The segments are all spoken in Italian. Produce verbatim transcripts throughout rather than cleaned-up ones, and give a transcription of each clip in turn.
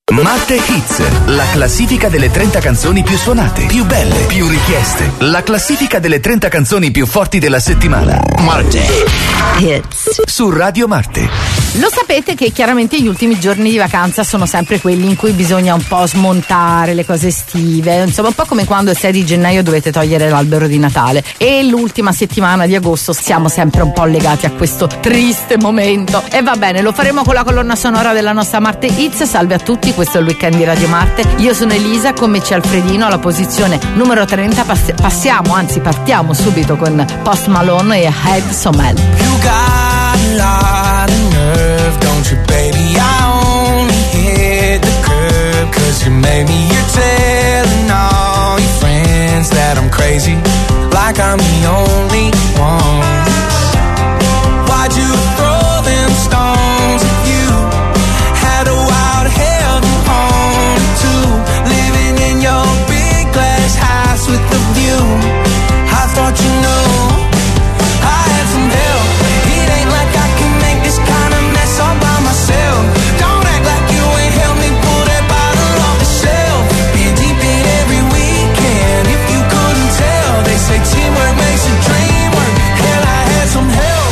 Marte Hits, la classifica delle trenta canzoni più suonate, più belle, più richieste. La classifica delle trenta canzoni più forti della settimana. Marte Hits su Radio Marte. Lo sapete che chiaramente gli ultimi giorni di vacanza sono sempre quelli in cui bisogna un po' smontare le cose estive, insomma un po' come quando il sei di gennaio dovete togliere l'albero di Natale, e l'ultima settimana di agosto siamo sempre un po' legati a questo triste momento. E va bene, lo faremo con la colonna sonora della nostra Marte Hits. Salve a tutti, questo è il weekend di Radio Marte. Io sono Elisa, con me c'è Alfredino alla posizione numero trenta. Pass- passiamo, anzi partiamo subito con Post Malone e Head Somel. You got a lot of nerve, don't you, baby? I only hit the curb cause you made me. You're telling all your friends that I'm crazy, like I'm the only one. Why'd you throw them stones at you? Had a wild heaven on too, living in your big glass house with the view. I thought you knew I had some help. It ain't like I can make this kind of mess all by myself. Don't act like you ain't helped me pull that bottle off the shelf. Been deep in every weekend, if you couldn't tell. They say teamwork makes the dream work. Hell, I had some help.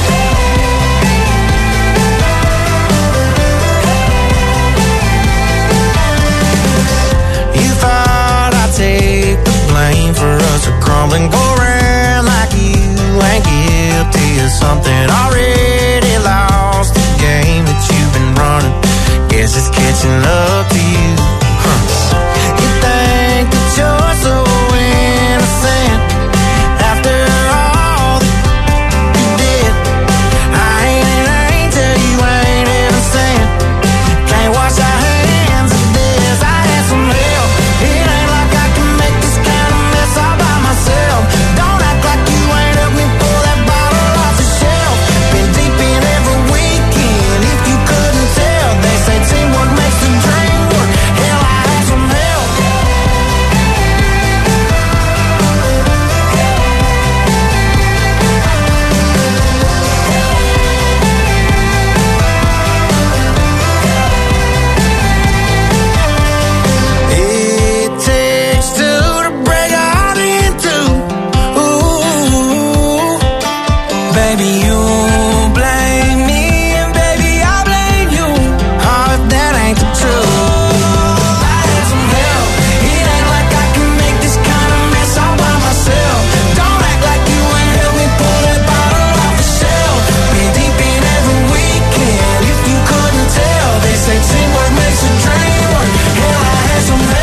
You thought I'd take the blame for us to crumble and go around like you ain't guilty of something. Already lost the game that you've been running. Guess it's catching up to you. Huh. You think that you're so innocent after all that you did. I ain't an angel, you ain't innocent. Can't wash our hands of this. I had some help. It ain't like I can make this kind of mess all by myself. Don't act like you ain't helped me pull that bottle off the shelf. Been deep in every weekend, if you couldn't tell. They say teamwork makes the dream work. Hell, I had some help. It takes two to break a heart in two. Ooh, baby, you blame me, and baby, I blame you. Oh, if that ain't the truth. I had some help. It ain't like I can make this kind of mess all by myself. Don't act like you ain't helped me pull that bottle off the shelf. Been deep in every weekend, if you couldn't tell. They say teamwork makes a dream work. Hell, I had some help.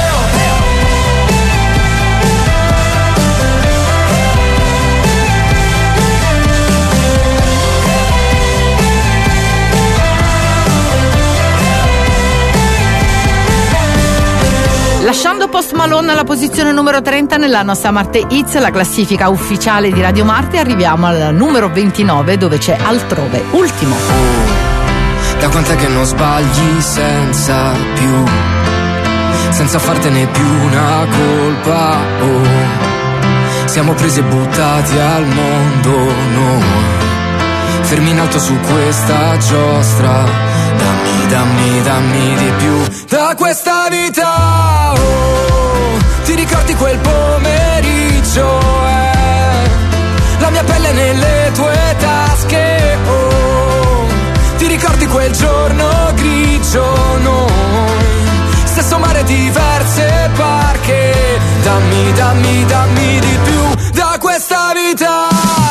Lasciando Post Malone alla posizione numero trenta nella nostra Marte Hits, la classifica ufficiale di Radio Marte, arriviamo al numero ventinove dove c'è Altrove, ultimo. Da quant'è che non sbagli senza più, senza fartene più una colpa, oh. Siamo presi e buttati al mondo noi, fermi in alto su questa giostra. Dammi, dammi, dammi di più da questa vita, oh. Ti ricordi quel pomeriggio, eh? La mia pelle nelle tue tasche, oh. Ti ricordi quel giorno grigio, noi, stesso mare, diverse barche. Dammi, dammi, dammi di più da questa vita.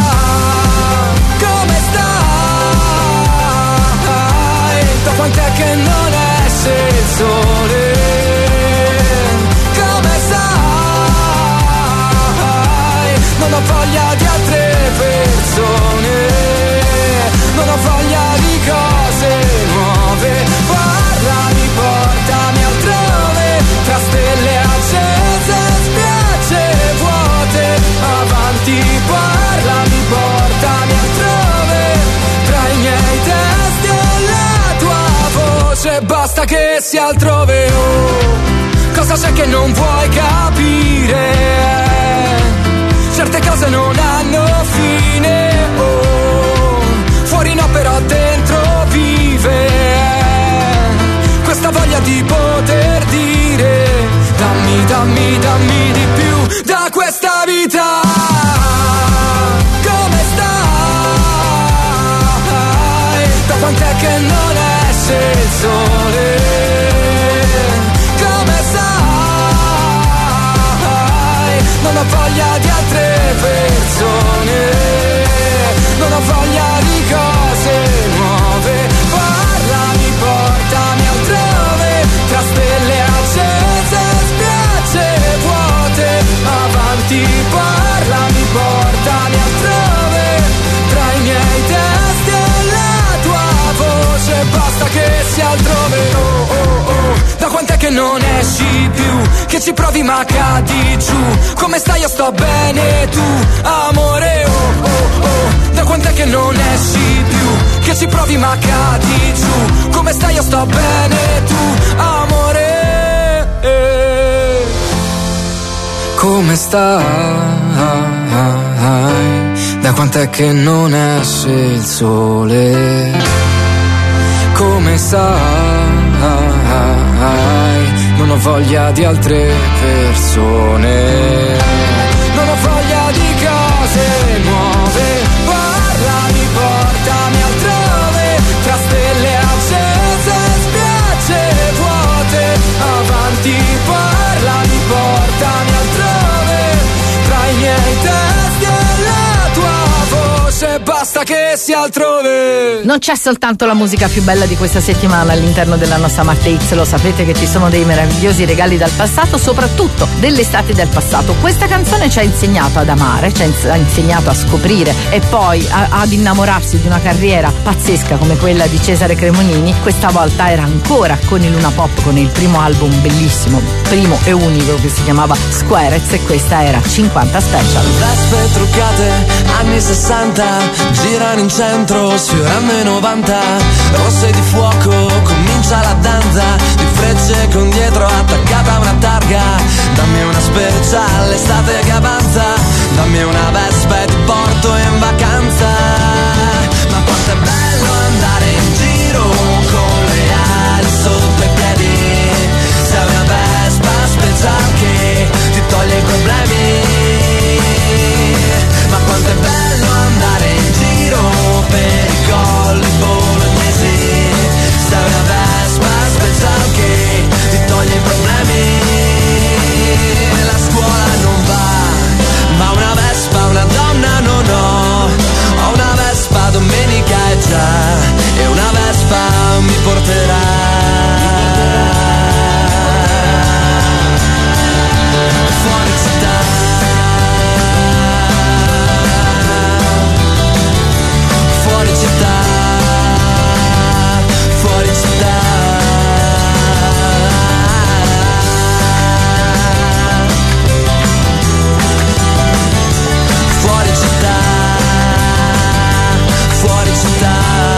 Come stai? Da quant'è che non esce il sole? Come stai? Non ho voglia di altre persone, non ho voglia di cose nuove. Parlami, portami altrove, tra stelle accese, spiagge vuote. Avanti, parlami, portami altrove, tra i miei testi e la tua voce. Basta che sia altrove, oh. Cosa c'è che non vuoi capire? Certe cose non hanno fine, oh. Fuori no, però dentro vive questa voglia di poter dammi, dammi, dammi di più da questa vita. Come stai? Da quant'è che non esce il sole? Come stai? Non ho voglia di altre persone, non ho voglia di cose nuove. Parlami, portami altrove, tra stelle accese, spiagge vuote. Avanti, parlami, portami altrove, tra i miei testi e la tua voce. Basta che sia altrove. Oh, oh, oh. Da quant'è che non esci più? Che ci provi ma cadi giù. Come stai? Io sto bene, tu amore. Oh, oh, oh. Da quant'è che non esci più? Che ci provi ma cadi giù. Come stai? Io sto bene, tu amore. Come stai? Da quant'è che non esce il sole? Come stai? Non ho voglia di altre persone, non ho voglia di cose nuove. Parlami, portami altrove, tra stelle accese, spiagge vuote. Avanti, parlami, portami altrove, tra i miei testi e la tua voce. Basta che sia altrove. Non c'è soltanto la musica più bella di questa settimana all'interno della nostra Marte Hits, lo sapete che ci sono dei meravigliosi regali dal passato, soprattutto dell'estate del passato. Questa canzone ci ha insegnato ad amare, ci ha insegnato a scoprire e poi a, ad innamorarsi di una carriera pazzesca come quella di Cesare Cremonini. Questa volta era ancora con il Luna Pop, con il primo album bellissimo, primo e unico, che si chiamava Squarez, e questa era cinquanta Special. Vespe truccate, anni sessanta, girano in centro, sfiorando i novanta. Rosse di fuoco, comincia la danza, di frecce con dietro attaccata a una targa. Dammi una speciale, estate che avanza, dammi una Vespa e ti porto in vacanza. Ma quanto è bello andare in giro con le ali sotto i piedi. Sei una Vespa speciale che ti toglie i problemi. Ma quanto è bello andare in giro per i colli bolognesi. Sei una Vespa speciale che ti toglie i problemi. La scuola non va, ma una Vespa, una donna non ho. Ho una Vespa, domenica è già, e una Vespa mi porterà. Fuori città, fuori città, fuori città. Fuori città, fuori città.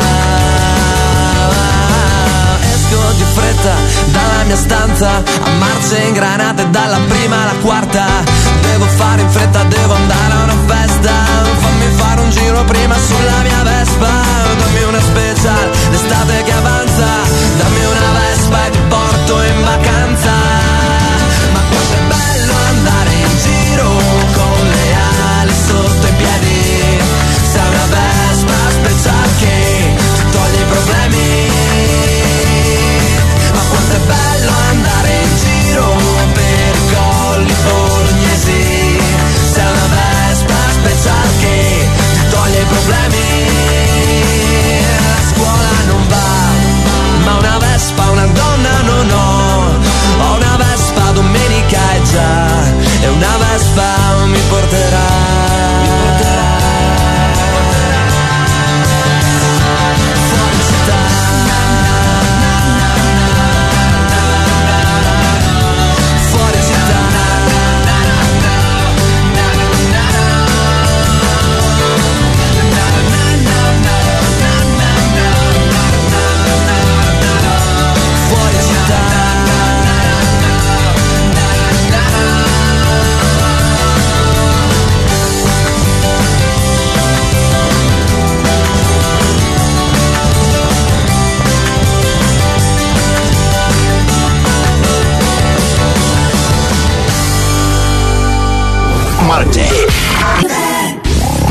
Esco di fretta dalla mia stanza, a marce ingranate dalla prima alla quarta. Devo fare in fretta, devo andare a una festa. Fammi fare un giro prima sulla mia Vespa. Dammi una special, l'estate che avanza. Dammi una Vespa e ti porto in vacanza. Ma quanto è bello andare in giro con le ali sotto i piedi. Sei una Vespa special che ti toglie i problemi. Ma quanto è bello andare in giro per i colli bolognesi. Sei una Vespa special che ti toglie i problemi. La scuola non va, ma una Vespa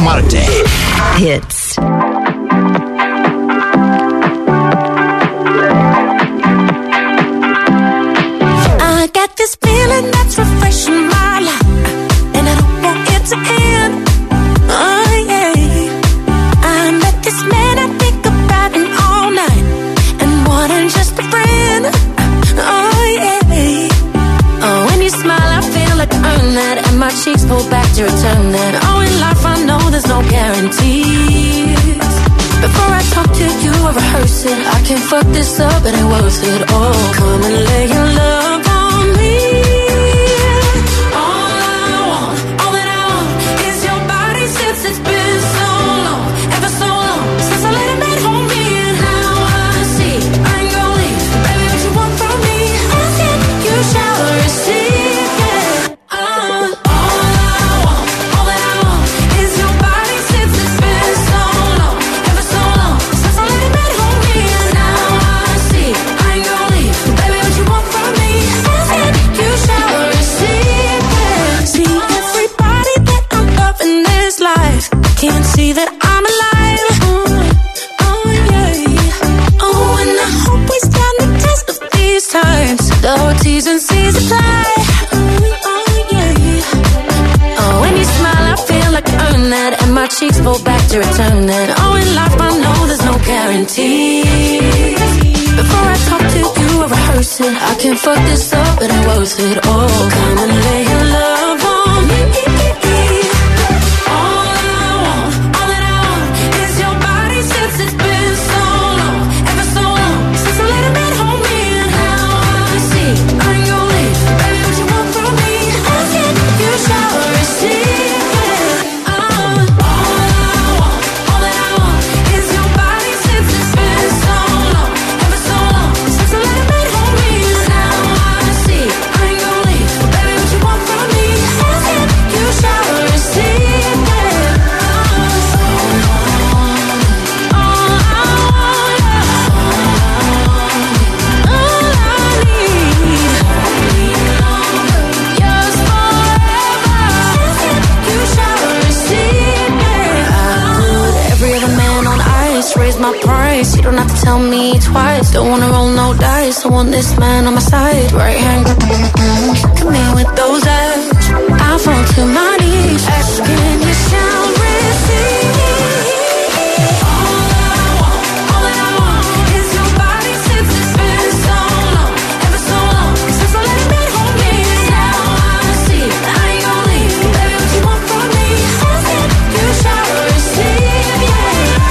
Marte Hits. I got this feeling that's refreshing my life, and I don't want it to end. Oh yeah, I met this man I think about him all night, and more than just a friend. Oh yeah, oh when you smile I feel like I earn that, and my cheeks pull back to return that. Oh in life I know there's no guarantees. Before I talk to you I rehearse it. I can fuck this up and it worth it. Oh come and lay your love on me. All I want, all that I want is your body since it's been so long, ever so long since I let him at home me. And now I see I ain't gonna leave, baby what you want from me. Ask it, you shall receive it. Uh, all I want, all that I want is your body since it's been so long, ever so long since I let him at home me. And now I see I ain't gonna leave, baby what you want from me. Ask it, you shall receive it. See everybody that I'm loving this life can't see that I'm alive. Oh, oh yeah. Oh, and I hope we stand the test of these times. The T's and C's apply. Oh, oh yeah. Oh, when you smile I feel like I earn that, and my cheeks pull back to return that. Oh, in life I know there's no guarantee. Before I talk to you I rehearse it. I can fuck this up and it worth it. Oh, come and lay your love on me. All I want, all that I want is your body since it's been so long, ever so long since I let him at home me. And now I see I ain't gonna leave, baby what you want from me. Ask it, you shall receive it. Uh, all I want, all that I want is your body since it's been so long, ever so long since I let him at home me. And now I see I ain't gonna leave, baby what you want from me. Ask it, you shall receive it. Raise my price, you don't have to tell me twice. Don't wanna roll no dice, I want this man on my side. Right hand, come in with those abs. I fall to my knees, asking you shall receive. All I want, all that I want is your body since it's been so long, ever so long since I let him at home me. Now I see I ain't gonna leave, baby what you want from me. Ask it, you shall receive, yeah.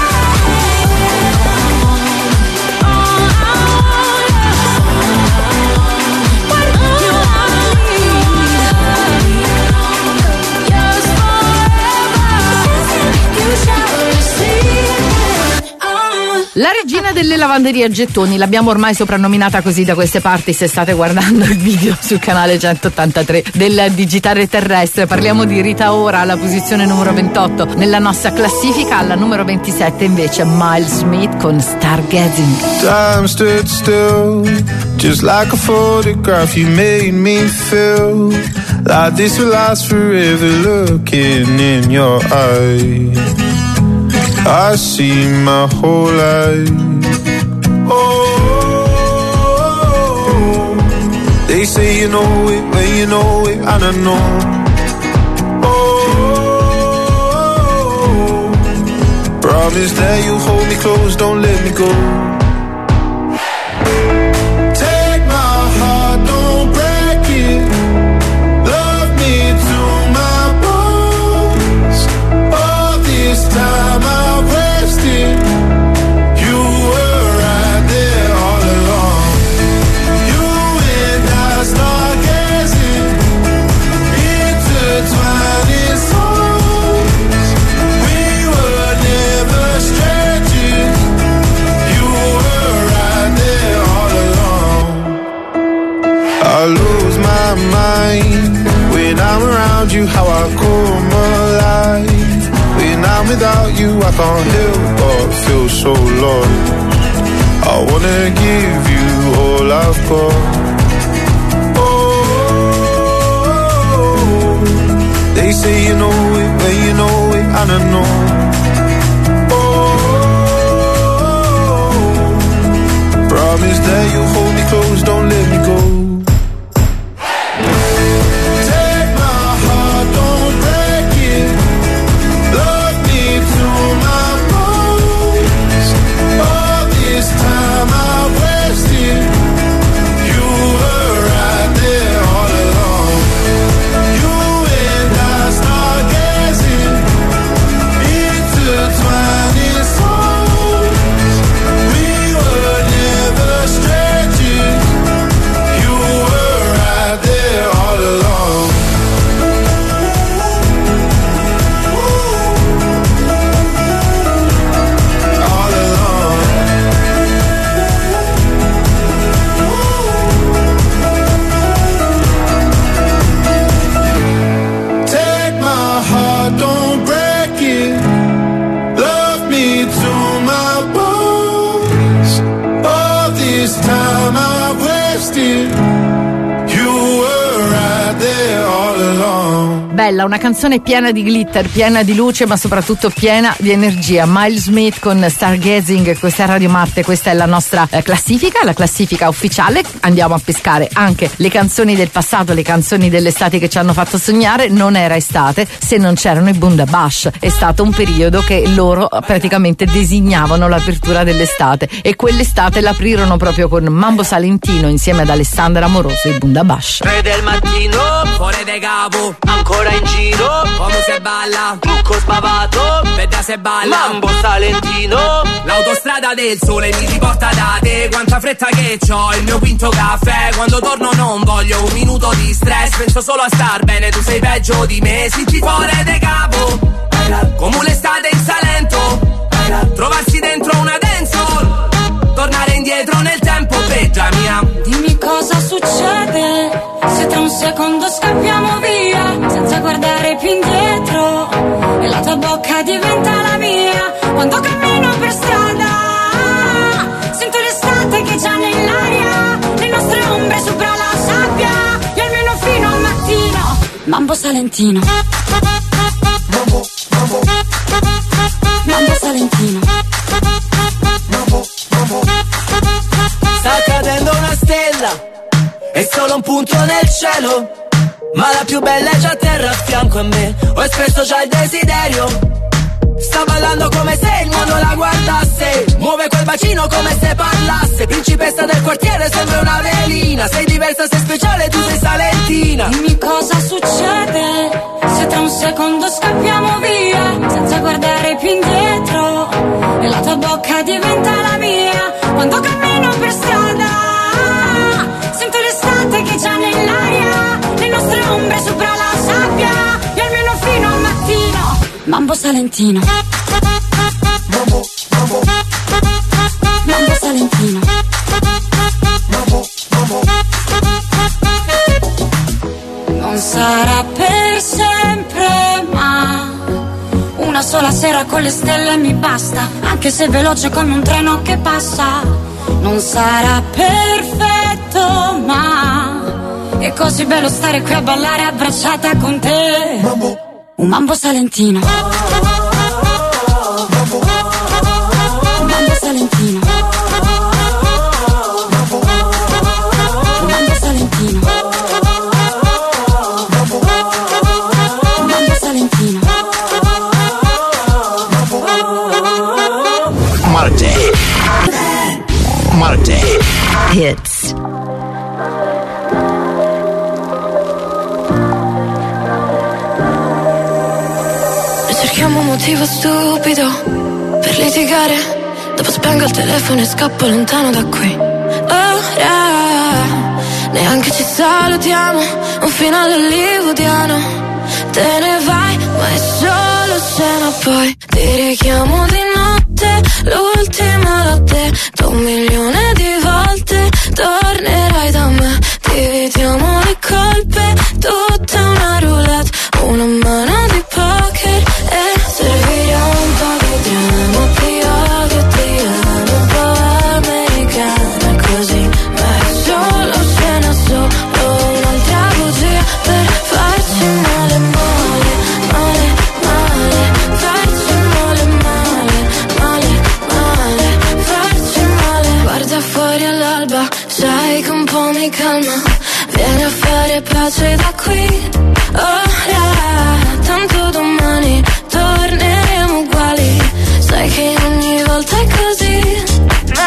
La regina delle lavanderie a gettoni, l'abbiamo ormai soprannominata così da queste parti se state guardando il video sul canale centottantatré del Digitale Terrestre. Parliamo di Rita Ora alla posizione numero ventotto nella nostra classifica. Alla numero ventisette invece Miles Smith con Stargazing. Time stood still, just like a photograph. You made me feel like this will last forever. Looking in your eyes, I see my whole life. Oh, they say you know it when you know it, and I know. Oh, promise that you'll hold me close, don't let me go. Take my heart, don't break it. Love me to my bones. All this time I you were right there all along. You and I stargazing, intertwining souls. We were never strangers. You were right there all along. I lose my mind when I'm around you. How I come alive when I'm without you. I can't help but feel so lost. I wanna give you all I've got. Oh, they say you know it when you know it, and I know. wasted. You were right there all along. Bella, una canzone piena di glitter, piena di luce, ma soprattutto piena di energia. Miles Smith con Stargazing, questa è Radio Marte, questa è la nostra eh, classifica, la classifica ufficiale. Andiamo a pescare anche le canzoni del passato, le canzoni dell'estate che ci hanno fatto sognare. Non era estate se non c'erano i Bundabash. È stato un periodo che loro praticamente designavano l'apertura dell'estate, e quell'estate l'aprirono proprio con Mambo Salentino insieme ad Alessandra Amoroso e i Bundabash. tre del mattino, fuori de capo, ancora in giro, come se balla, trucco spavato, veda se balla, Mambo Salentino, l'autostrada del sole mi riporta da te, quanta fretta che c'ho, il mio quinto caffè, quando torno non voglio un minuto di stress, penso solo a star bene, tu sei peggio di me, senti fuori de capo, come l'estate in Salento, trovarsi dentro una dancehall, tornare indietro nel tempo, veggia mia. Dimmi cosa succede se tra un secondo scappiamo via senza guardare più indietro e la tua bocca diventa la mia. Quando cammino per strada sento l'estate che già nell'aria, le nostre ombre sopra la sabbia e almeno fino al mattino. Mambo Salentino, Mambo, mambo, Mambo Salentino. mambo, mambo. Sta cadendo una stella, è solo un punto nel cielo, ma la più bella è già a terra a fianco a me, ho espresso già il desiderio. Sta ballando come se il mondo la guardasse, muove quel bacino come se parlasse, principessa del quartiere sembra una velina, sei diversa, sei speciale, tu sei salentina. Dimmi cosa succede se tra un secondo scappiamo via senza guardare più indietro e la tua bocca diventa la mia. Quando cammino per strada sento l'estate che già nell'aria, le nostre ombre sopra la sabbia e almeno fino al mattino. Mambo Salentino, Mambo, mambo, Mambo Salentino. mambo, mambo. Non sarà per sempre, ma una sola sera con le stelle mi basta, anche se veloce come un treno che passa. Non sarà perfetto, ma è così bello stare qui a ballare abbracciata con te. Mambo, Un mambo salentino, mambo, un mambo salentino, mambo, un mambo salentino, mambo, un mambo salentino. Marte. Marte. Hits. Cerchiamo un motivo stupido per litigare, dopo spengo il telefono e scappo lontano da qui. Ora neanche ci salutiamo, un finale hollywoodiano. Te ne vai, ma è solo scena, poi ti richiamo di notte, l'ultima notte, da un milione di volte tornerai da me. Dividiamo le colpe, tutta una roulette, una mano di poker e servirà un po' di dramma, più che ti amo, un po' americana così, ma è solo scena, solo un'altra bugia per farci male, male, male, male, farci male, male, male, male, farci male. Guarda fuori all'alba, sai che un po' mi calma, vieni a fare pace da qui. Ora, tanto domani torneremo uguali, sai che ogni volta è così. Ma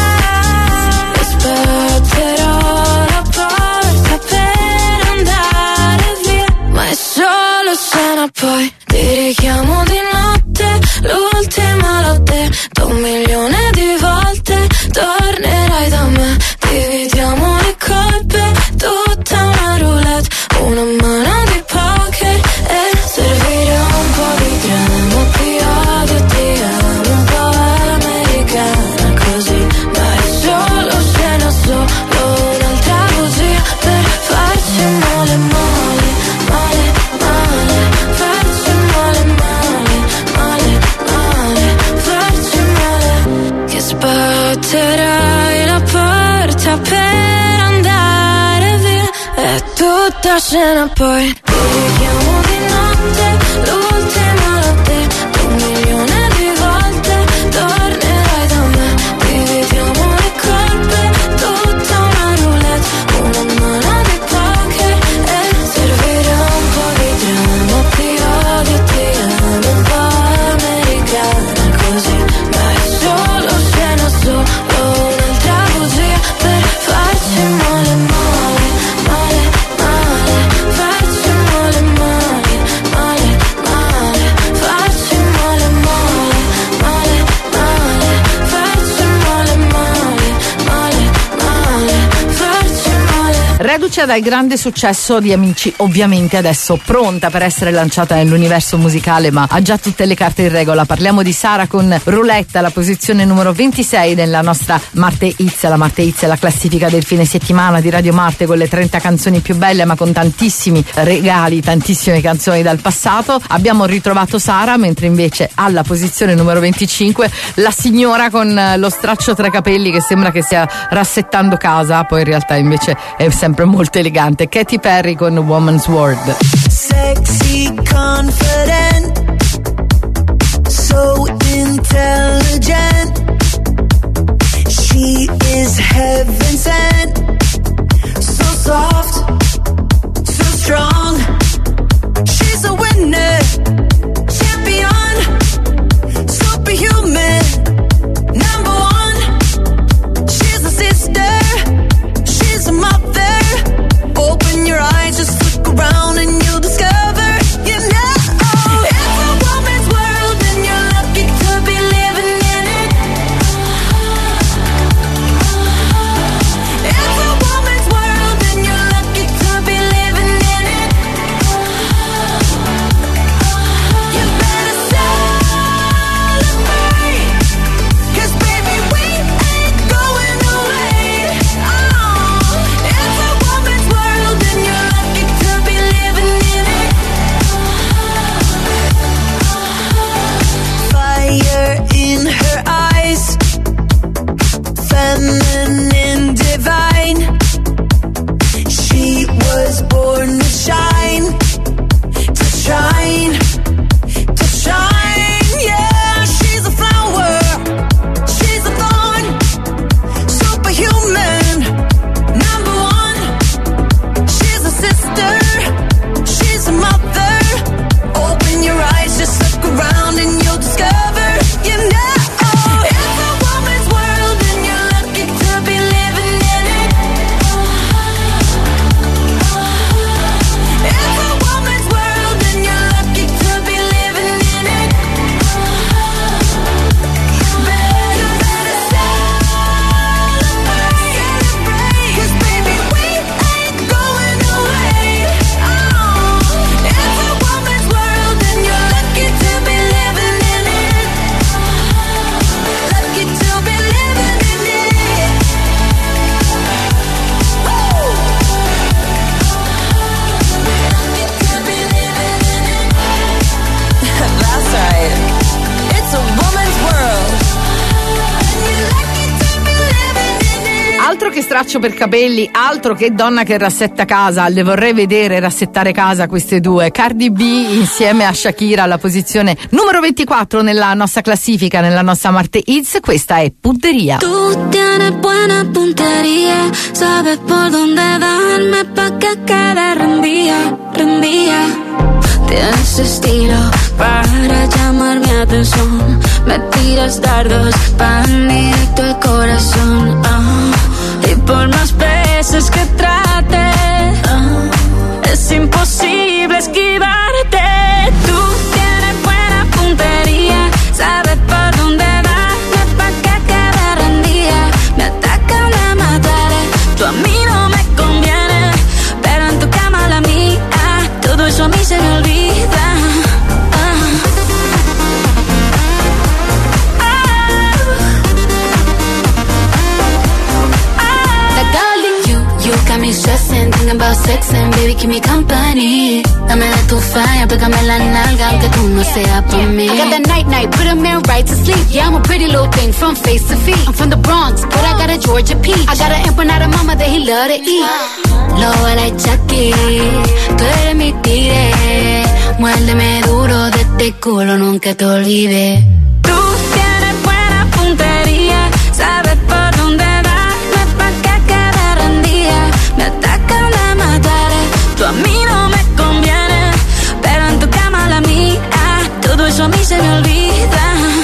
aspetterò la porta per andare via, ma è solo scena, poi ti richiamo di notte, l'ultima notte, da un milione di volte tornerai da me. Dividiamo le colpe, tutta una roulette, una mano di poker e servirà un po' di dramma, più che ti amo, un po' americana brutta scena poi viviamo di notte, l'ultima notte, un milione di volte tornerai da me, dividiamo le colpe, tutta una roulette, una mano di poker e servirà un po' di dramma, ti odio, ti amo, un po' americana così, ma è solo scena, solo un'altra bugia per farci male, male, male, male, farci male, male, male, male, farci male, male, male, male, farci male, male, male, male, farci male. Reduce dal grande successo di Amici, ovviamente adesso pronta per essere lanciata nell'universo musicale, ma ha già tutte le carte in regola. Parliamo di Sara con Roulette, la posizione numero ventisei nella nostra Marte Hits. La Marte Hits è la classifica del fine settimana di Radio Marte con le trenta canzoni più belle, ma con tantissimi regali, tantissime canzoni dal passato. Abbiamo ritrovato Sara, mentre invece alla posizione numero venticinque la signora con lo straccio tra i capelli che sembra che stia rassettando casa, poi in realtà invece è sempre molto elegante. Katy Perry con Woman's World. Sexy, confident, so intelligent. She is heaven sent, so soft, so strong. She's a winner, champion, superhuman, number one. She's a sister, she's a mother. Open your eyes, just look around and you'll discover, you know, it's a woman's world and you're lucky to be living in it. It's a woman's world and you're lucky to be living in it. You better celebrate, 'cause baby we ain't going away. Oh, it's a woman's world and you're lucky to be living in it. Fire in her eyes, feminine, divine. She was born to shine, to shine, to shine. Yeah, she's a flower, she's a thorn, superhuman, number one. She's a sister, she's a mother. Open your eyes, just look around and you'll discover, you know, it's a woman's world and you're lucky to be living in it. It's a woman's world and you're lucky to be living in it. You better, better celebrate, 'cause baby we ain't going away. Oh, it's a woman's world and you're lucky to be living in it. Lucky to be living in it. Woo! Lucky to be living in it. That's right. It's a woman's world and you're lucky to be living in it. Altro che straccio per capelli, altro che donna che rassetta casa. Le vorrei vedere rassettare casa queste due. Cardi B insieme a Shakira alla posizione numero ventiquattro nella nostra classifica, nella nostra Marte Hits. Questa è Punteria. Tú tienes buena puntería, sabes por dónde darme pa' que quede rendía, rendía. Tienes estilo para llamar mi atención, me tiras dardos pan directo al corazón. Ah, y por más veces que trate, ah, es imposible esquivarte. Tú tienes buena puntería, sabes por dónde darme pa' que quede rendida. Me atacan a matar, tú a mí no me conviene, pero en tu cama la mía, todo eso a mí se me olvida. Ah. Ah. Ah. You, you got me stressing. thinking about sex and baby keep me company. Dame de tu falla, pégame la nalga aunque tú no seas por mí. I got that night night, put a man right to sleep. Yeah, I'm a pretty little thing from face to feet. I'm from the Bronx, but I got a Georgia peach. I got an empanada mama that he love to eat. Lobo like Chucky, tú eres mi tigre. Muérdeme duro de este culo, nunca te olvides. Tú tienes buena puntería, sabes por dónde darme pa' que quede rendida. Me atacan, la mataré, tú a mí no me conviene, pero en tu cama la mía, todo eso a mí se me olvida.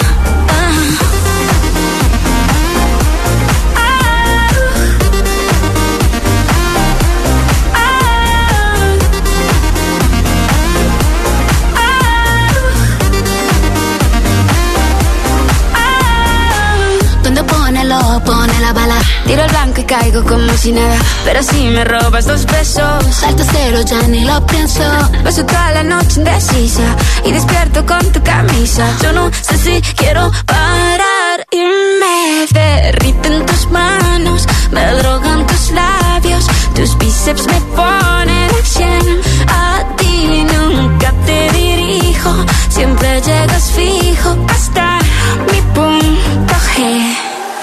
Pone la bala, tiro el blanco y caigo como si nada. Pero si me robas dos besos, salto cero, ya ni lo pienso. Paso toda la noche indecisa y despierto con tu camisa. Yo no sé si quiero parar y me derriten tus manos, me drogan tus labios, tus bíceps me ponen a cien. A ti nunca te dirijo, siempre llegas fijo hasta mi punto G.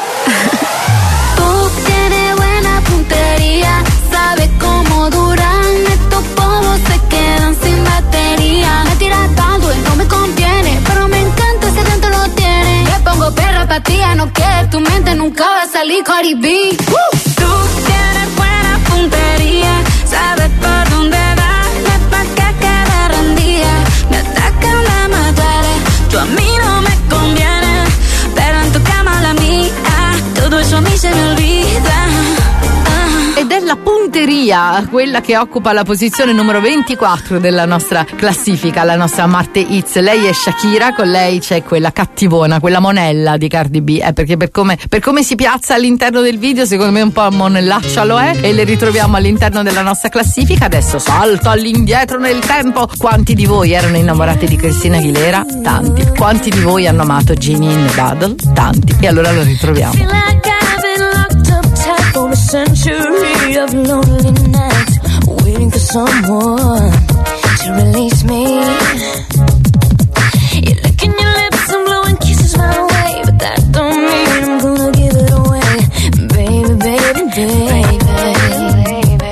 Tú tienes buena puntería, sabes cómo duran estos polvos, se quedan sin batería. Me tiras tanto y no me conviene, pero me encanta ese tanto lo tiene. Te pongo perra pa' ti, no que tu mente nunca va a salir Cardi B. Uh. Tú tienes buena puntería, sabes por dónde darme pa' que quede rendida. Me atacan, la mataré, tú a mí no me conviene, pero en tu cama la mía, todo eso a mí se me olvida. Ed è la punteria quella che occupa la posizione numero ventiquattro della nostra classifica, la nostra Marte Hits. Lei è Shakira, con lei c'è quella cattivona, quella monella di Cardi B, eh, perché per come, per come si piazza all'interno del video secondo me un po' monellaccia lo è, e le ritroviamo all'interno della nostra classifica. Adesso salto all'indietro nel tempo. Quanti di voi erano innamorati di Christina Aguilera? Tanti. Quanti di voi hanno amato Genie in the Bottle? Tanti. E allora lo ritroviamo. For a century of lonely nights, waiting for someone to release me. You're licking your lips and blowing kisses my way, but that don't mean I'm gonna give it away, baby, baby, baby, baby.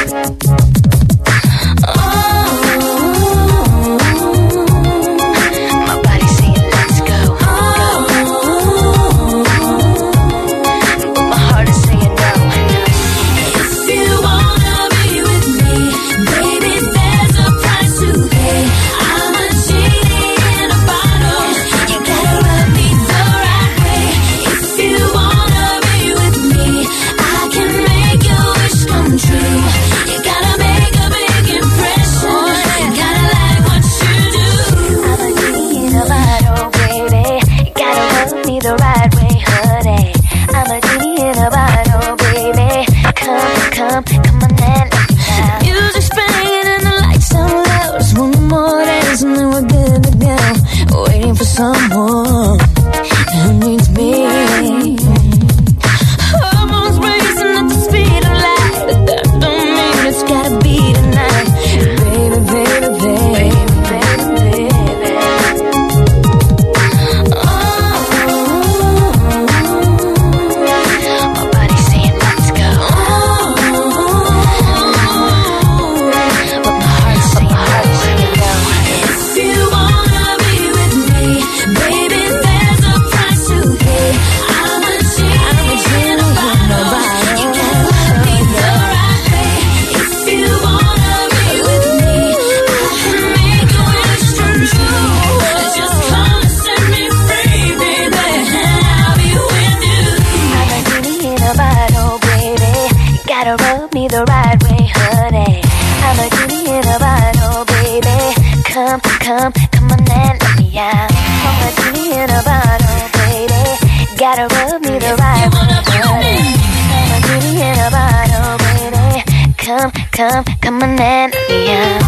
Oh, my body's saying let's go. Oh, but my heart is saying the right way, honey. I'm a genie in a bottle, baby. Come, come, come on and let me down. Music's playing and the lights are low. Just one more dance and then we're good to go. Waiting for someone who needs me. Hormones racing at the speed of light, but that don't mean it's gotta be tonight. Baby, baby, baby. The right way, honey. I'm a genie in a bottle, baby. Come, come, come on and let me out. I'm a genie in a bottle, baby. Gotta rub me the right way, honey. I'm a genie in a bottle, baby. Come, come, come on and let me out.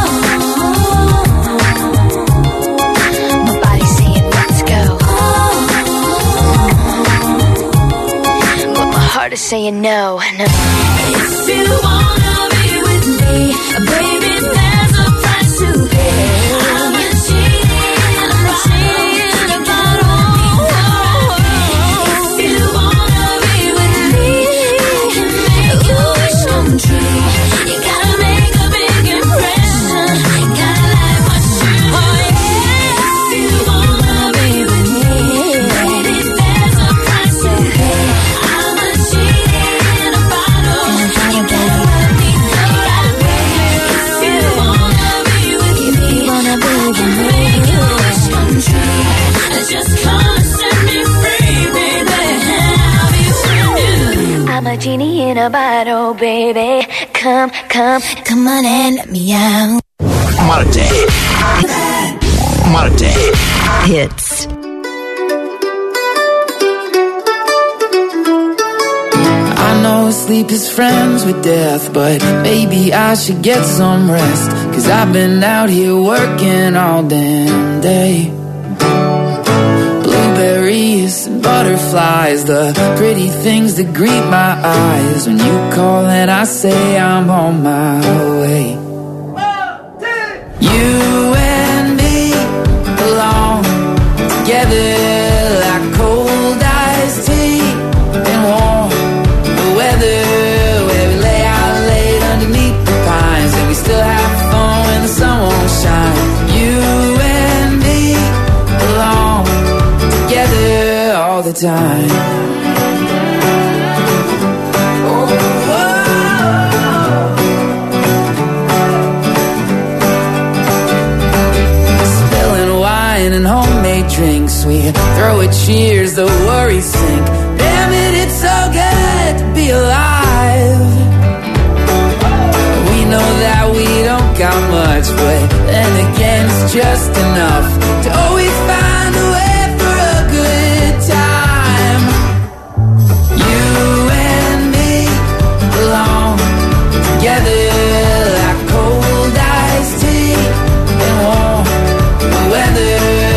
My body's saying let's go, but my heart is saying no, no. If you wanna be genie in a bottle, baby. Come, come, come on and let me out. Marte. Marte. Hits. I know sleep is friends with death, but maybe I should get some rest. Cause I've been out here working all damn day. Blueberries and butterflies, the pretty things that greet my eyes. When you call and I say I'm on my way. You and me belong together like cold iced tea and warm weather, where we lay out late underneath the pines and we still have fun when the sun won't shine. You and me belong together all the time. And homemade drinks, we throw a cheers, the worries sink. Damn it, it's so good to be alive. We know that we don't got much, but then again it's just enough to always find a way for a good time. You and me belong together like cold iced tea and warm weather.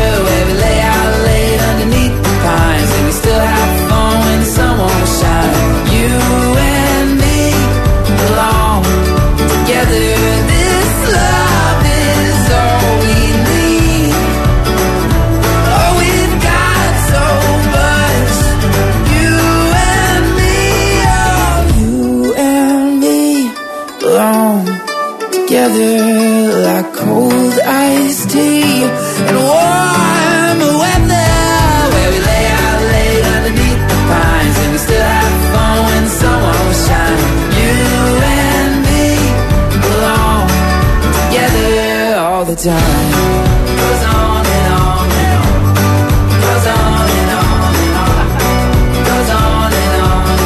Together like cold iced tea and warm weather, where we lay out late underneath the pines and we still have fun when the sun won't shine. You and me belong together all the time. Goes on and on and on, goes on and on and on, goes on and on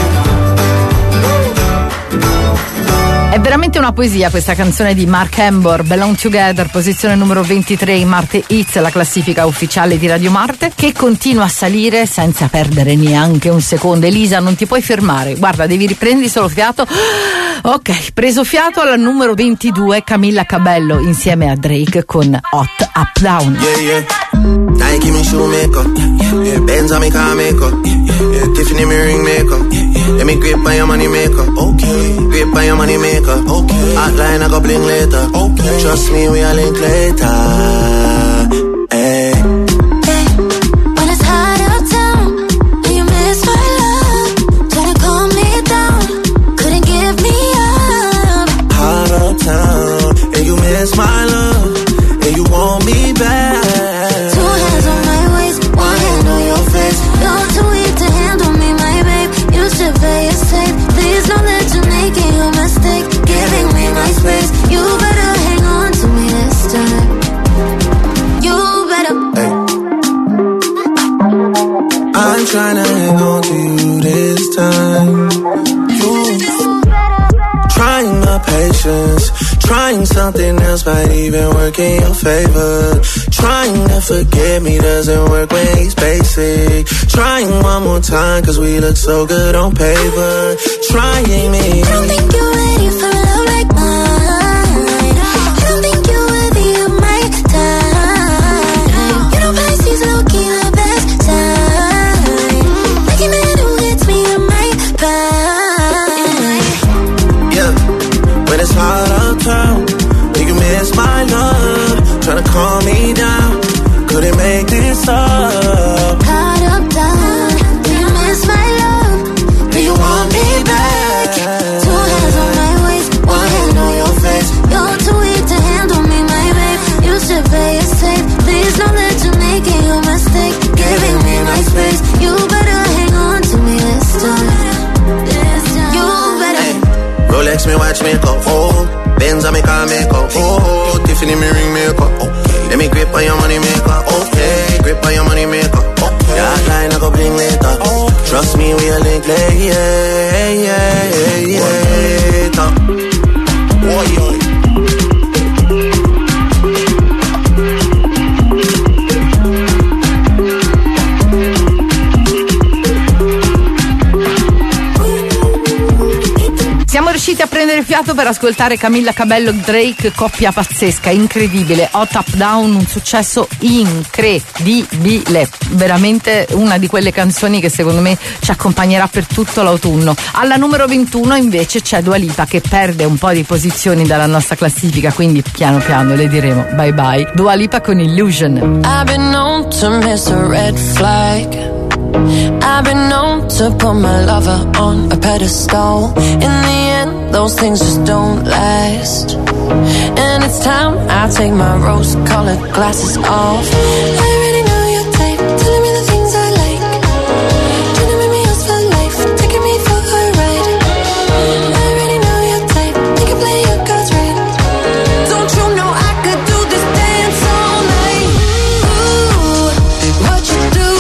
and on. È veramente una poesia questa canzone di Mark Hambor, Belong Together, posizione numero ventitré in Marte Hits, la classifica ufficiale di Radio Marte, che continua a salire senza perdere neanche un secondo. Elisa, non ti puoi fermare, guarda, devi riprendi solo fiato. Ok, preso fiato alla numero ventidue, Camilla Cabello insieme a Drake con Hot Up Down. Yeah, yeah. Nike me shoemaker, yeah. Benz on me car maker, yeah. Tiffany me ring maker, let me grip on your money maker, okay. Grip on your money maker, okay. Hotline I go bling later, okay. Trust me, we a link later, hey. When it's hot uptown, and you miss my love, try to calm me down, couldn't give me up. Hot uptown, and you miss my love, and you want me back. Two hands on my waist, one hand on your face. You're too weak to handle me, my babe. You should play it safe. Please don't let you make it a mistake. Giving me my space. You better hang on to me this time. You better. Hey. I'm trying to hang on to you this time. You trying my patience, trying something else might even work in your favor. Trying to forget me doesn't work when he's basic. Trying one more time cause we look so good on paper. Trying me. I don't think you're ready for love like mine. I don't think you're worthy of my time. You know Pisces low-key the best time. Like a man who hits me in my prime. Yeah, when it's hot uptown, you can miss my love. Tryna calm me down, couldn't make this up. Hot up down, do you miss my love? Do you want me back? Two hands on my waist, one hand on your face. You're too weak to handle me, my babe. You should play it safe. Please don't let you make it a mistake. Giving me my space. You better hang on to me this time. This time. You better. Hey, Rolex me watch me go, oh. Benz on me car maker, oh. Tiffany me ring maker, okay. Let me grip on your money maker, okay. Grip on your money maker, okay. Your hotline I go bling later, okay. Trust me, we'll link later, yeah, yeah, yeah, yeah. Oi, oi. Siamo riusciti a prendere fiato per ascoltare Camilla Cabello Drake, coppia pazzesca, incredibile. Hot Up Down, un successo incredibile, veramente una di quelle canzoni che secondo me ci accompagnerà per tutto l'autunno. Alla numero ventuno invece c'è Dua Lipa, che perde un po' di posizioni dalla nostra classifica, quindi piano piano le diremo bye bye. Dua Lipa con Illusion. I've been known to miss a red flag. I've been known to put my lover on a pedestal. In the end, those things just don't last. And it's time I take my rose-colored glasses off. I already know your type, telling me the things I like. Trying to make me yours for life, taking me for a ride. I already know your type, you can play your cards right. Don't you know I could do this dance all night? Ooh, what you do?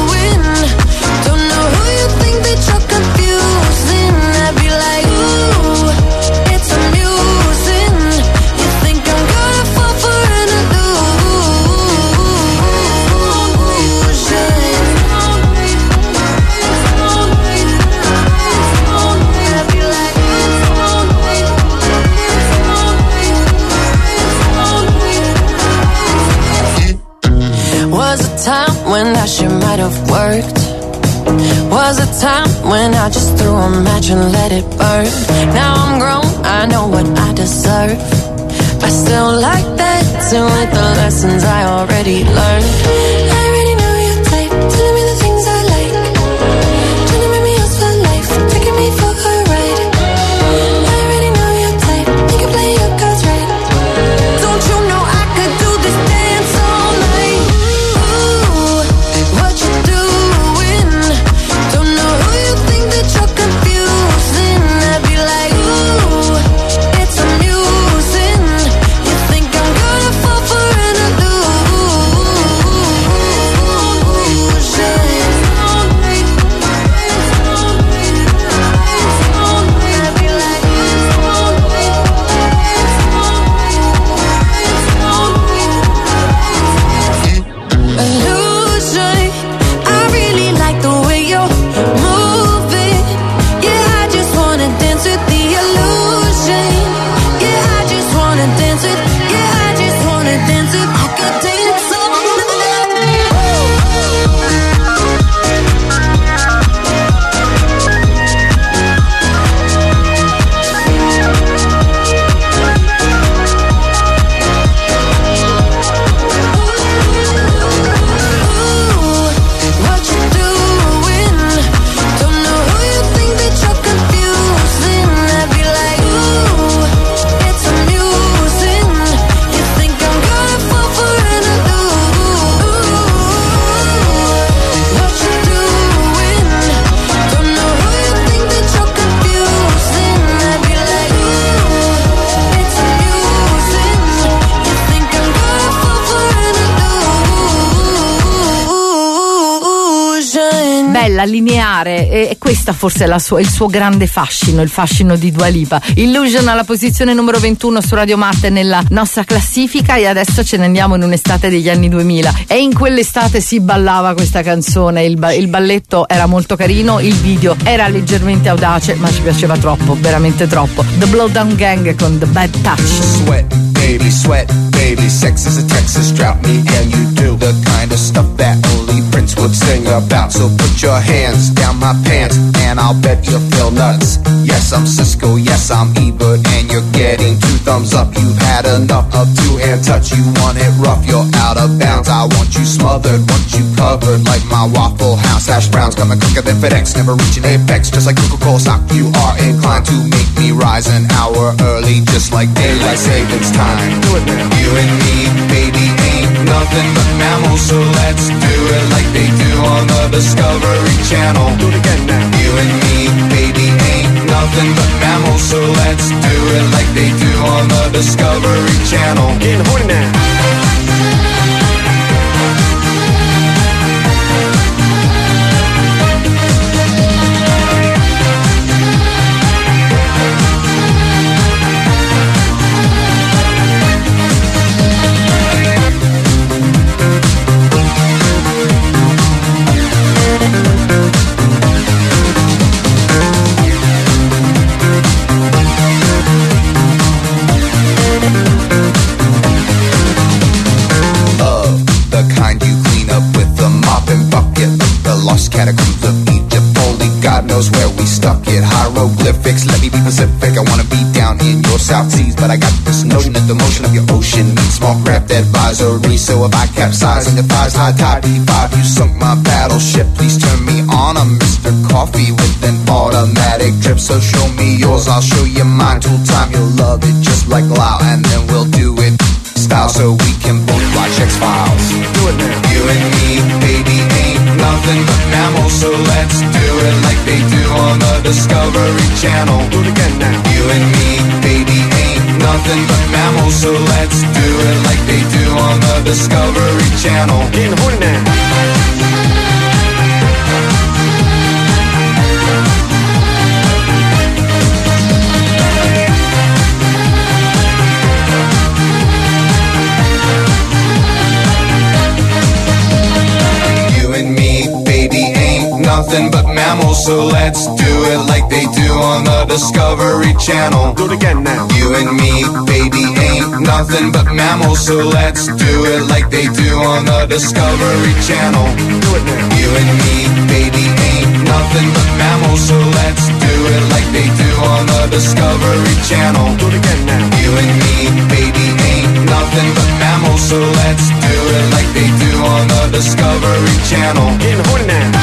Time when that shit might have worked. Was a time when I just threw a match and let it burn. Now I'm grown, I know what I deserve. I still like that too, with the lessons I already learned. I already know your type, telling me the things I like. Trying to make me yours for life, taking me for a ride. I already know your type, you can play your cards right. Don't you know I could do this dance all night? What you doing? Don't know who you think that you're confusing. I'd be like, ooh, it's amusing. You think I'm gonna fall for an bella, lineare, e questa forse è la sua, il suo grande fascino, il fascino di Dua Lipa. Illusion alla posizione numero ventuno su Radio Marte nella nostra classifica, e adesso ce ne andiamo in un'estate degli anni duemila, e in quell'estate si ballava questa canzone, il, ba- il balletto era molto carino, il video era leggermente audace, ma ci piaceva troppo, veramente troppo. The Blowdown Gang con The Bad Touch. Sweat, baby, sweat, baby, sex is a Texas drought, me and you do the kind of stuff that only Prince would sing about. So put your hands down my pants and I'll bet you'll feel nuts. Yes, I'm Cisco, yes, I'm Ebert, and you're getting two thumbs up. You've had enough of two-hand touch, you want it rough, you're out of bounds. I want you smothered, want you covered like my Waffle House hash browns, coming quicker than FedEx, never reaching apex, just like Coca-Cola stock. You are inclined to make me rise an hour early, just like daylight savings time. Do it now. You and me, baby, ain't nothing but mammals, so let's do it like they do on the Discovery Channel. Do it again now. You and me, baby, ain't nothing but mammals, so let's do it like they do on the Discovery Channel. Getting horny now. knows where we stuck it. Hieroglyphics, let me be Pacific. I wanna be down in your South Seas, but I got this notion that the motion of your ocean means small craft advisory. So if I capsize on your thighs, high tide B five, you sunk my battleship. Please turn me on. I'm Mister Coffee with an automatic drip. So show me yours, I'll show you mine. Tool time, you'll love it just like Lau, and then we'll do it style so we can both watch X-Files. Do it now. You and me, baby, ain't nothing but mammals, so let's do it like they do on the Discovery Channel. Do it again now. You and me, baby, ain't nothing but mammals, so let's do it like they do on the Discovery Channel. Get in the morning now. Nothing but mammals, so let's do it like they do on the Discovery Channel. Do it again now. You and me, baby, ain't nothing but mammals, so let's do it like they do on the Discovery Channel. Do it now. You and me, baby, ain't nothing but mammals, so let's do it like they do on the Discovery Channel. Do it again now. You and me, baby, ain't nothing but mammals, so let's do it like they do on the Discovery Channel. Get in the morning now.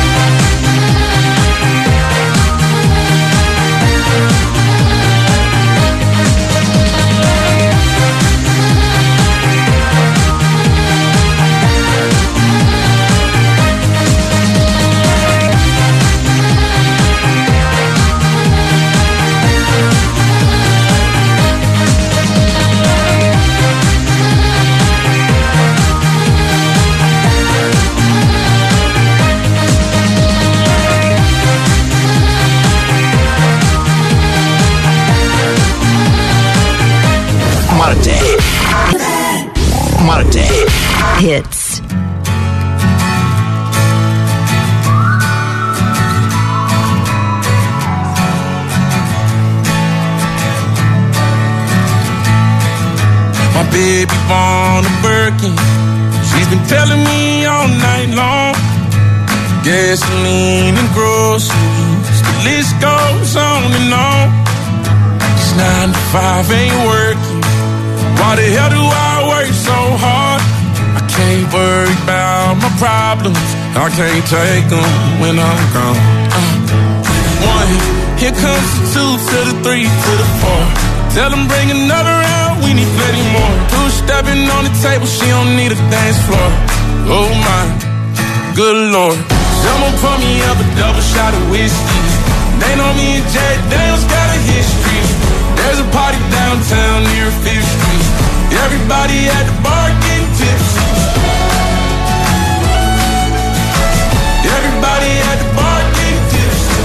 Marte Hits. My baby born a Birkin. She's been telling me all night long. Gasoline and groceries, the list goes on and on. This nine to five ain't working. Why the hell do I work so hard? I can't worry about my problems. I can't take them when I'm gone. Uh, one, here comes the two to the three to the four. Tell them bring another round, we need plenty more. Two stepping on the table, she don't need a dance floor. Oh my, good lord. Someone pour me up a double shot of whiskey. They know me and Jack Daniels got a history. There's a party downtown near Fifth Street. Everybody at the bar getting tipsy. Everybody at the bar getting tipsy.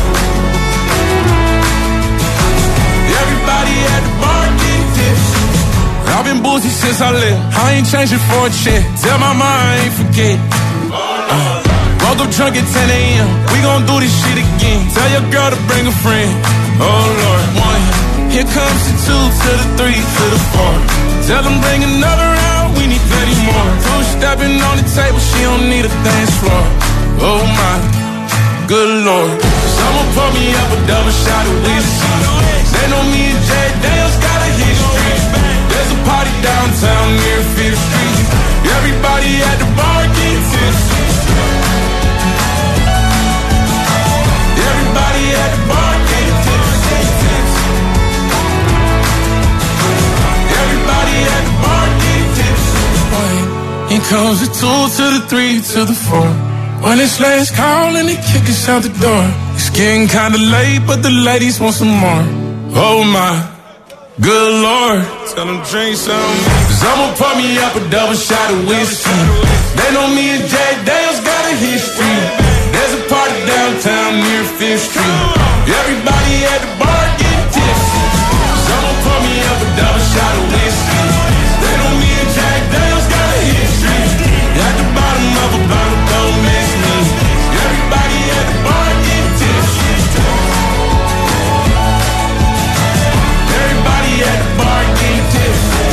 Everybody at the bar getting tipsy. I've been boozy since I left. I ain't changing for a check. Tell my mom I ain't forget. Uh, woke up drunk at ten a.m. We gon' do this shit again. Tell your girl to bring a friend. Oh Lord, one. Here comes the two to the three to the four. Tell them bring another round, we need plenty more. Two stepping on the table, she don't need a dance floor. Oh my, good lord. Someone pour me up a double shot of whiskey. They know me and Jack Daniels got a history. There's a party downtown near Fifth Street. Everybody at the bar getting tipsy. Everybody at the bar getting tipsy. Everybody at the bar getting tipsy. Here comes the two to the three to the four. When it's last call and they kick us out the door. It's getting kinda late, but the ladies want some more. Oh my, good lord. Tell them drink some. Cause I'ma pour me up a double shot of whiskey. They know me and Jack Daniels got a history. There's a party downtown near Fifth Street. Everybody at the bar getting tipsy. Cause I'ma pour me up a double shot of whiskey. They know me and Jack Daniels got a history. At the bottom of a bottle, don't miss me. Everybody at the bar getting tipsy. Everybody at the bar getting tipsy.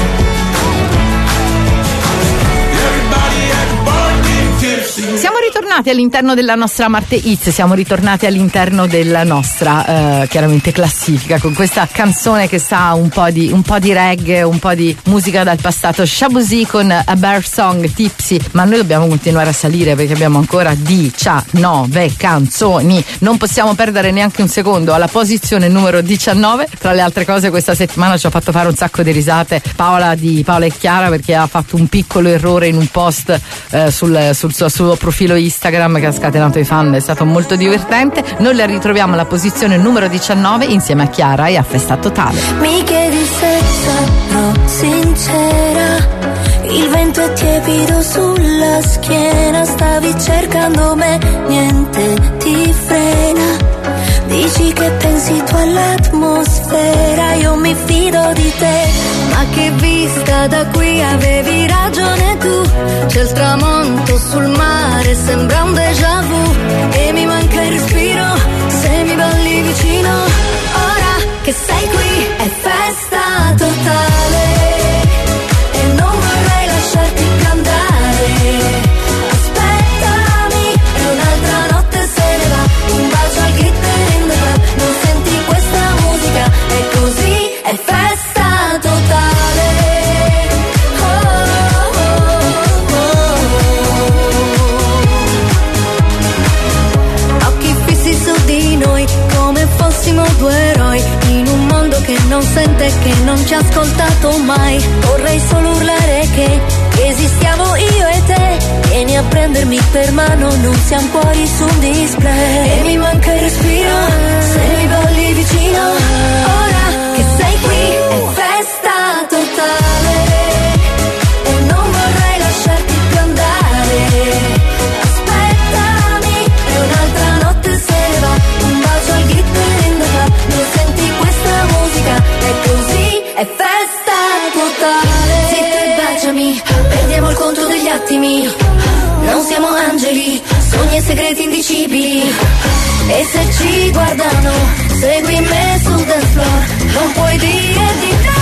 Everybody at the bar getting tipsy. Siamo ritornati ritornati all'interno della nostra Marte Hits, siamo ritornati all'interno della nostra eh, chiaramente classifica con questa canzone che sa un po' di un po' di reggae, un po' di musica dal passato. Shabuzi con A Bear Song, Tipsy, ma noi dobbiamo continuare a salire perché abbiamo ancora diciannove canzoni, non possiamo perdere neanche un secondo. Alla posizione numero diciannove, tra le altre cose questa settimana ci ha fatto fare un sacco di risate Paola di Paola e Chiara, perché ha fatto un piccolo errore in un post eh, sul, sul suo, suo profilo Instagram che ha scatenato i fan, è stato molto divertente. Noi la ritroviamo alla posizione numero diciannove insieme a Chiara e a Festa Totale. Mi chiedi se sarò sincera, il vento è tiepido sulla schiena, stavi cercando me, niente ti frena. Dici che pensi tu all'atmosfera, io mi fido di te, ma che vista da qui avevi ragione tu. C'è il tramonto sul mare, sembra un déjà vu, e mi manca il respiro se mi balli vicino. Ora che sei qui è festa totale e non vorrei lasciarti più andare. Aspettami e un'altra notte se ne va, un bacio al glitter in the club. Non senti questa musica, è così, è festa totale. Oh, oh, oh, oh. Occhi fissi su di noi come fossimo due eroi in un mondo che non sente e che non ci ha ascoltato mai. Vorrei solo urlare che esistiamo io e te. Vieni a prendermi per mano, non siamo cuori su un display. E mi manca il respiro se mi balli vicino. Ora che sei qui è festa totale e non vorrei lasciarti più andare. Aspettami e un'altra notte se ne va, un bacio al glitter in the club. Non senti questa musica, è così, è festa totale. Zitto e baciami, perdiamo il conto degli attimi. Non siamo angeli, sogni e segreti indicibili. E se ci guardano, segui me sul dance floor, non puoi dire di no.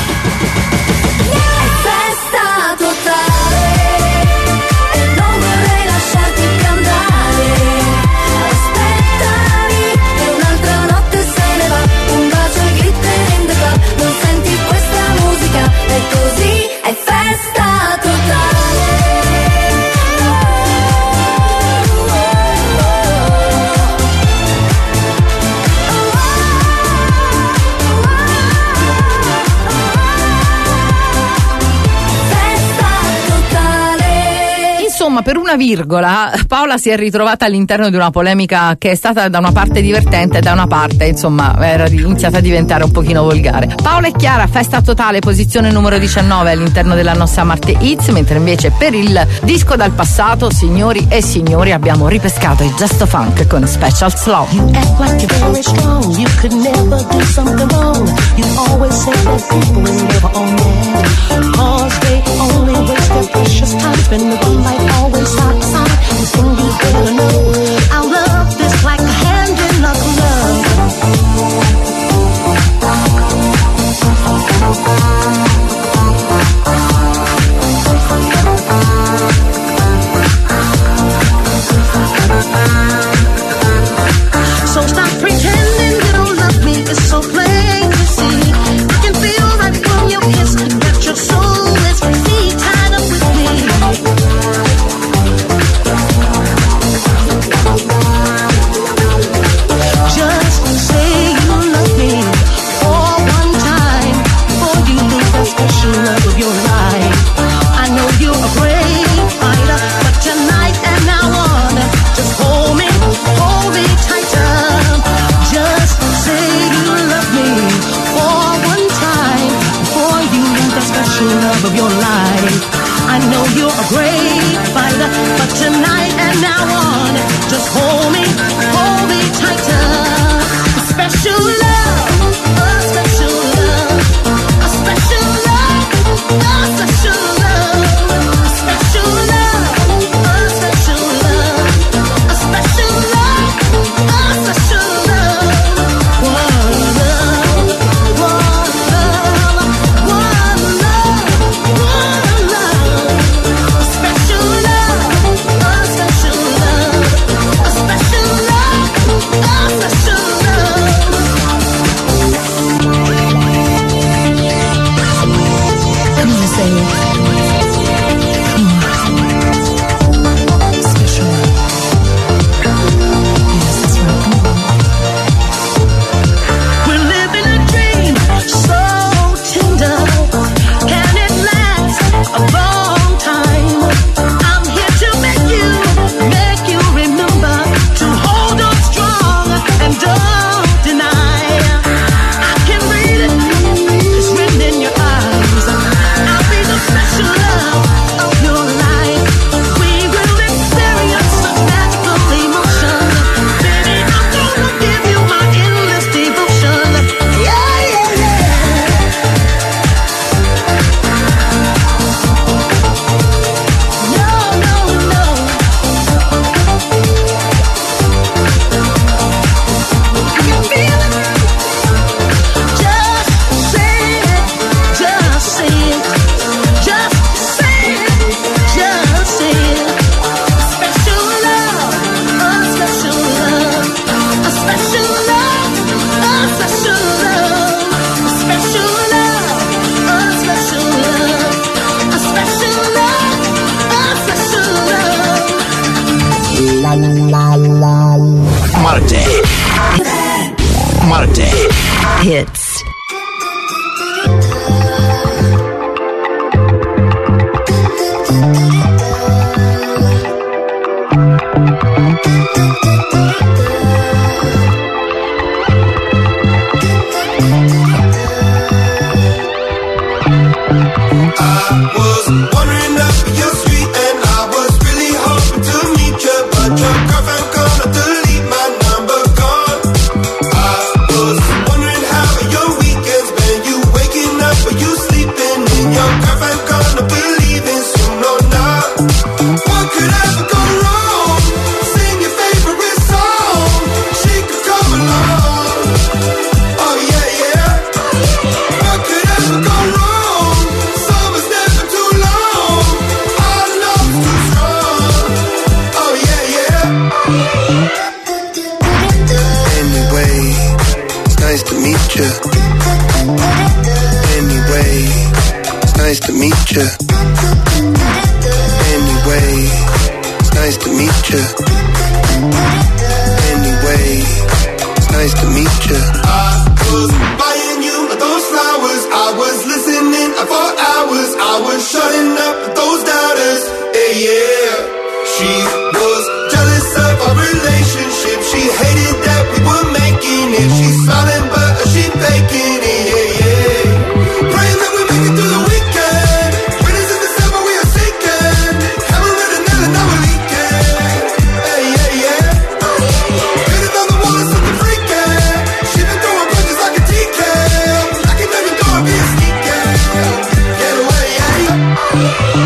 È festa totale e non vorrei lasciarti più andare. Aspettami e un'altra notte se ne va, un bacio al glitter in the club. Non senti questa musica, è così, è festa totale. Insomma, per una virgola Paola si è ritrovata all'interno di una polemica che è stata da una parte divertente e da una parte, insomma, era iniziata a diventare un pochino volgare. Paola e Chiara, festa totale, posizione numero diciannove all'interno della nostra Marte Hits, mentre invece per il disco dal passato, signori e signori, abbiamo ripescato il Just Funk con Special Slow. You act like you're very strong, you could never do something wrong. You always say that people is never on that, cause they only waste their precious time spending one life always side to side. The thing you better know, I love this like a hand in a glove. So stop pretending you don't love me, it's so plain to see. I can feel right from your kiss that your soul is free, tied up with me. Just say you love me for one time before you lose that special love of your life. I know you're a great fighter, but tonight and now on, just hold me, hold me tighter. Just say you love me for one time before you lose that special love of your life. I know you're a great fighter, but tonight and now on, just hold me, hold me tighter. A special love, a special love, a special love, a special love, a special love, a special love, a special love, a special love. One love, one love, one love, one love. A special love, a special love. say it. Special love. Yes, that's right. We're living a dream so tender. Can it last a long time? I'm here to make you, make you remember to hold on strong and don't deny. I can read it, it's written in your eyes. I'll be the special love of your life. We will experience such magical emotion. Baby, I'm gonna give you my endless devotion. Yeah, yeah, yeah. No, no, no. I can feel it. Just say it, just say it, just say it, just say it. A special love, a special love, a special love, a special love, a special love, a special love, a special love, a special love. Marte. Marte. Hits. Was wondering up your street and I was really hoping to meet you, but your girlfriend gonna delete my number, gone. I was wondering how your weekends been. You waking up or you sleeping in? Your girlfriend gonna believe in soon or not. What could ever go wrong? Sing your favorite song. She could come along. Oh yeah, yeah. What could ever go wrong? Summer's never too long. Our love's too strong. Oh yeah, yeah. Anyway, it's nice to meet you. Anyway, it's nice to meet you. Anyway, it's nice to meet you. Anyway, it's nice to meet you. I was buying you those flowers. I was listening for hours. I was shutting up those doubters. Yeah, yeah. She was jealous of our relationship. She hated that we were making it. She's smiling, but she faking it. Yeah, yeah. Praying that we make it through the weekend. Winners in December, we are sinking. Haven't read a nail and now we're leaking. Hey, yeah, yeah. Painted on the wall is something freaking. She been throwing punches like a T K. I can never do it, be a sneaker. Get away, yeah.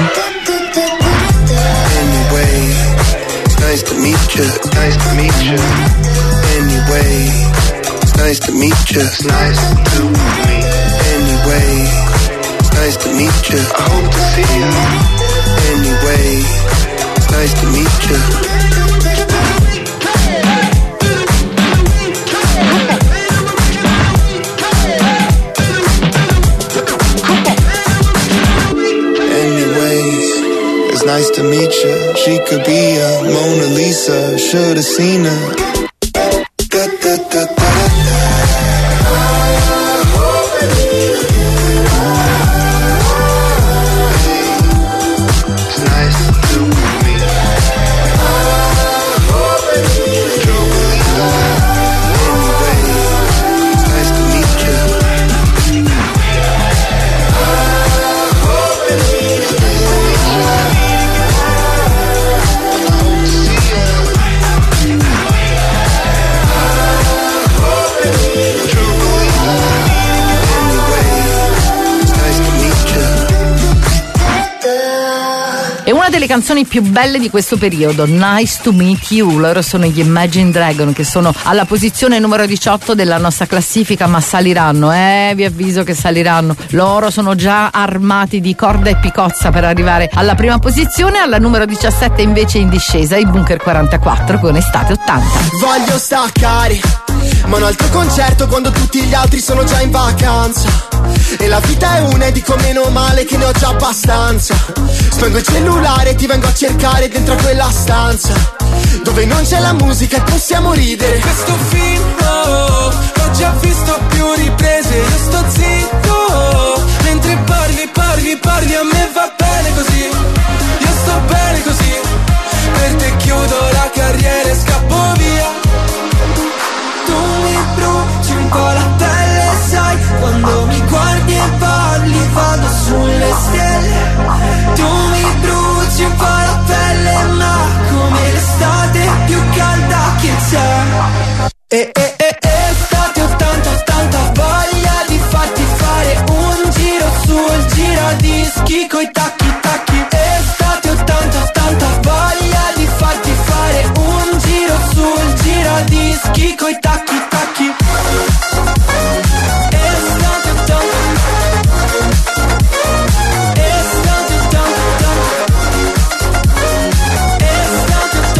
Anyway, it's nice to meet you. Nice to meet you. Anyway, it's nice to meet you. It's nice to meet. Anyway, it's nice to meet you. I hope to see you. Anyway, it's nice to meet you. Anyways, it's nice to meet you. She could be a Mona Lisa. Should've seen her. Da, da, da, da, da. It's nice to meet you. True believer. Anyway, it's nice to meet you. È una delle canzoni più belle di questo periodo, Nice to Meet You. Loro sono gli Imagine Dragon, che sono alla posizione numero diciotto della nostra classifica, ma saliranno, eh, vi avviso che saliranno. Loro sono già armati di corda e picozza per arrivare alla prima posizione. Alla numero diciassette invece in discesa i Bunker quarantaquattro con Estate ottanta. Voglio staccare, ma un altro concerto quando tutti gli altri sono già in vacanza. E la vita è una e dico meno male che ne ho già abbastanza. Spengo il cellulare e ti vengo a cercare dentro a quella stanza dove non c'è la musica e possiamo ridere. Questo film oh, l'ho già visto a più riprese. Io sto zitto mentre parli, parli, parli. A me va bene così, io sto bene così. Per te chiudo la carriera e scappo via. Tu mi bruci un po' la pelle, sai. Quando mi guardi e parli vado sulle stelle. Tu mi bruci un po' la pelle, ma come l'estate più calda che c'è. E e e estate ho tanta tanta voglia di farti fare un giro sul giradischi coi tacchi tacchi. Estate ho tanta tanta voglia di farti fare un giro sul giradischi coi tacchi tacchi. Estate ho tanta Estate ho tanta Estate ho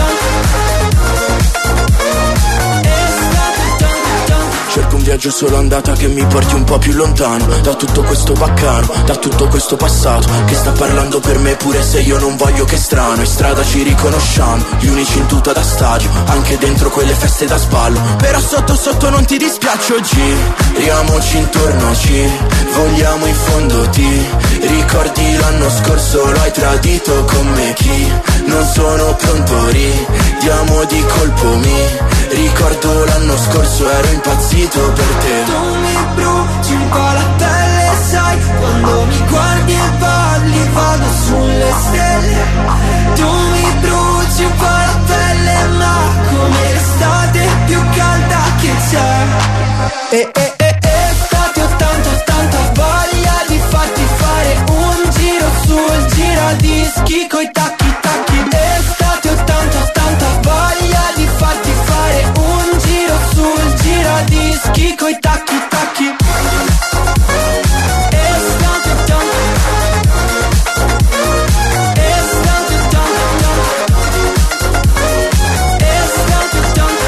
tanta Cerco un viaggio solo andata che mi porti un po' più lontano da tutto questo baccano, da tutto questo passato che sta parlando per me pure se io non voglio. Che strano, in strada ci riconosciamo, gli unici in tuta da stadio, anche dentro quelle feste da sballo. Però sotto sotto non ti dispiace oggi, giriamoci intorno, ci vogliamo in fondo. Ti ricordi l'anno scorso, lo hai tradito con me. Chi non sono pronto, ridiamo di colpo. Mi ricordo l'anno scorso, ero impazzito per te. Tu mi bruci un po' la pelle, sai. Quando mi guardi e parli vado sulle stelle. Tu mi bruci un po' la pelle, ma come l'estate più calda che c'è. E e e estate ho tanta tanta voglia di farti fare un giro sul giradischi coi tacchi tacchi. Estate ho tanta tanta voglia di farti fare un giro sul giradischi coi tacchi tacchi. Estate ho tanta Estate ho tanta Estate ho tanta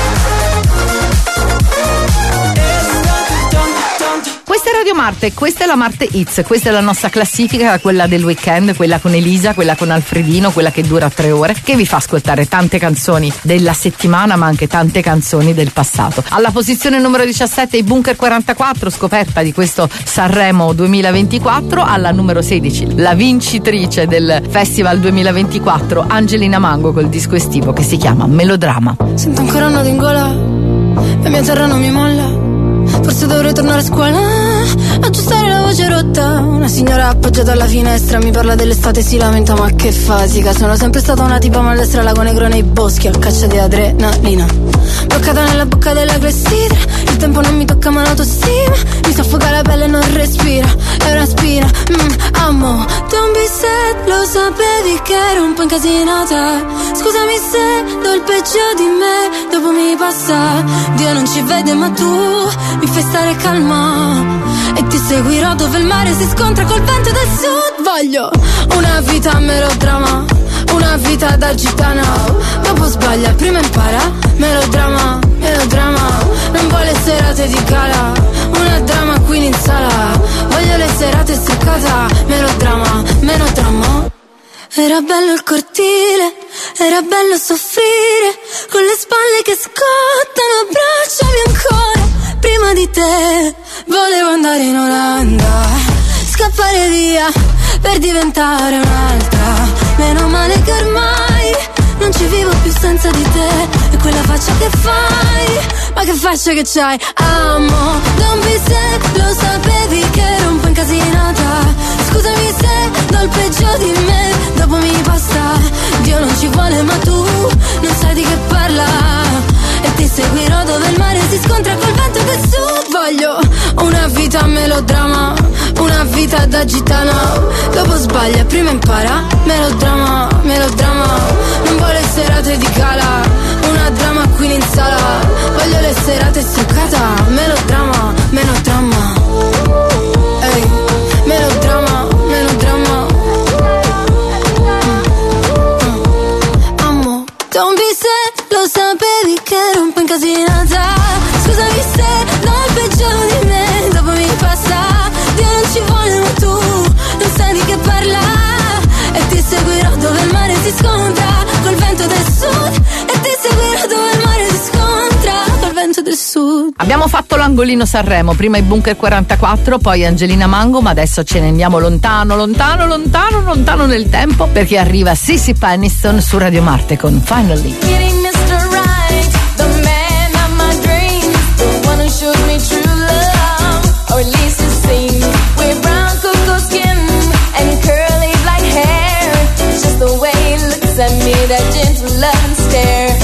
Estate ho tanta. Questa è Radio Marte, questa è la Marte Hits, questa è la nostra classifica, quella del weekend, quella con Elisa, quella con Alfredino, quella che dura tre ore, che vi fa ascoltare tante canzoni della settimana ma anche tante canzoni del passato. Alla posizione numero diciassette i Bunker quarantaquattro, scoperta di questo Sanremo duemilaventiquattro. Alla numero sedici la vincitrice del Festival duemilaventiquattro, Angelina Mango, col disco estivo che si chiama Melodrama. Sento ancora un nodo in gola, la mia terra non mi molla. Forse dovrei tornare a scuola, aggiustare la voce rotta. Una signora appoggiata alla finestra mi parla dell'estate, si lamenta ma che fatica. Sono sempre stata una tipa maldestra, lago negro nei boschi a caccia di adrenalina. Bloccata nella bocca della clessidra, il tempo non mi tocca ma l'autostima mi soffoca la pelle e non respira, è una spina. mm, Amo, don't be sad, lo sapevi che ero un po' incasinata. Scusami se do il peggio di me, dopo mi passa. Dio non ci vede ma tu mi fai stare calma e ti seguirò dove il mare si scontra col vento del sud. Voglio una vita melodrama, una vita da gitana. Dopo sbaglia, prima impara. Melodrama, melodrama. Non vuole serate di gala, una drama qui in sala. Voglio le serate struccata. Melodrama, melodrama. Era bello il cortile, era bello soffrire, con le spalle che scottano, abbracciami ancora. Prima di te volevo andare in Olanda, scappare via per diventare un'altra. Meno male che ormai non ci vivo più senza di te. E quella faccia che fai, ma che faccia che c'hai. Amo, don't be sad, lo sapevi che ero un po' incasinata. Scusami se do il peggio di me, dopo mi passa. Dio non ci vuole ma tu non sai di che parla, e ti seguirò dove il mare si scontra col vento del sud. Voglio una vita melodrama, una vita da gitana. Dopo sbaglia, prima impara. Melodrama, melodrama. Non vuole serate di gala, una drama qui in sala. Voglio le serate struccata. Melodrama, melodrama. Ehi, melodrama, melodrama. Amo, don't be sad, lo sapevi che ero un po' incasinata. Scusami se do il peggio di me, dopo mi passa. Dio non ci scontra col vento del sud e ti seguirò dove il mare si scontra col vento del sud. Abbiamo fatto l'angolino Sanremo, prima i Bunker quarantaquattro, poi Angelina Mango, ma adesso ce ne andiamo lontano, lontano, lontano, lontano nel tempo, perché arriva Sissy Peniston su Radio Marte con Finally. Getting mister Right, the man of my dreams, the one who showed me true love, or at least it seems. With brown cocoa skin and curly black hair, just the way he looks at me, that gentle love and stare.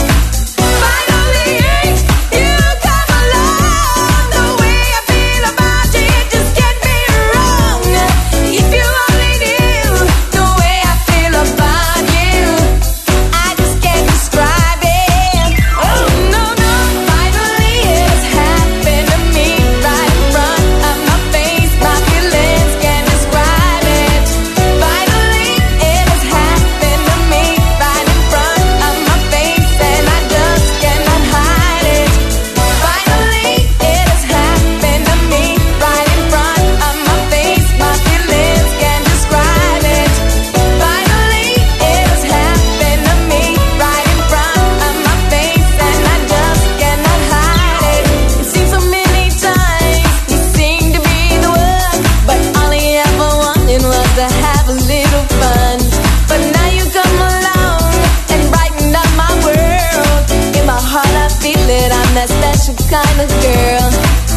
Kind of girl.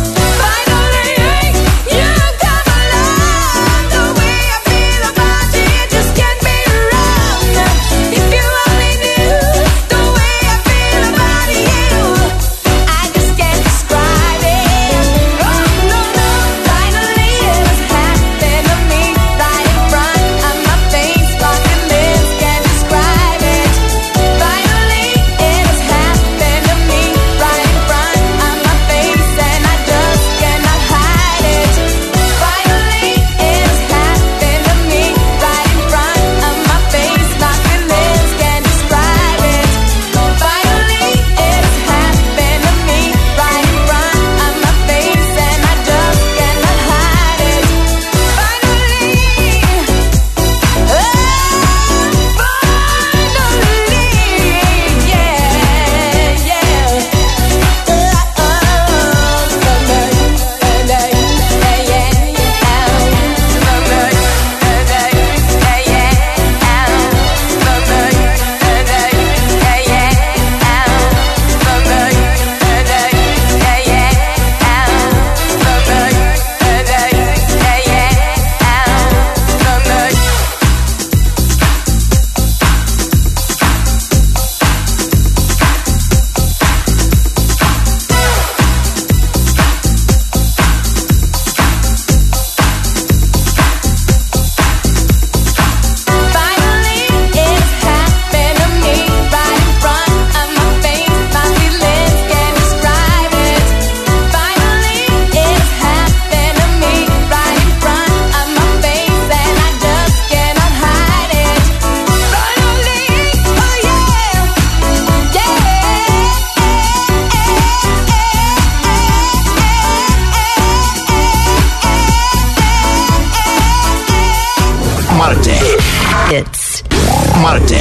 Hits. Marte.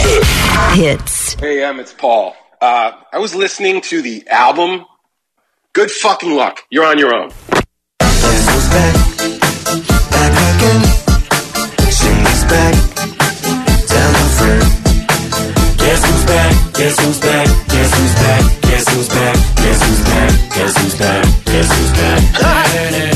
Hits. Hey, Em, it's Paul. Uh, I was listening to the album. Good fucking luck. You're on your own. Guess who's back? Back again. She's back. Tell a friend. Guess who's back? Guess who's back? Guess who's back? Guess who's back? Guess who's back? Guess who's back? Guess who's back?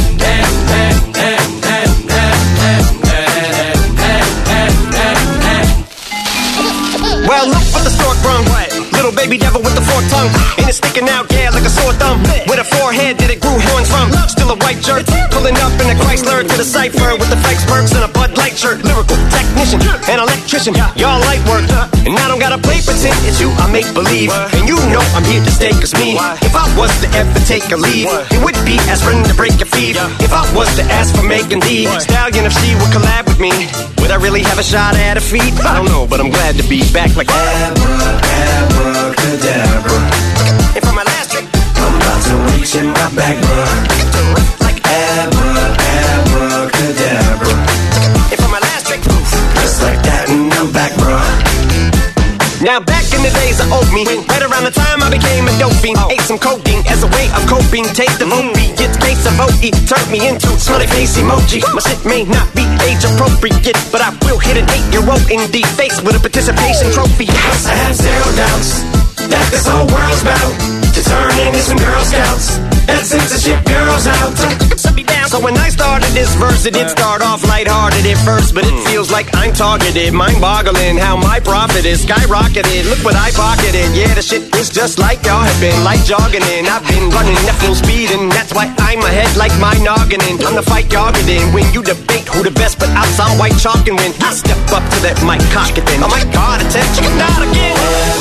Well, look what the stork brung. Little baby devil with the forked tongue. And it's sticking out, yeah, like a sore thumb. With a forehead that it grew horns from. Still a white jerk. Pulling up in a Chrysler to the cipher. With the Fikes perks and a Bud Light shirt. Lyrical technician, an electrician. Y'all light work. And I don't gotta play pretend. It's you I make believe. And you know I'm here to stay, cause me. If I was to ever take a leave, it would be aspirin to break your feet. If I was to ask for Megan D Stallion, if she would collab with me, would I really have a shot at her feet? I don't know, but I'm glad to be back like abracadabra. And for my last trick, I'm about to reach in my back, bruh. Like abra, abracadabra. And for my last trick, just like that, and I'm back, bruh. me. Right around the time I became a dope fiend, ate some codeine as a way of coping. Taste of opiates, case of O E, turned me into smiley face emoji. My shit may not be age appropriate, but I will hit an eight-year-old in the face with a participation trophy. I have zero doubts that this whole world's about to turn into some Girl Scouts and censorship girls out. So when I started this verse, it did start off lighthearted at first, but it feels like I'm targeted, mind-boggling how my profit is skyrocketed. Look what I pocketed, yeah, the shit is just like y'all have been, like jogging in. I've been running at full speed, and that's why I'm ahead like my noggin in. I'm the fight y'all get in when you debate who the best, but I'll sound white chalk and win. I step up to that mic, cock it then. Oh my God, attention, not again.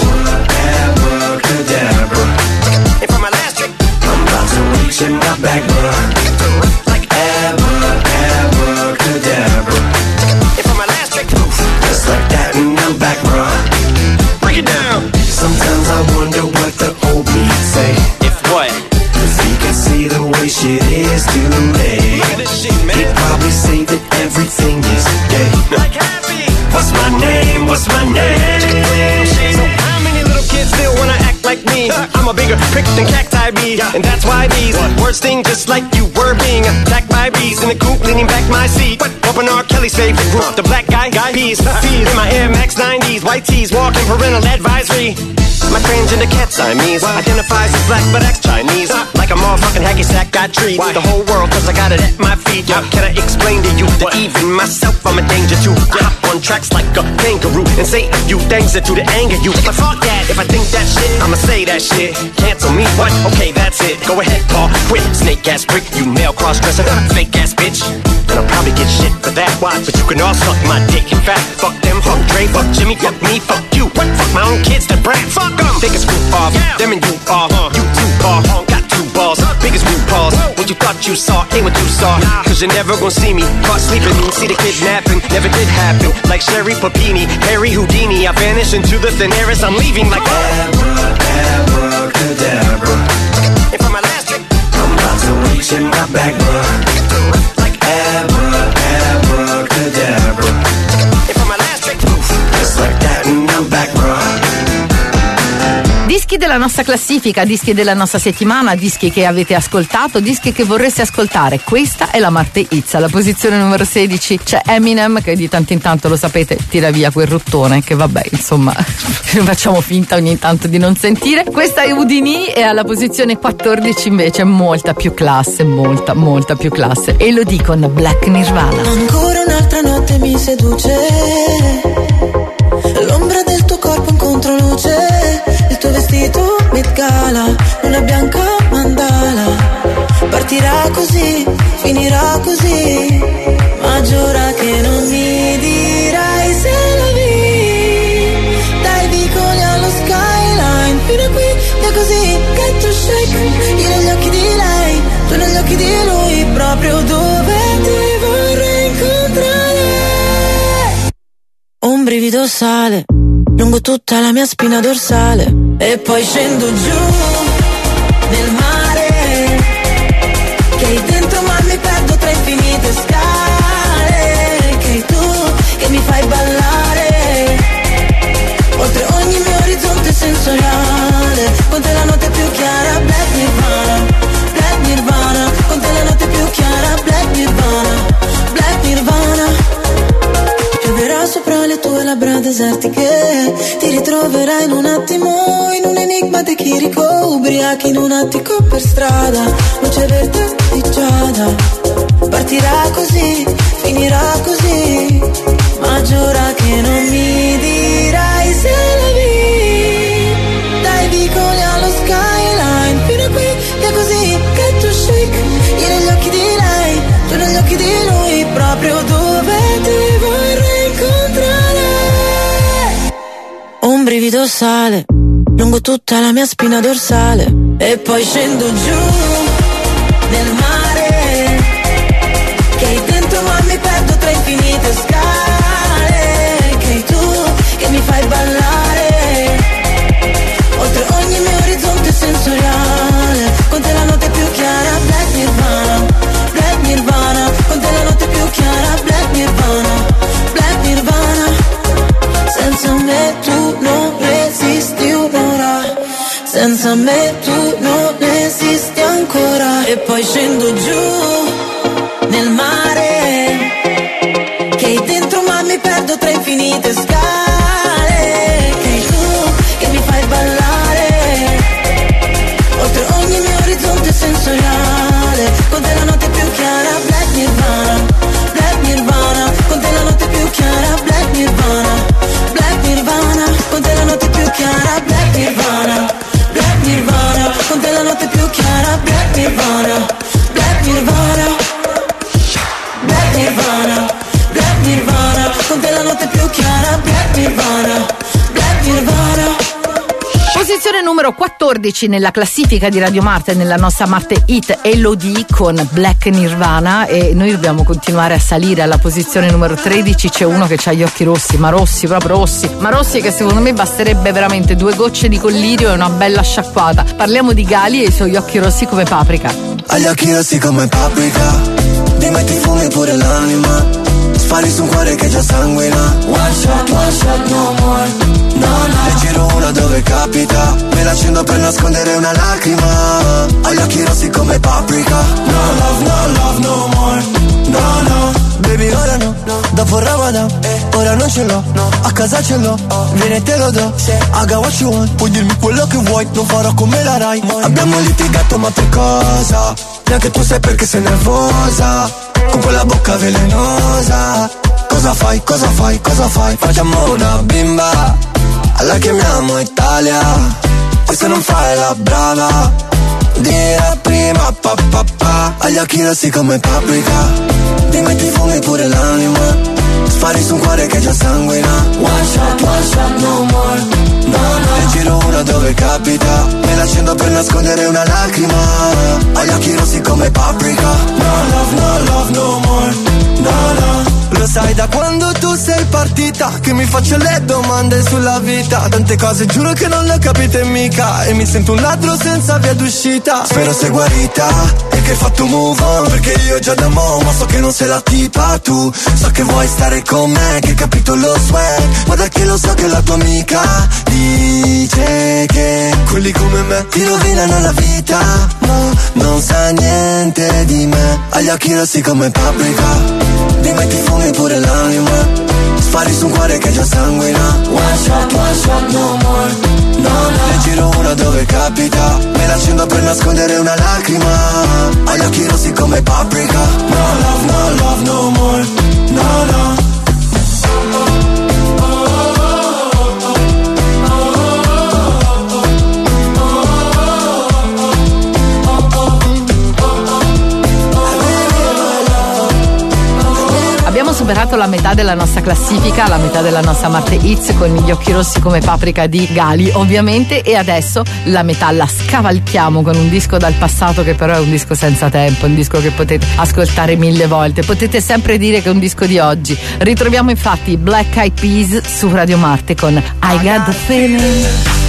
Abracadabra. And for my last trick, I'm about to reach in my back, bruh. Like Abra, abracadabra. And for my last trick, just like that, and I'm back, bruh. Break it down. Sometimes I wonder what the old me say. If what? If he could see the way shit is today, Look at this shit, man. he'd probably say that everything is gay. Like happy. What's my name? What's my name? So how many little kids still wanna act like me? I'm a bigger prick than cacti bee, and that's why these words sting just like you were being attacked by bees in the coop, leaning back my seat. Open R. Kelly's favorite group, the black guy, guy peas, peas in my Air Max nineties, white tees, walking parental advisory. My transgender cat Siamese identifies as black but acts Chinese. Like a motherfucking hacky sack, got treat the whole world cause I got it at my feet. How can I explain to you that even myself I'm a danger to? I hop on tracks like a kangaroo and say a few things that do to anger you. But fuck that, if I think that shit, I'ma say that shit. Cancel me, what? Okay, that's it. Go ahead, Paul, quit. Snake ass prick, you male cross-dresser, fake ass bitch. And I'll probably get shit for that, why? But you can all suck my dick. In fact, fuck them, fuck Dre, fuck Jimmy, fuck me, fuck you. What? Fuck my own kids to brag, fuck them. Take a screw off, yeah. Them and you are, uh, you two bar, uh, got two balls, uh, biggest root balls. What you thought you saw ain't what you saw, nah. Cause you're never gonna see me caught sleeping, see the kidnapping, never did happen. Like Sherry Papini, Harry Houdini, I vanish into the thin air as I'm leaving like Abra, abracadabra. And for my last trick, I'm about to reach in my back, bruh. like Abra, abracadabra. And for my last trick, just like that, and I'm back, bruh. Dischi della nostra classifica, dischi della nostra settimana, dischi che avete ascoltato, dischi che vorreste ascoltare. Questa è la Marte Hits. Alla posizione numero sedici c'è Eminem, che di tanto in tanto, lo sapete, tira via quel ruttone che vabbè, insomma, facciamo finta ogni tanto di non sentire. Questa è Udini, e alla posizione quattordici invece molta più classe, molta, molta più classe. Elodie con Black Nirvana. Ancora un'altra notte mi seduce, l'ombra del tuo corpo in controluce, il tuo vestito Met Gala, una bianca mandala. Partirà così, finirà così, ma giura che non mi dirai se la vi. Dai vicoli allo skyline, fino a qui è così, get to shake. Io negli occhi di lei, tu negli occhi di lui, proprio dove ti vorrei incontrare. Un brivido sale lungo tutta la mia spina dorsale, e poi scendo giù nel mare, che hai dentro ma mi perdo tra infinite scale, che hai tu che mi fai ballare oltre ogni mio orizzonte sensoriale. Con te la notte più chiara, Black Nirvana, Black Nirvana. Con te la notte più chiara, Black Nirvana, Black Nirvana. Pioverà sopra le tue labbra desertiche, ti ritroverai in un attimo in un enigma di chirico, ubriachi in un attico per strada, luce verde di giada. Partirà così, finirà così, ma giura che non mi dirai se la vi. Dai vicoli allo skyline, fino a qui è così, get to shake. Io negli occhi di lei, tu negli occhi di lui, proprio dove ti vorrei incontrare. Un brivido sale lungo tutta la mia spina dorsale, e poi scendo giù nel mare, che hai dentro ma mi perdo tra infinite scale, che hai tu che mi fai ballare oltre ogni mio orizzonte sensoriale. Con te la notte più chiara, Black Nirvana, Black Nirvana. Con te la notte più chiara, Black Nirvana, Black Nirvana. Senza me tu non resisti un'ora. me tu non esisti ancora. E poi scendo giù nel mare, che hai dentro ma mi perdo tra infinite scale. Che tu che mi fai ballare oltre ogni mio orizzonte sensoriale. Con te la notte più chiara, Black Nirvana, Black Nirvana. Con te la notte più chiara, Black Nirvana, Black Nirvana. Con te la notte più chiara, Black Nirvana, Black Nirvana. Con te la notte più chiara, Black Nirvana, Black Nirvana, Black Nirvana, Black Nirvana. Con te la notte più chiara, Black Nirvana, Black Nirvana. Posizione numero quattordici nella classifica di Radio Marte, nella nostra Marte Hit, Elodie con Black Nirvana. E noi dobbiamo continuare a salire. Alla posizione numero tredici c'è uno che ha gli occhi rossi, ma rossi, proprio rossi, ma rossi che secondo me basterebbe veramente due gocce di collirio e una bella sciacquata. Parliamo di Gali e i suoi occhi rossi come paprika. Agli occhi rossi come paprika, mi metti fumi pure l'anima. Spari su un cuore che già sanguina. One shot, one shot, no more, no, no. Ne giro una dove capita, me l'accendo per nascondere una lacrima. Agli occhi rossi come paprika. No love, no love, no more, no, no. Baby ora no, no. Dopo Ramadan, eh. ora non ce l'ho, no. A casa ce l'ho, oh. Vieni e te lo do, sì. I got what you want, puoi dirmi quello che vuoi. Non farò come la Rai, Moi. Abbiamo litigato ma per cosa? Neanche tu sai perché sei nervosa, con quella bocca velenosa. Cosa fai, cosa fai, cosa fai? Facciamo una bimba, alla chiamiamo Italia. E se non fai la brava, dirà prima pa pa pa. Agli occhi rossi come paprika, ti metti fumi pure l'anima. Spari su un cuore che già sanguina. One shot, one shot, no more, no, no. Ne giro una dove capita, me l'accendo per nascondere una lacrima. Agli occhi rossi come paprika. No love, no love, no more, no, no. Lo sai da quando tu sei partita, che mi faccio le domande sulla vita. Tante cose giuro che non le ho capite mica, e mi sento un ladro senza via d'uscita. Spero sei guarita e che hai fatto move on, perché io già da mo', ma so che non sei la tipa tu. So che vuoi stare con me, che hai capito lo swag. Guarda che lo so che la tua amica dice che quelli come me ti rovinano la vita, ma non sa niente di me. Agli occhi rossi come paprika, ti metti fumi pure l'anima. Spari su un cuore che già sanguina. One shot, one shot, no more, no, no. Ne giro una dove capita, me l'accendo per nascondere una lacrima. Agli occhi rossi come paprika. No love, no love, no more, no, no. Abbiamo superato la metà della nostra classifica, la metà della nostra Marte Hits con gli occhi rossi come paprika di Gali, ovviamente, e adesso la metà la scavalchiamo con un disco dal passato che però è un disco senza tempo, un disco che potete ascoltare mille volte, potete sempre dire che è un disco di oggi. Ritroviamo infatti Black Eyed Peas su Radio Marte con I Got the Feeling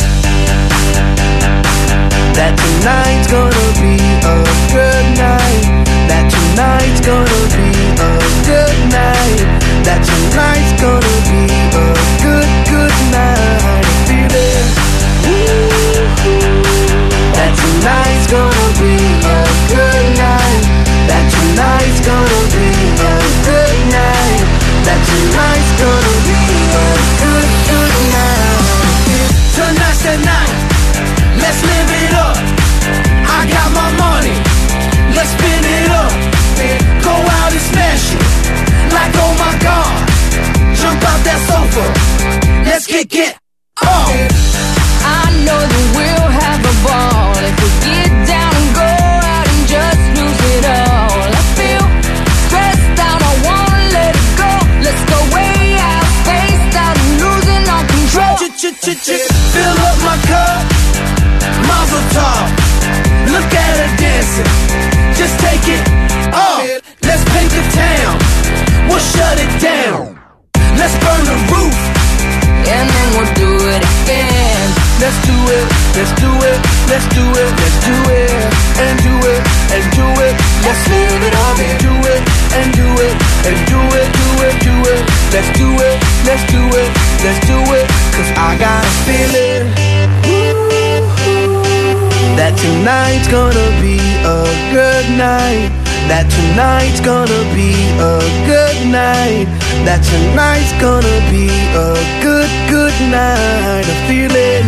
That tonight's gonna be a good night. That tonight's gonna be a good night. That tonight's gonna be a good, good night. Feel it. Ooh. That tonight's gonna be a good night. That tonight's gonna be a good night. That tonight's gonna be a good, good night. Tonight's the night. Let's live it up. I got my money. Let's spin it up. Go out and smash it. Like oh my God. Jump out that sofa. Let's kick it up. I know that we'll have a ball if we get down and go out and just lose it all. I feel stressed out, I wanna let it go. Let's go way out, spaced out and losing all control. Fill up my cup. Mazel tov. Look at her dancing. Just take it off. Let's paint the town. We'll shut it down. Let's burn the roof. And then we'll do it again. Let's do it. Let's do it. Let's do it. Let's do it. And do it. And do it. Let's live it up. And do it. And do it. And do it. Do it. Do it. Let's do it. Let's do it. Let's do it. Cause I got a feeling. Ooh. that tonight's gonna be a good night. That tonight's gonna be a good night. That tonight's gonna be a good, good night. I feel it.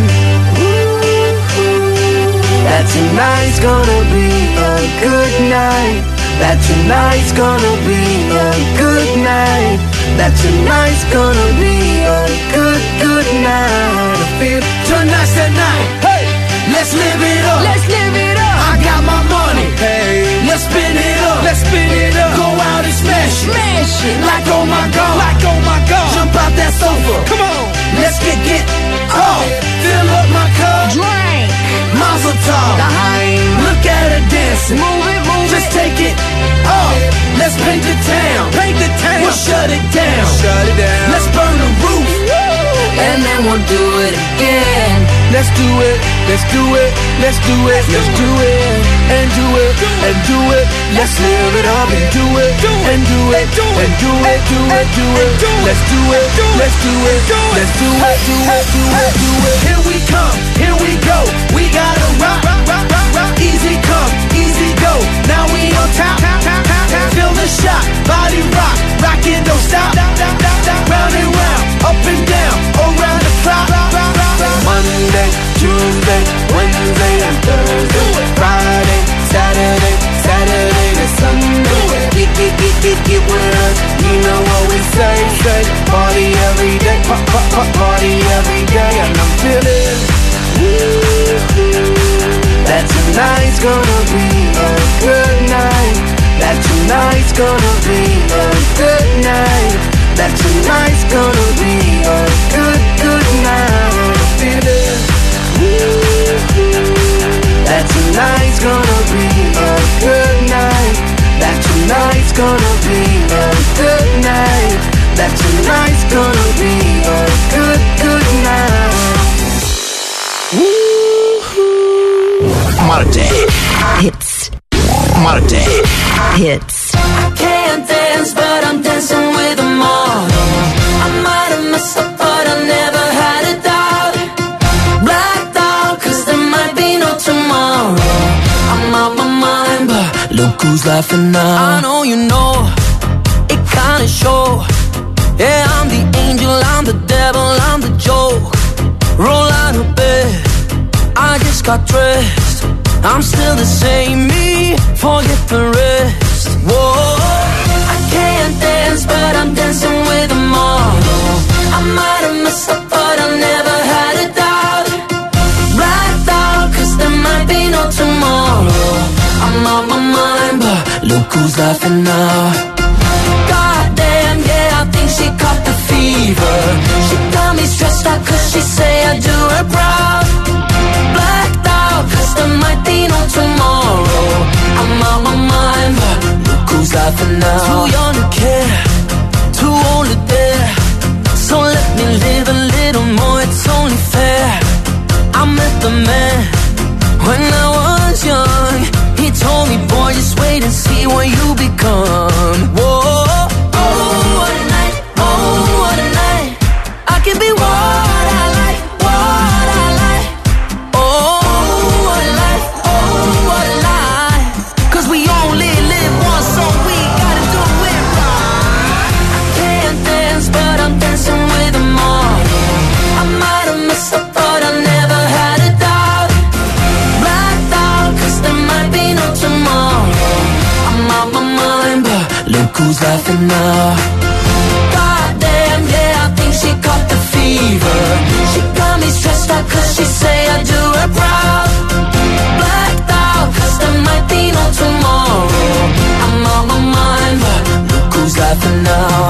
That tonight's gonna be a good night. That tonight's gonna be a good night. That tonight's gonna be a good, good night. I feel tonight's the night. Hey, let's live it up. Let's live it up. I got my money. Hey, let's spin it up. Let's spin it up. Go out and smash it. Smash it. Like oh my god. Like oh my god. Jump out that sofa. Come on. Let's get get off. Fill up my cup. Drink. Mazel tov. Look at her dancing. Move it, move Just it. take it off. Let's paint the town. Paint the town. We'll shut it down. Shut it down. Let's burn the roof. And then we'll do it again. Let's do it. Let's do it. Let's do it. Let's do it. And do it. And do it. Let's live it up and do it. And do it. And do it. Do it. Do it. Let's do it. Let's do it. Let's do it. Do it. Do it. Do it. Here we come. Here we go. We gotta rock. Rock. Rock. Rock. Easy come. Easy go. Now we on top. Feel the shot. Body rock. Rockin', don't stop. Round and round. Up and down. Around the clock. Monday, Tuesday, Wednesday, and Thursday. Friday, Saturday, Saturday to Sunday. Get, get, get, get, get with us. You know what we say, say. Party every day, pop, pop, pop, party every day. And I'm feeling that tonight's gonna be a good night. That tonight's gonna be a good night. That tonight's gonna be a good, good night. I feel it. That tonight's gonna be a good night. That tonight's gonna be a good night. That tonight's gonna be a good, good night. Marte Hits. Marte Hits. I can't dance, but I'm dancing with them all. I might have messed up, but I never had a doubt. Blacked out, cause there might be no tomorrow. I'm out my mind, but look who's laughing now. I know you know, it kinda show. Yeah, I'm the angel, I'm the devil, I'm the joke. Roll out of bed, I just got dressed. I'm still the same me, forget the rest. Whoa, I can't dance, but I'm dancing with them all. I might have messed up, but I never had a doubt. Blacked out, cause there might be no tomorrow. I'm out my mind, but look who's laughing now. Goddamn, yeah, I think she caught the fever. She got me stressed out cause she say I do her proud. Blacked out, cause there might be no tomorrow. I'm out my mind, but look who's laughing now. Too young to care, too old to dare. So let me live a little more, it's only fair. I met the man when I was young. He told me, boy, just wait and see what you become. Whoa, oh, what a night, oh, what a night. I can be what I like, what I like. Oh, what a life, oh, what a life. Cause we only live once, so we gotta do it right. I can't dance, but I'm dancing with them all. I might have messed up, but I never had a doubt. Blacked out, cause there might be no tomorrow. I'm out my mind, but look who's laughing now. Goddamn, yeah, I think she caught the fever. She got me stressed out cause she say I do her proud. Blacked out, cause there might be no tomorrow. I'm out my mind, but look who's laughing now.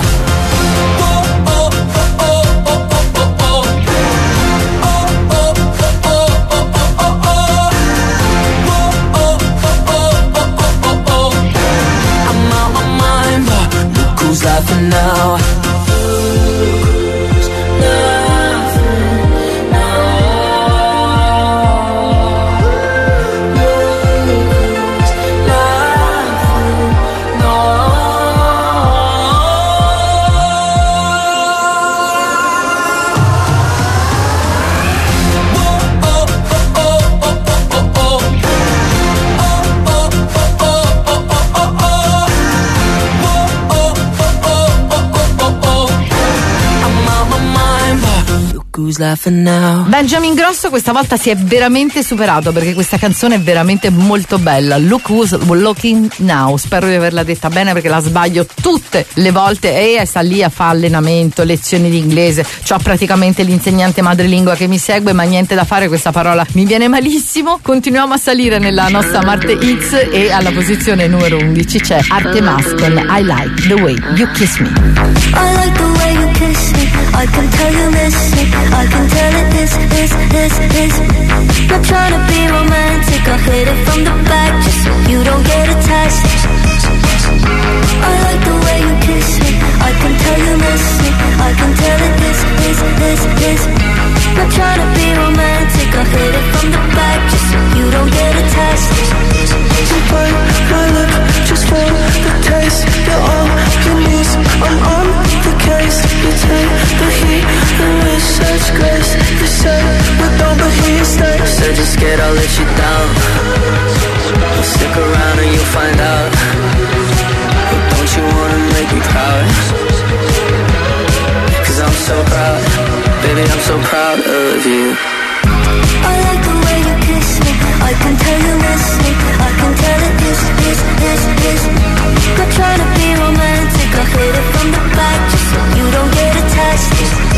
who's laughing now. Benjamin Grosso questa volta si è veramente superato, perché questa canzone è veramente molto bella. Look Who's Looking Now, spero di averla detta bene perché la sbaglio tutte le volte, e sta lì a fare allenamento, lezioni di inglese, c'ho praticamente l'insegnante madrelingua che mi segue, ma niente da fare, questa parola mi viene malissimo. Continuiamo a salire nella nostra Marte X e alla posizione numero undici c'è Artemas con I Like the Way You Kiss Me. I like the way you kiss me. I can tell you miss me. I can tell it is, is, is, is. Not trying to be romantic. I hit it from the back just so you don't get attached. I like the way you kiss me. I can tell you miss me. I can tell it is, is, is, is. Not trying to be romantic. I hit it from the back just so you don't get attached. You bite my lip just for the taste. You're all you need. I'm on the case. You take the heat and with such grace. You say we don't, but he stays. Said you're scared I'll let you down. Stick around and you'll find out. But don't you wanna make me proud? Cause I'm so proud. Baby, I'm so proud of you. I like the way you kiss me. I can tell you miss me. I can tell it is, is, is, is. Not trying to be romantic. I hit it from the back just so you don't get attached.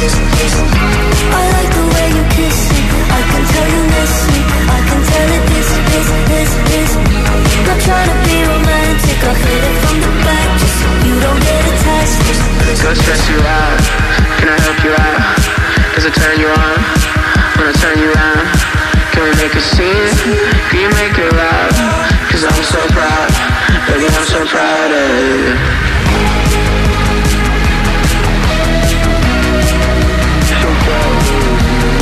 I like the way you kiss me. I can tell you miss me. I can tell it is, is, is, is. Not trying to be romantic. I hit it from the back just so you don't get attached. Go stress you out. Can I help you out? Does it turn you on? Wanna turn you around? Can we make a scene? Can you make it loud? Cause I'm so proud. Baby, I'm so proud of you. So proud of you.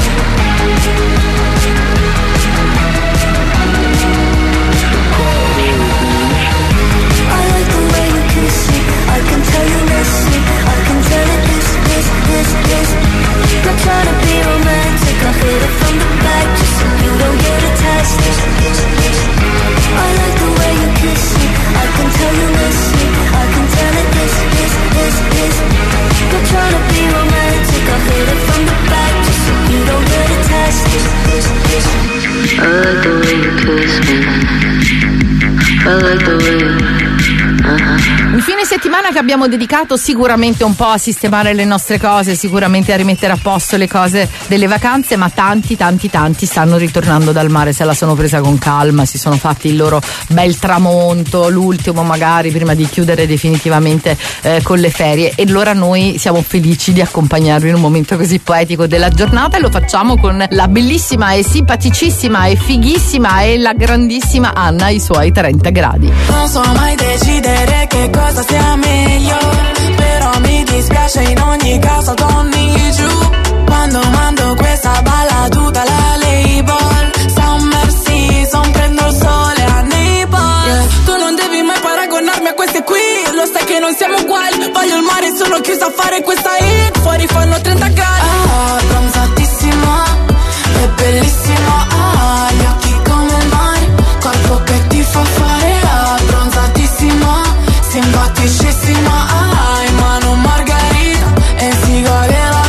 I like the way you kiss me. I can tell you miss me. I can tell it is, is, is, is. Not trying to be romantic. I hit it from the back just so you don't get attached. I like the way you kiss me. I can tell you miss me. I can tell it is, is, is, is. Not trying to be romantic. I hit it from the back just so you don't get attached. I like the way you kiss me. I like the way you... Uh-huh. Un fine settimana che abbiamo dedicato sicuramente un po' a sistemare le nostre cose, sicuramente a rimettere a posto le cose delle vacanze, ma tanti tanti tanti stanno ritornando dal mare, se la sono presa con calma, si sono fatti il loro bel tramonto, l'ultimo magari prima di chiudere definitivamente eh, con le ferie, e allora noi siamo felici di accompagnarvi in un momento così poetico della giornata, e lo facciamo con la bellissima e simpaticissima e fighissima e la grandissima Anna ai suoi trenta gradi. Non so mai decidere che cosa sia meglio, però mi dispiace in ogni caso torni giù. Quando mando questa balladuta alla label, Summer Season, prendo il sole a Naples, yeah. Tu non devi mai paragonarmi a queste qui, lo sai che non siamo uguali. Voglio il mare, sono chiusa a fare questa hit, fuori fanno trenta gradi. Ah, bronzatissima, è bellissima, ah, gli occhi come il mare, corpo che ti fa fare, ah, bronzatissima, simpaticissima, ah, in mano margarita e si gode la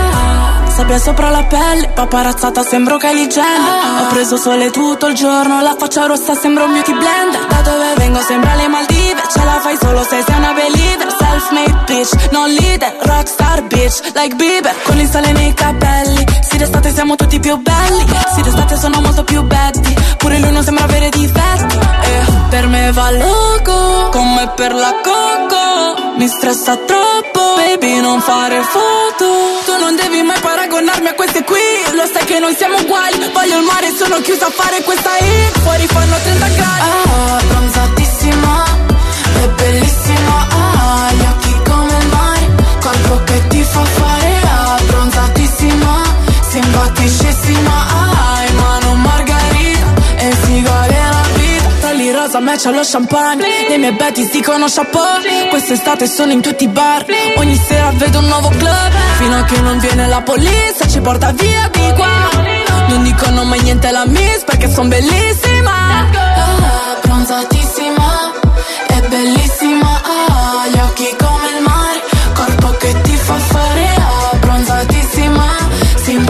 vita. Sabbia sopra la pelle, paparazzata sembro Kylie Jenner. Ho preso sole tutto il giorno, la faccia rossa sembra un beauty blender. Da dove vengo sembra le Maldive, ce la fai solo se sei una believer. Self-made bitch, non leader, rockstar bitch, like Bieber. Con il sale nei capelli, sì d'estate siamo tutti più belli, sì d'estate sono molto più betty, pure lui non sembra avere difetti. E per me va loco, come per la coco, mi stressa troppo, baby non fare foto. Tu non devi mai paragonarmi a queste qui, lo sai che non siamo uguali. Voglio il mare, sono chiusa a fare questa hit, fuori fanno trenta gradi. Ah, bronzatissima, è bellissima, ah, gli occhi come il mare, corpo che ti fa fare, ah, bronzatissima, simpaticissima, ah, in mano margarita e si gode la vita. Rolli rosa match allo champagne, le mie betties dicono chapeau. Quest'estate sono in tutti i bar, ogni sera vedo un nuovo club, fino a che non viene la polizia, ci porta via di qua. Non dicono mai niente alla miss perché son bellissima, ah, bronzatissima, è bellissima, ah, gli occhi come il mare, corpo che ti fa fare, ah, bronzatissima, simpaticissima.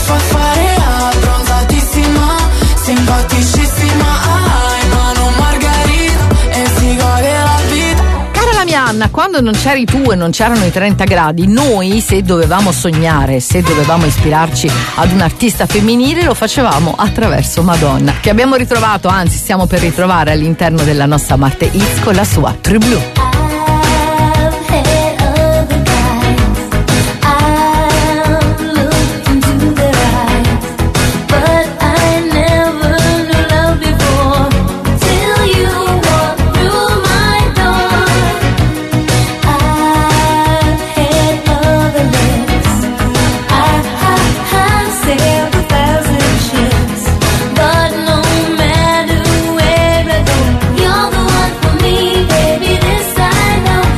fa fare abbronzatissima, simpaticissima, hai mano margarita e si gode la vita. Cara la mia Anna, quando non c'eri tu e non c'erano i trenta gradi, noi se dovevamo sognare, se dovevamo ispirarci ad un artista femminile, lo facevamo attraverso Madonna, che abbiamo ritrovato, anzi stiamo per ritrovare all'interno della nostra Marte Hits con la sua True Blue. You're the one for me, baby, this I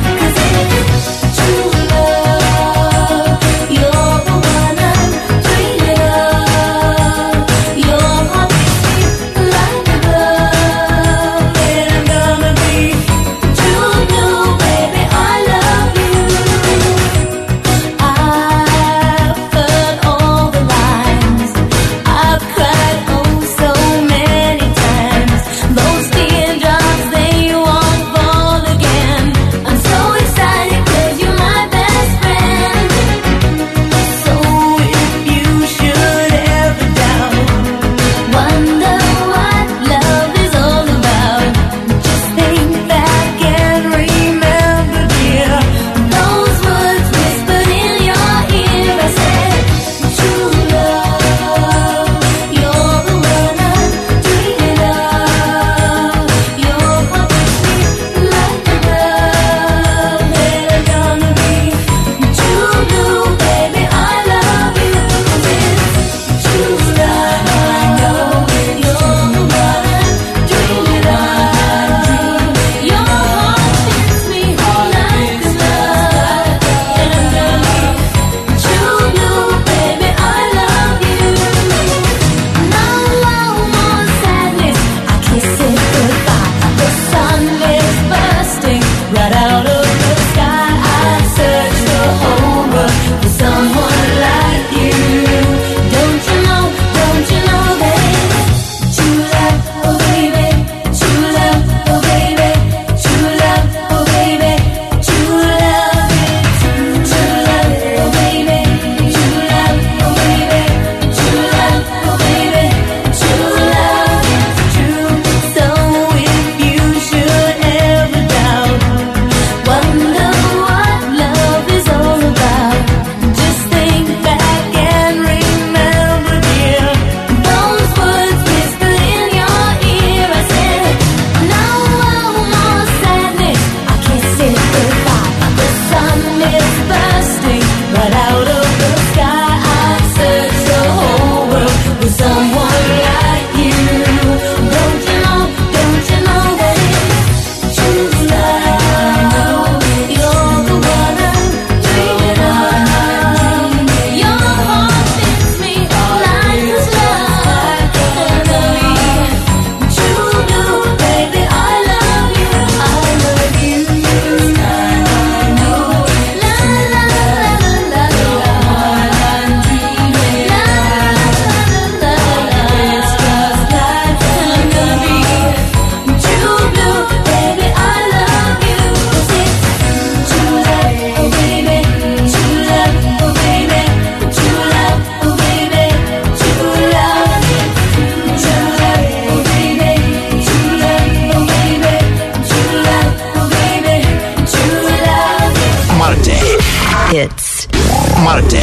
Hits. Marte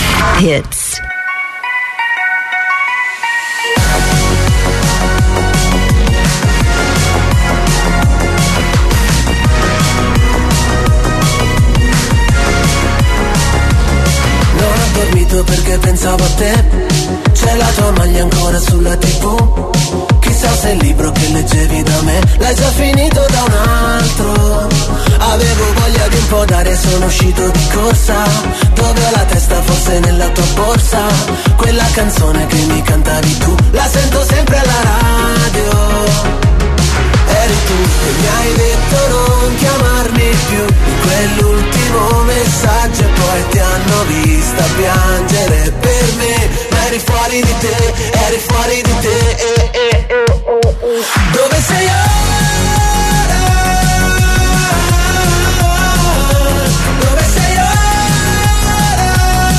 Hits. Non ho dormito perché pensavo a te. C'è la tua maglia ancora sulla tivù. Chissà se il libro che leggevi da me l'hai già finito da un altro. Avevo voglia di un po' d'aria, sono uscito di corsa. Dove ho la testa, forse nella tua borsa. Quella canzone che mi cantavi tu, la sento sempre alla radio. Eri tu che mi hai detto non chiamarmi più. In quell'ultimo messaggio e poi ti hanno vista piangere per me. Ma eri fuori di te, eri fuori di te, eh, eh, eh, eh. Dove sei ora? Dove sei ora?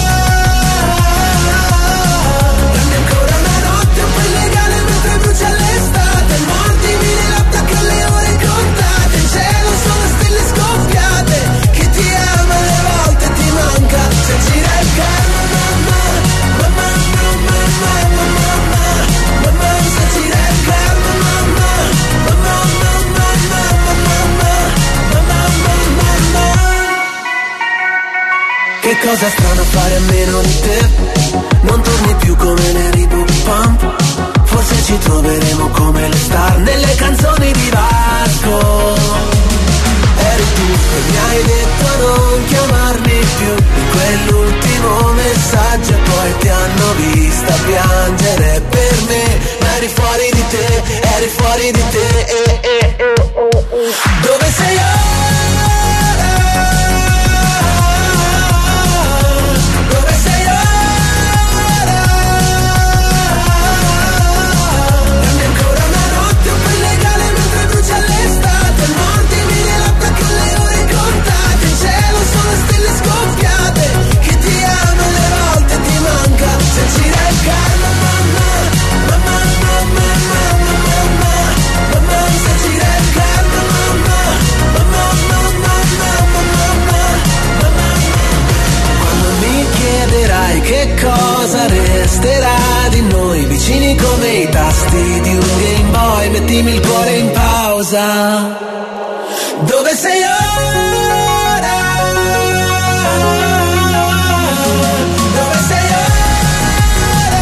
Dammi ancora una notte un po' illegale mentre brucia l'estate, mordimi le labbra che le ore contate, in cielo sono stelle scoppiate, chi ti ama alle volte ti manca, se gira il carro mamma, mamma, mamma, mamma, mamma, mamma, se gira il carro mamma, mamma, mamma, mamma, mamma, mamma, mamma, mamma. Che cosa strano fare a meno di te, non torni più come neri book pump, forse ci troveremo come le star nelle canzoni di Vasco. Eri tu che mi hai detto non chiamarmi più, in quell'ultimo messaggio e poi ti hanno vista piangere per me, ma eri fuori di te, eri fuori di te, eh, eh, eh, eh, eh. Dove sei ora? Dove sei ora? Dammi ancora una notte un po' illegale mentre brucia l'estate, mordimi le labbra che le ore contate, in cielo sono stelle scoppiate, chi ti ama alle volte ti manca, se gira il carro mamma, mamma, mamma, mamma, mamma, mamma, se gira il carro mamma, mamma, mamma, mamma, mamma, mamma. Quando mi chiederai che cosa resterà di noi, vicini come i tasti di un Game Boy, mettimi il cuore in pausa. Dove sei ora? Dove sei ora?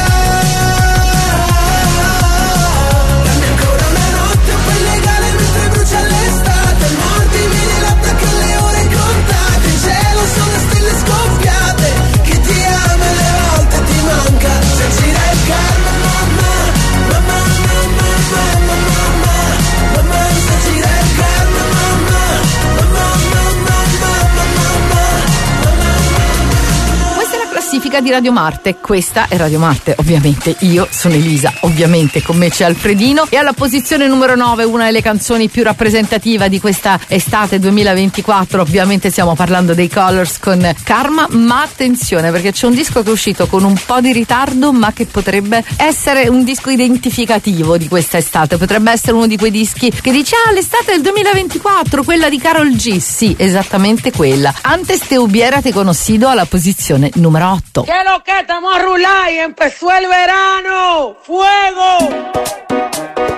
Dammi ancora una notte un po' illegale mentre brucia l'estate, mordimi le labbra che le ore contate, in cielo sono stelle scoppiate, chi ti ama alle volte ti manca, se gira il carro mamma, mamma, mamma, mamma, mamma, mamma, se gira il carro mamma, mamma, mamma, mamma, mamma. Questa è la classifica di Radio Marte, questa è Radio Marte, ovviamente io sono Elisa, ovviamente con me c'è Alfredino, e alla posizione numero nove una delle canzoni più rappresentativa di questa estate duemilaventiquattro, ovviamente stiamo parlando dei Colors con Karma, ma attenzione perché c'è un disco che è uscito con un po' di ritardo ma che potrebbe essere un disco identificativo di questa estate, potrebbe essere uno di quei dischi che dice ah l'estate del duemilaventiquattro, quella di Karol G, sì esattamente quella. Antes te hubiera te conocido alla posizione numero otto. ¿Qué lo que estamos a rular y empezó el verano? ¡Fuego!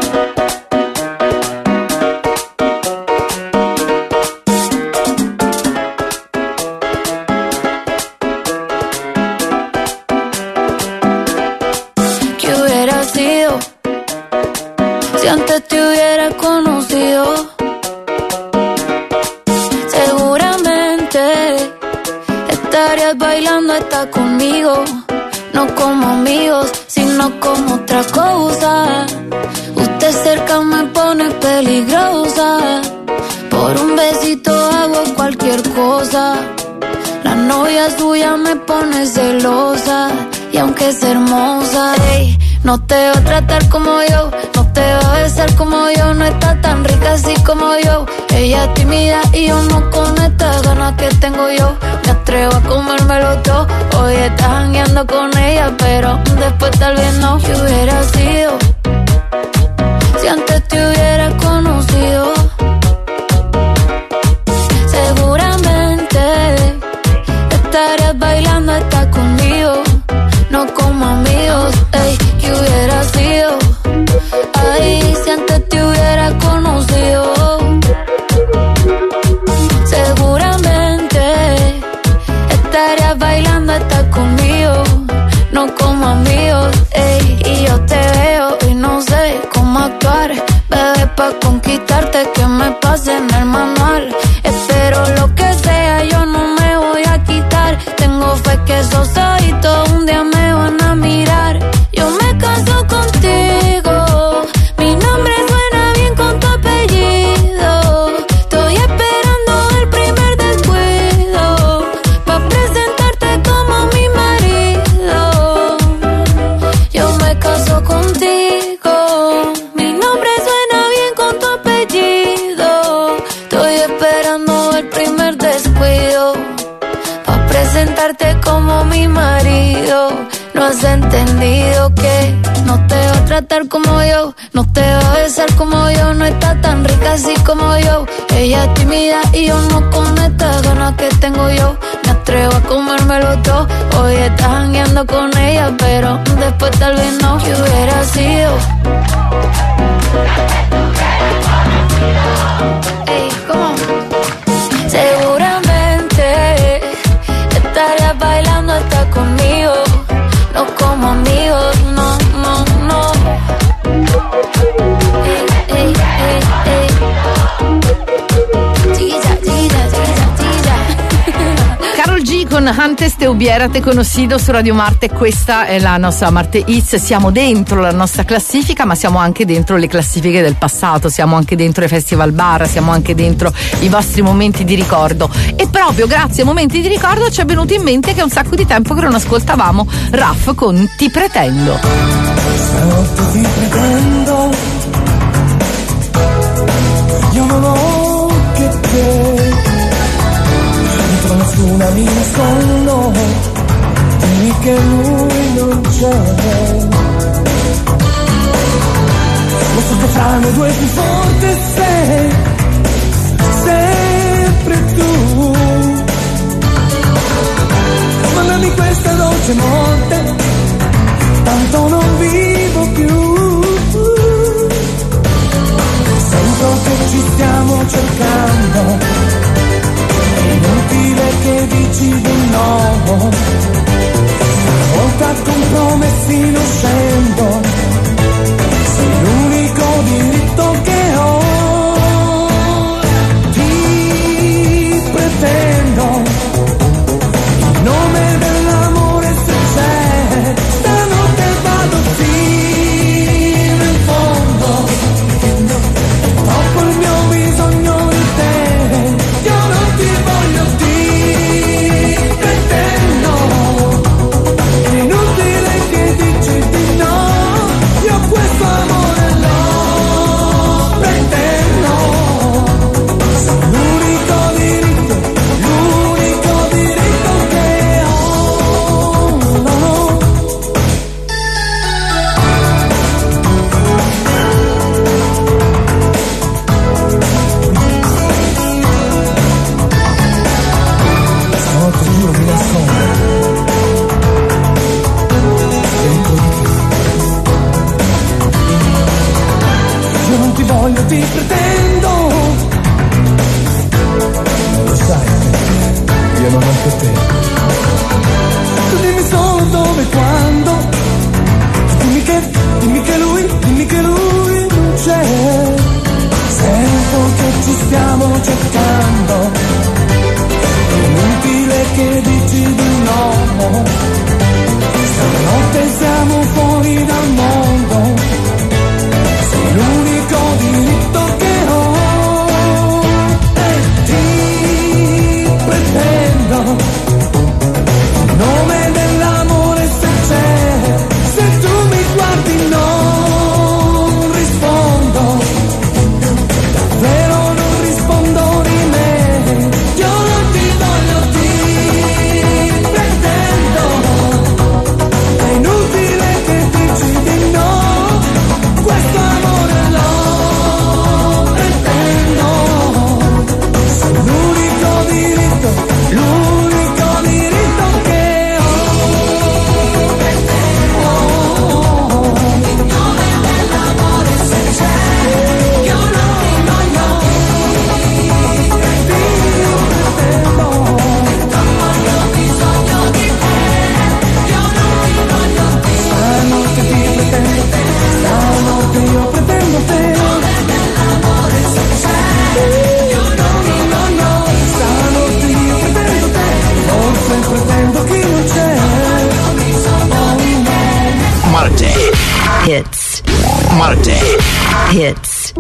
¿Qué hubiera sido si antes te hubiera conocido? Seguramente estarías bailando, estás conmigo, no como amigos, sino como otra cosa. Usted cerca me pone peligrosa, por un besito hago cualquier cosa. La novia suya me pone celosa, y aunque es hermosa, ey, no te va a tratar como yo, no te va a besar como yo, no está tan rica así como yo. Ella es tímida y yo no con estas ganas que tengo yo. Me atrevo a comérmelo todo, hoy estás jangueando con ella, pero después tal vez no. ¿Qué hubiera sido si antes te hubiera conocido? Seguramente estarías bailando, estás conmigo, no como amigos, ey, ¿qué hubiera sido? Ay, si antes te hubiera conocido. Seguramente estarías bailando, estás conmigo, no como amigos, ey, y yo te veo y no sé cómo actuar, bebé, pa' conquistarte que me pase en el manual. Espero lo que sea, yo no me voy a quitar, tengo fe que esos ojitos un día me van a mirar. Yo me caso contigo, mi nombre suena bien con tu apellido. Estoy esperando el primer descuido pa' presentarte como mi marido. entendido que no te va a tratar como yo, no te va a besar como yo, no está tan rica así como yo. Ella es tímida y yo no con estas ganas que tengo yo. Me atrevo a comérmelo todo. Hoy estás jangueando con ella, pero después tal vez no. Que hubiera sido. Ey, ¿cómo? Seguramente estarías bailando hasta conmigo. No como amigos, no, no, no. Ey, ey, ey, ey. Chiquilla, chiquilla, chiquilla, chiquilla. Karol G con Antes te hubierate conocido su Radio Marte. Questa è la nostra Marte Hits. Siamo dentro la nostra classifica, ma siamo anche dentro le classifiche del passato, siamo anche dentro i festival bar, siamo anche dentro i vostri momenti di ricordo. E proprio grazie ai momenti di ricordo ci è venuto in mente che è un sacco di tempo che non ascoltavamo Raff con Ti pretendo. Stanotte ti pretendo, io non ho che te, dentro nessuna mi nascondo, dimmi che lui non c'è. Lo so che fra noi due più forte sei, sempre tu. Mandami questa dolce morte, tanto non vivo più. Sento che ci stiamo cercando, è inutile che dici di no. Stavolta con promessi non scendo, sei l'unico diritto che ho. Ti pretendo, in nome dell'amore se c'è. Stanotte vado fino in fondo, è troppo il mio bisogno di te. Io non ti voglio, ti pretendo, è inutile che dici di no. Io questo amore lo pretendo, sei l'unico diritto, l'unico diritto che ho. No. Stanotte giuro mi nascondo dentro di te. Io non ti voglio, ti pretendo. Lo sai, io non ho che te. Tu dimmi solo dove e quando. Dimmi che, dimmi che lui, dimmi che lui non c'è. Sento che ci stiamo cercando, è inutile che dici di no. Stanotte siamo fuori dal mondo, sei l'unico diritto che ho. E ti pretendo, in nome dell'amore se c'è. Se tu mi guardi non rispondo, davvero non rispondo di me. Io non ti voglio, ti pretendo, è inutile che dici di no. Questo amore lo pretendo, sei l'unico diritto, l'unico diritto che ho. In nome dell'amore se c'è, io non ti voglio, ti pretendo, troppo io ho bisogno di te. Io non ti voglio, ti stanotte ti pretendo te, stanotte io pretendo te. In nome dell'amore se c'è, io non ti voglio, stanotte io pretendo te, forse pretendo chi non c'è. Ho bisogno di te. Marte Hits. Marte Hits.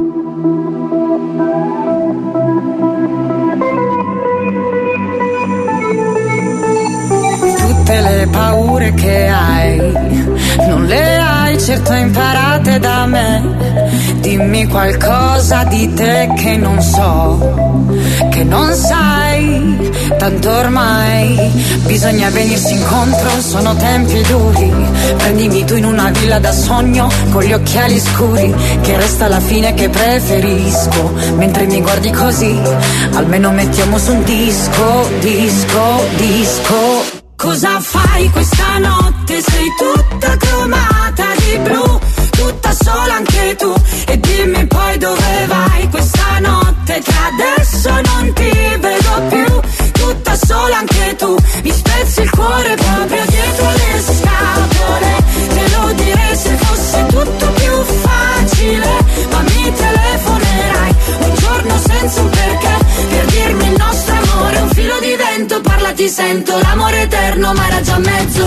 Tutte le paure che hai, non le hai certo imparate da me. Dimmi qualcosa di te che non so, che non sai sai, tanto ormai bisogna venirsi incontro, sono tempi duri. Prendimi tu in una villa da sogno con gli occhiali scuri, che resta alla fine che preferisco. Mentre mi guardi così, almeno mettiamo su un disco, disco, disco. Cosa fai questa notte? Sei tutta cromata di blu, tutta sola anche tu. E dimmi poi dove vai questa notte, che adesso non ti vedo più. Tutta sola anche tu, mi spezzi il cuore proprio dietro le scatole. Te lo direi se fosse tutto più facile, ma mi telefonerai un giorno senza un perché, per dirmi il nostro amore è un filo di vento. Parla, ti sento, l'amore eterno ma era già mezzo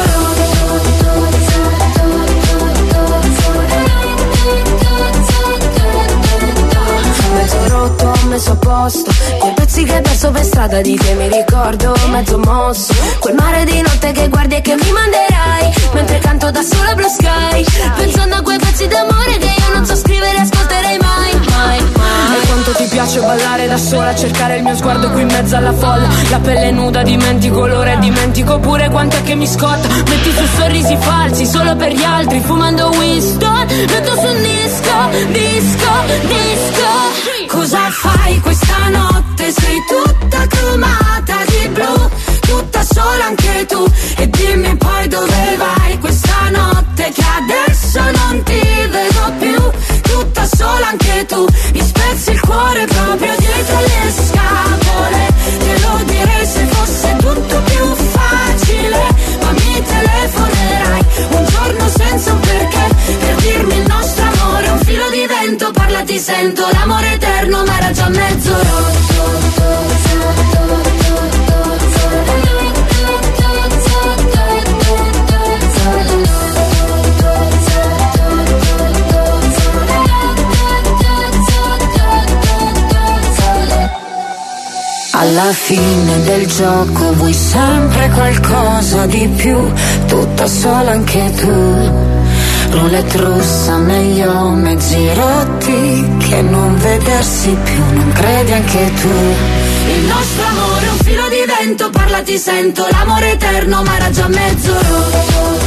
mezzo rotto, messo a posto, quei pezzi che hai perso per strada di te mi ricordo, mezzo mosso, quel mare di notte che guardi e che mi manderai, mentre canto da sola Blue Sky, pensando a quei pezzi d'amore che io non so scrivere e ascolterei mai, mai, mai. E quanto ti piace ballare da sola, cercare il mio sguardo qui in mezzo alla folla, la pelle nuda, dimentico l'ora e dimentico pure quanto è che mi scotta, metti su sorrisi falsi solo per gli altri, fumando Winston, metto su un disco, disco, disco. Cosa fai questa notte? Sei tutta cromata di blu, tutta sola anche tu. E dimmi poi dove vai questa notte, che adesso non ti vedo più. Tutta sola anche tu, mi spezzi il cuore proprio dietro le scatole. Te lo direi se fosse tutto più facile, ma mi telefonerai un giorno senza un perché, per dirmi il nostro amore è un filo di vento. Parla, ti sento, l'amore eterno ma era già mezzo rotto. Alla fine del gioco vuoi sempre qualcosa di più, tutta sola anche tu. Roulette russa, meglio mezzi rotti che non vedersi più, non credi anche tu? Il nostro amore è un filo di vento, parla, ti sento, l'amore eterno ma era già mezzo rotto.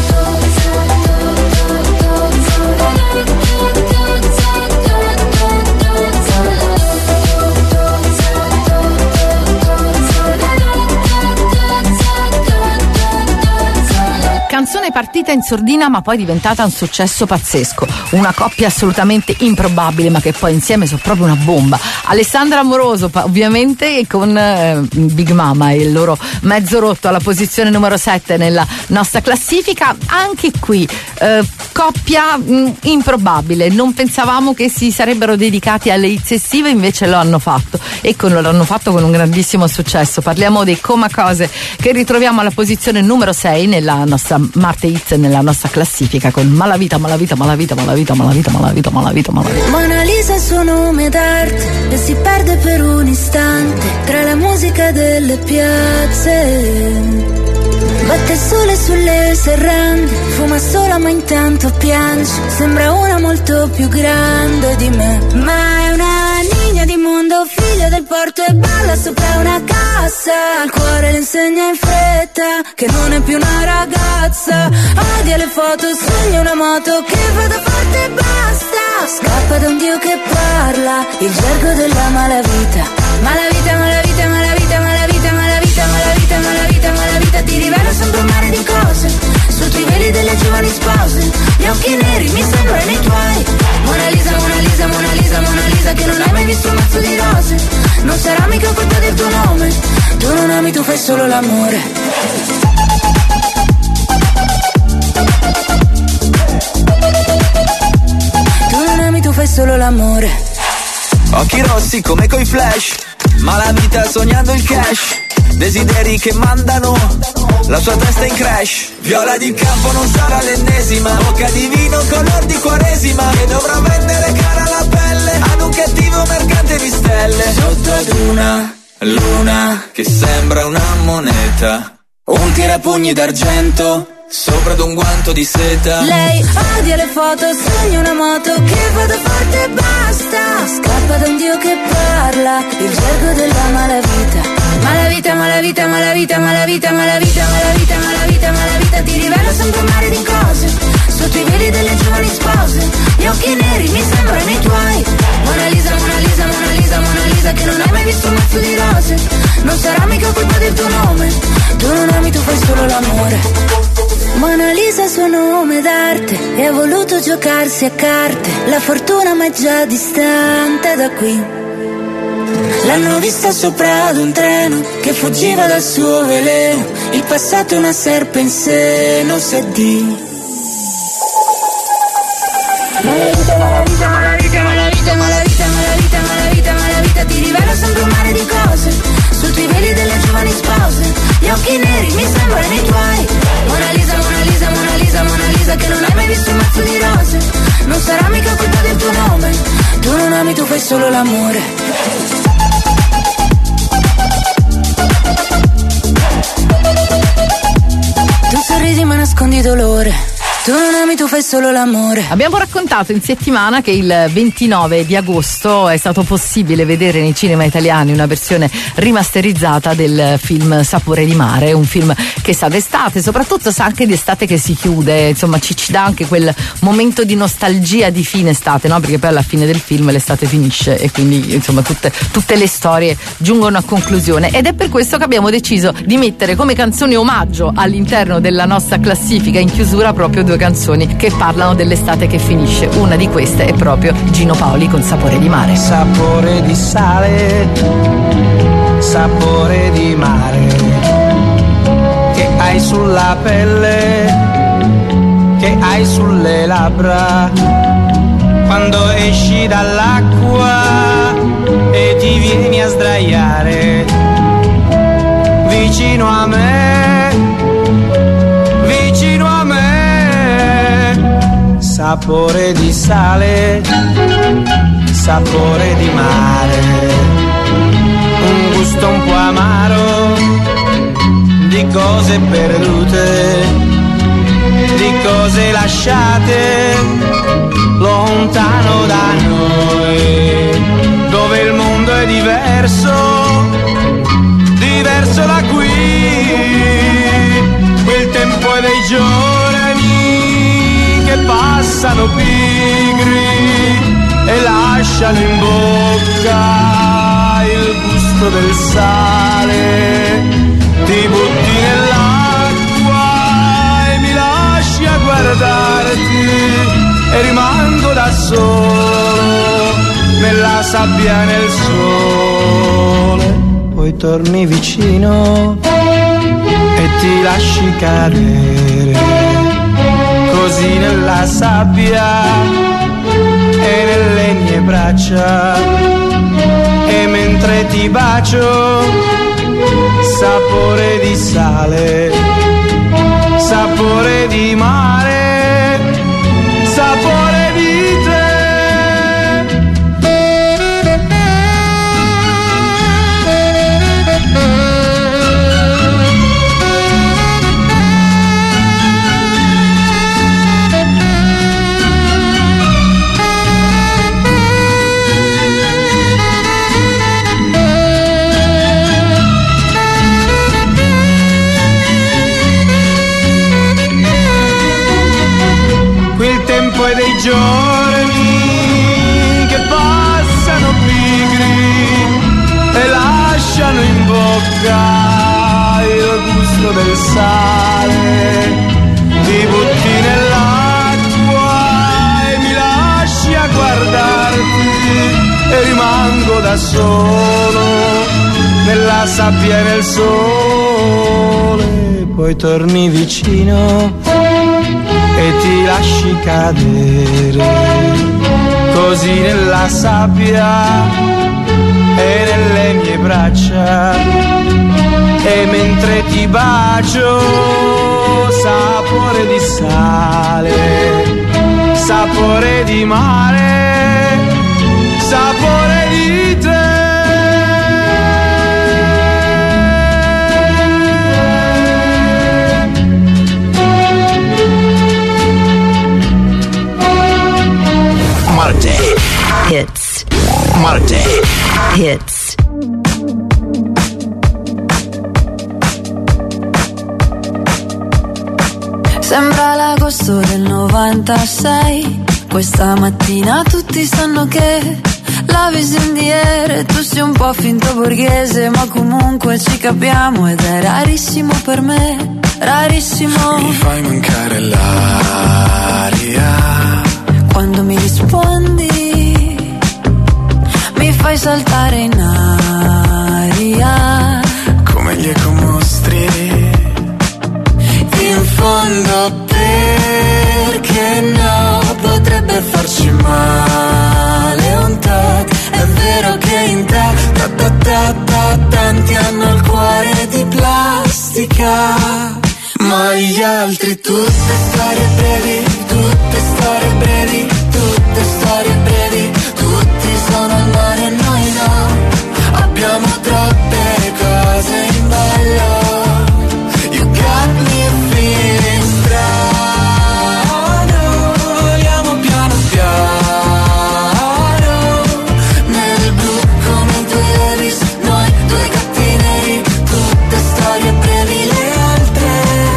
Canzone partita in sordina ma poi diventata un successo pazzesco, una coppia assolutamente improbabile ma che poi insieme sono proprio una bomba. Alessandra Amoroso ovviamente con eh, Big Mama e il loro mezzo rotto alla posizione numero sette nella nostra classifica. Anche qui eh, coppia mh, improbabile, non pensavamo che si sarebbero dedicati alle hits estive, invece lo hanno fatto e con, lo hanno fatto con un grandissimo successo. Parliamo dei Comacose che ritroviamo alla posizione numero sei nella nostra Marte Hits, nella nostra classifica con Malavita, Malavita, Malavita, Malavita, Malavita, Malavita, Malavita, Malavita. Mona Lisa è suo nome d'arte e si perde per un istante tra la musica delle piazze. Batte il sole sulle serrande, fuma sola ma intanto piange. Sembra una molto più grande di me, ma è una niña di mondo, figlia del porto e balla sopra una cassa. Al cuore le insegna in fretta che non è più una ragazza. Odia le foto, sogna una moto che vada forte e basta. Scappa da un dio che parla il gergo della malavita. Malavita, malavita, malavita, malavita, malavita, malavita, malavita, malavita. Ti rivela sempre un mare di cose sotto i veli delle giovani spose. Gli occhi neri mi sembrano i tuoi. Mona Lisa, Mona Lisa, Mona Lisa, Mona Lisa, che non hai mai visto un mazzo di rose. Non sarà mica colpa del tuo nome. Tu non ami, tu fai solo l'amore. Tu non ami, tu fai solo l'amore. Occhi rossi come coi flash, ma la vita sognando il cash. Desideri che mandano la sua testa in crash. Viola di campo non sarà l'ennesima, bocca di vino color di quaresima, che dovrà vendere cara la pelle ad un cattivo mercante di stelle. Sotto ad una luna che sembra una moneta, un tirapugni d'argento sopra ad un guanto di seta. Lei odia le foto, sogna una moto che vada forte e basta. Scappa da un dio che parla il gergo della malavita. Ma la vita, ma la vita, ma la vita, ma la vita, ma la vita, ma la vita, ma la vita, ma la vita ti rivela sempre un mare di cose. Sotto i veli delle giovani spose, gli occhi neri mi sembrano i tuoi. Mona Lisa, Mona Lisa, Mona Lisa, Mona Lisa, che non hai mai visto un mazzo di rose. Non sarà mica colpa del tuo nome, tu non ami, tu fai solo l'amore. Mona Lisa è suo nome d'arte e ha voluto giocarsi a carte. La fortuna ma è già distante da qui. L'hanno vista sopra ad un treno che fuggiva dal suo veleno. Il passato è una serpe in seno, se di. Ma la vita, ma la vita, ma la vita, ma la vita, ma la vita, ma la vita, ma la vita, ma la vita ti rivela sempre un mare di cose. Sotto i veli delle giovani spose, gli occhi neri mi sembrano i tuoi. Mona Lisa, Mona Lisa, Mona Lisa, Mona Lisa, che non hai mai visto un mazzo di rose. Non sarà mica colpa del tuo nome, tu non ami, tu fai solo l'amore. Tu sorridi ma nascondi dolore. Tu non ami, tu fai solo l'amore. Abbiamo raccontato in settimana che il ventinove di agosto è stato possibile vedere nei cinema italiani una versione rimasterizzata del film Sapore di mare, un film che sa d'estate, soprattutto sa anche di estate che si chiude, insomma ci, ci dà anche quel momento di nostalgia di fine estate, no? Perché poi alla fine del film l'estate finisce e quindi insomma tutte, tutte le storie giungono a conclusione, ed è per questo che abbiamo deciso di mettere come canzone omaggio all'interno della nostra classifica in chiusura proprio due canzoni che parlano dell'estate che finisce. Una di queste è proprio Gino Paoli con Sapore di mare. Sapore di sale, sapore di mare, che hai sulla pelle, che hai sulle labbra, quando esci dall'acqua e ti vieni a sdraiare vicino a me, vicino a me. Sapore di sale, sapore di mare, un gusto un po' amaro di cose perdute, di cose lasciate lontano da noi, dove il mondo è diverso, diverso da qui. Quel tempo è dei giorni che passano pigri e lasciano in bocca il gusto del sale. Ti butti nell'acqua e mi lasci a guardarti e rimango da solo nella sabbia, nel sole. Poi torni vicino e ti lasci cadere così nella sabbia e nelle mie braccia, e mentre ti bacio, sapore di sale, sapore di mare, sapore di te. Dei giorni che passano pigri e lasciano in bocca il gusto del sale. Ti butti nell'acqua e mi lasci a guardarti e rimango da solo nella sabbia e nel sole. Poi torni vicino e ti lasci cadere così nella sabbia e nelle mie braccia, e mentre ti bacio, sapore di sale, sapore di mare, sapore di te. Marte Hits. Marte Hits. Sembra l'agosto del novantasei. Questa mattina tutti sanno che la visioniere, tu sei un po' finto borghese, ma comunque ci capiamo ed è rarissimo per me, rarissimo. Mi fai mancare l'aria quando mi rispondi, mi fai saltare in aria come gli ecomostri. In fondo perché no, potrebbe farci male un tot. È vero che in te ta ta ta ta tanti hanno il cuore di plastica, ma gli altri tutte storie brevi, tutte storie brevi, tutte storie brevi. Tutti sono al mare e noi no, abbiamo troppe cose in ballo. You got me feeling strano, vogliamo piano piano nel blu come i tuoi Levi's, noi due gatti neri, tutte storie brevi le altre.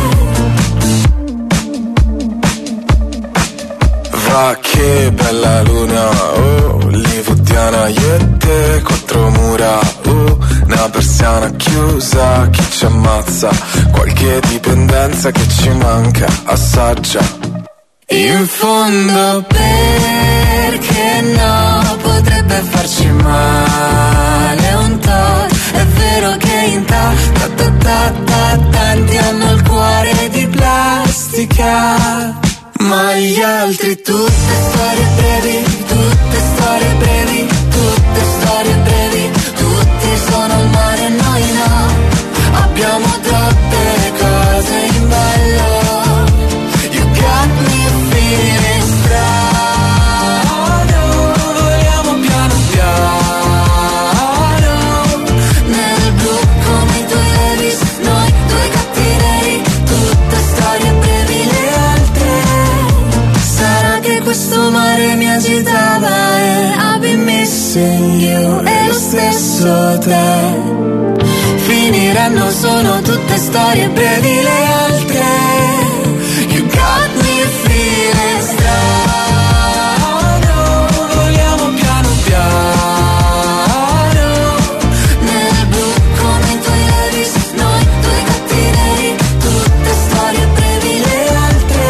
Va che bella luna, oh, hollywoodiana, io e te, quattro mura, oh, una persiana chiusa, chi ci ammazza, qualche dipendenza che ci manca, assaggia. In fondo perché no, potrebbe farci male un tot. È vero che in ta ta ta ta ta tanti hanno il cuore di plastica, ma gli altri tutte storie brevi, tutte storie brevi, tutte storie brevi. Tutti sono al mare e noi no, abbiamo troppe cose in ballo. You got me feeling strano, vogliamo piano piano nel blu come i tuoi Levi's, noi due gatti neri, tutte storie brevi le altre. Sarà che questo mare mi agitava e I've been missing you, e lo stesso te. Finiranno, sono tutte storie brevi le altre. You got me feeling strano, vogliamo piano piano nel blu come i tuoi Levi's, noi due gatti neri, tutte storie brevi le altre.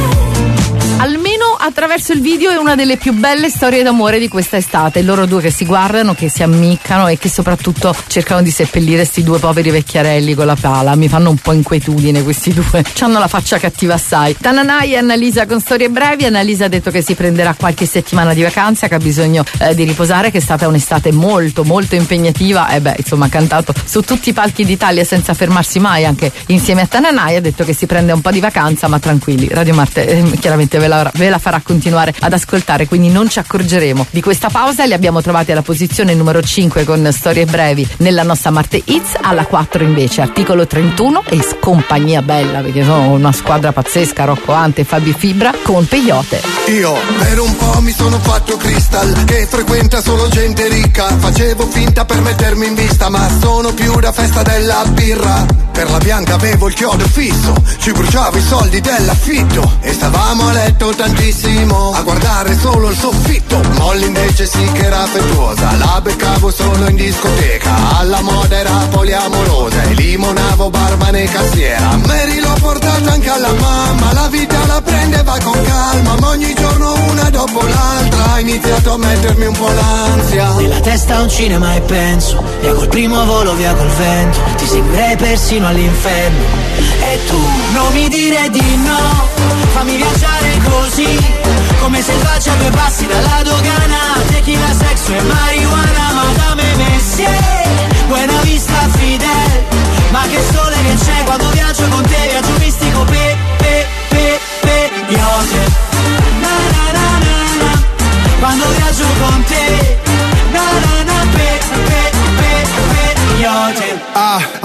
Almeno attraverso il video è una delle più belle storie d'amore di questa estate. Loro due che si guardano, che si ammiccano e che soprattutto cercano di seppellire sti due poveri vecchiarelli con la pala. Mi fanno un po' inquietudine questi due, c'hanno la faccia cattiva assai. Tananai e Annalisa con storie brevi. Annalisa ha detto che si prenderà qualche settimana di vacanza, che ha bisogno eh, di riposare, che è stata un'estate molto molto impegnativa e beh insomma ha cantato su tutti i palchi d'Italia senza fermarsi mai, anche insieme a Tananai. Ha detto che si prende un po' di vacanza, ma tranquilli, Radio Marte eh, chiaramente ve la, ve la farà continuare ad ascoltare, quindi non ci accorgeremo di questa pausa. Li abbiamo trovati alla posizione numero cinque con storie brevi nella nostra Marte Hits. Alla quattro invece Articolo trentuno e Compagnia Bella, perché sono una squadra pazzesca, Rocco Ante e Fabi Fibra con Peyote. Io per un po' mi sono fatto Crystal, che frequenta solo gente ricca. Facevo finta per mettermi in vista, ma sono più da festa della birra. Per la bianca avevo il chiodo fisso, ci bruciavo i soldi dell'affitto e stavamo a letto tantissimo a guardare solo il soffitto. Molly invece sì che era affettuosa, la beccavo solo in discoteca, alla moda era poliamorosa e limonavo barman e cassiera. Mary l'ho portata anche alla mamma, la vita la prendeva con calma, ma ogni giorno una dopo l'altra ha iniziato a mettermi un po' l'ansia. Nella testa un cinema e penso, via col primo volo, via col vento, ti seguirei persino all'inferno. E tu non mi dire di no, fammi viaggiare così, come selvaggia a due passi dalla dogana. Tequila, sexo e marijuana, Madame Messier, Buena Vista Fidel. Ma che sole che c'è quando viaggio con te, viaggio mistico, pe, pe, pe, pe, Iose. Na na na na na, quando viaggio con te, na na na, pe, pe, pe, pe, Iose. Ah,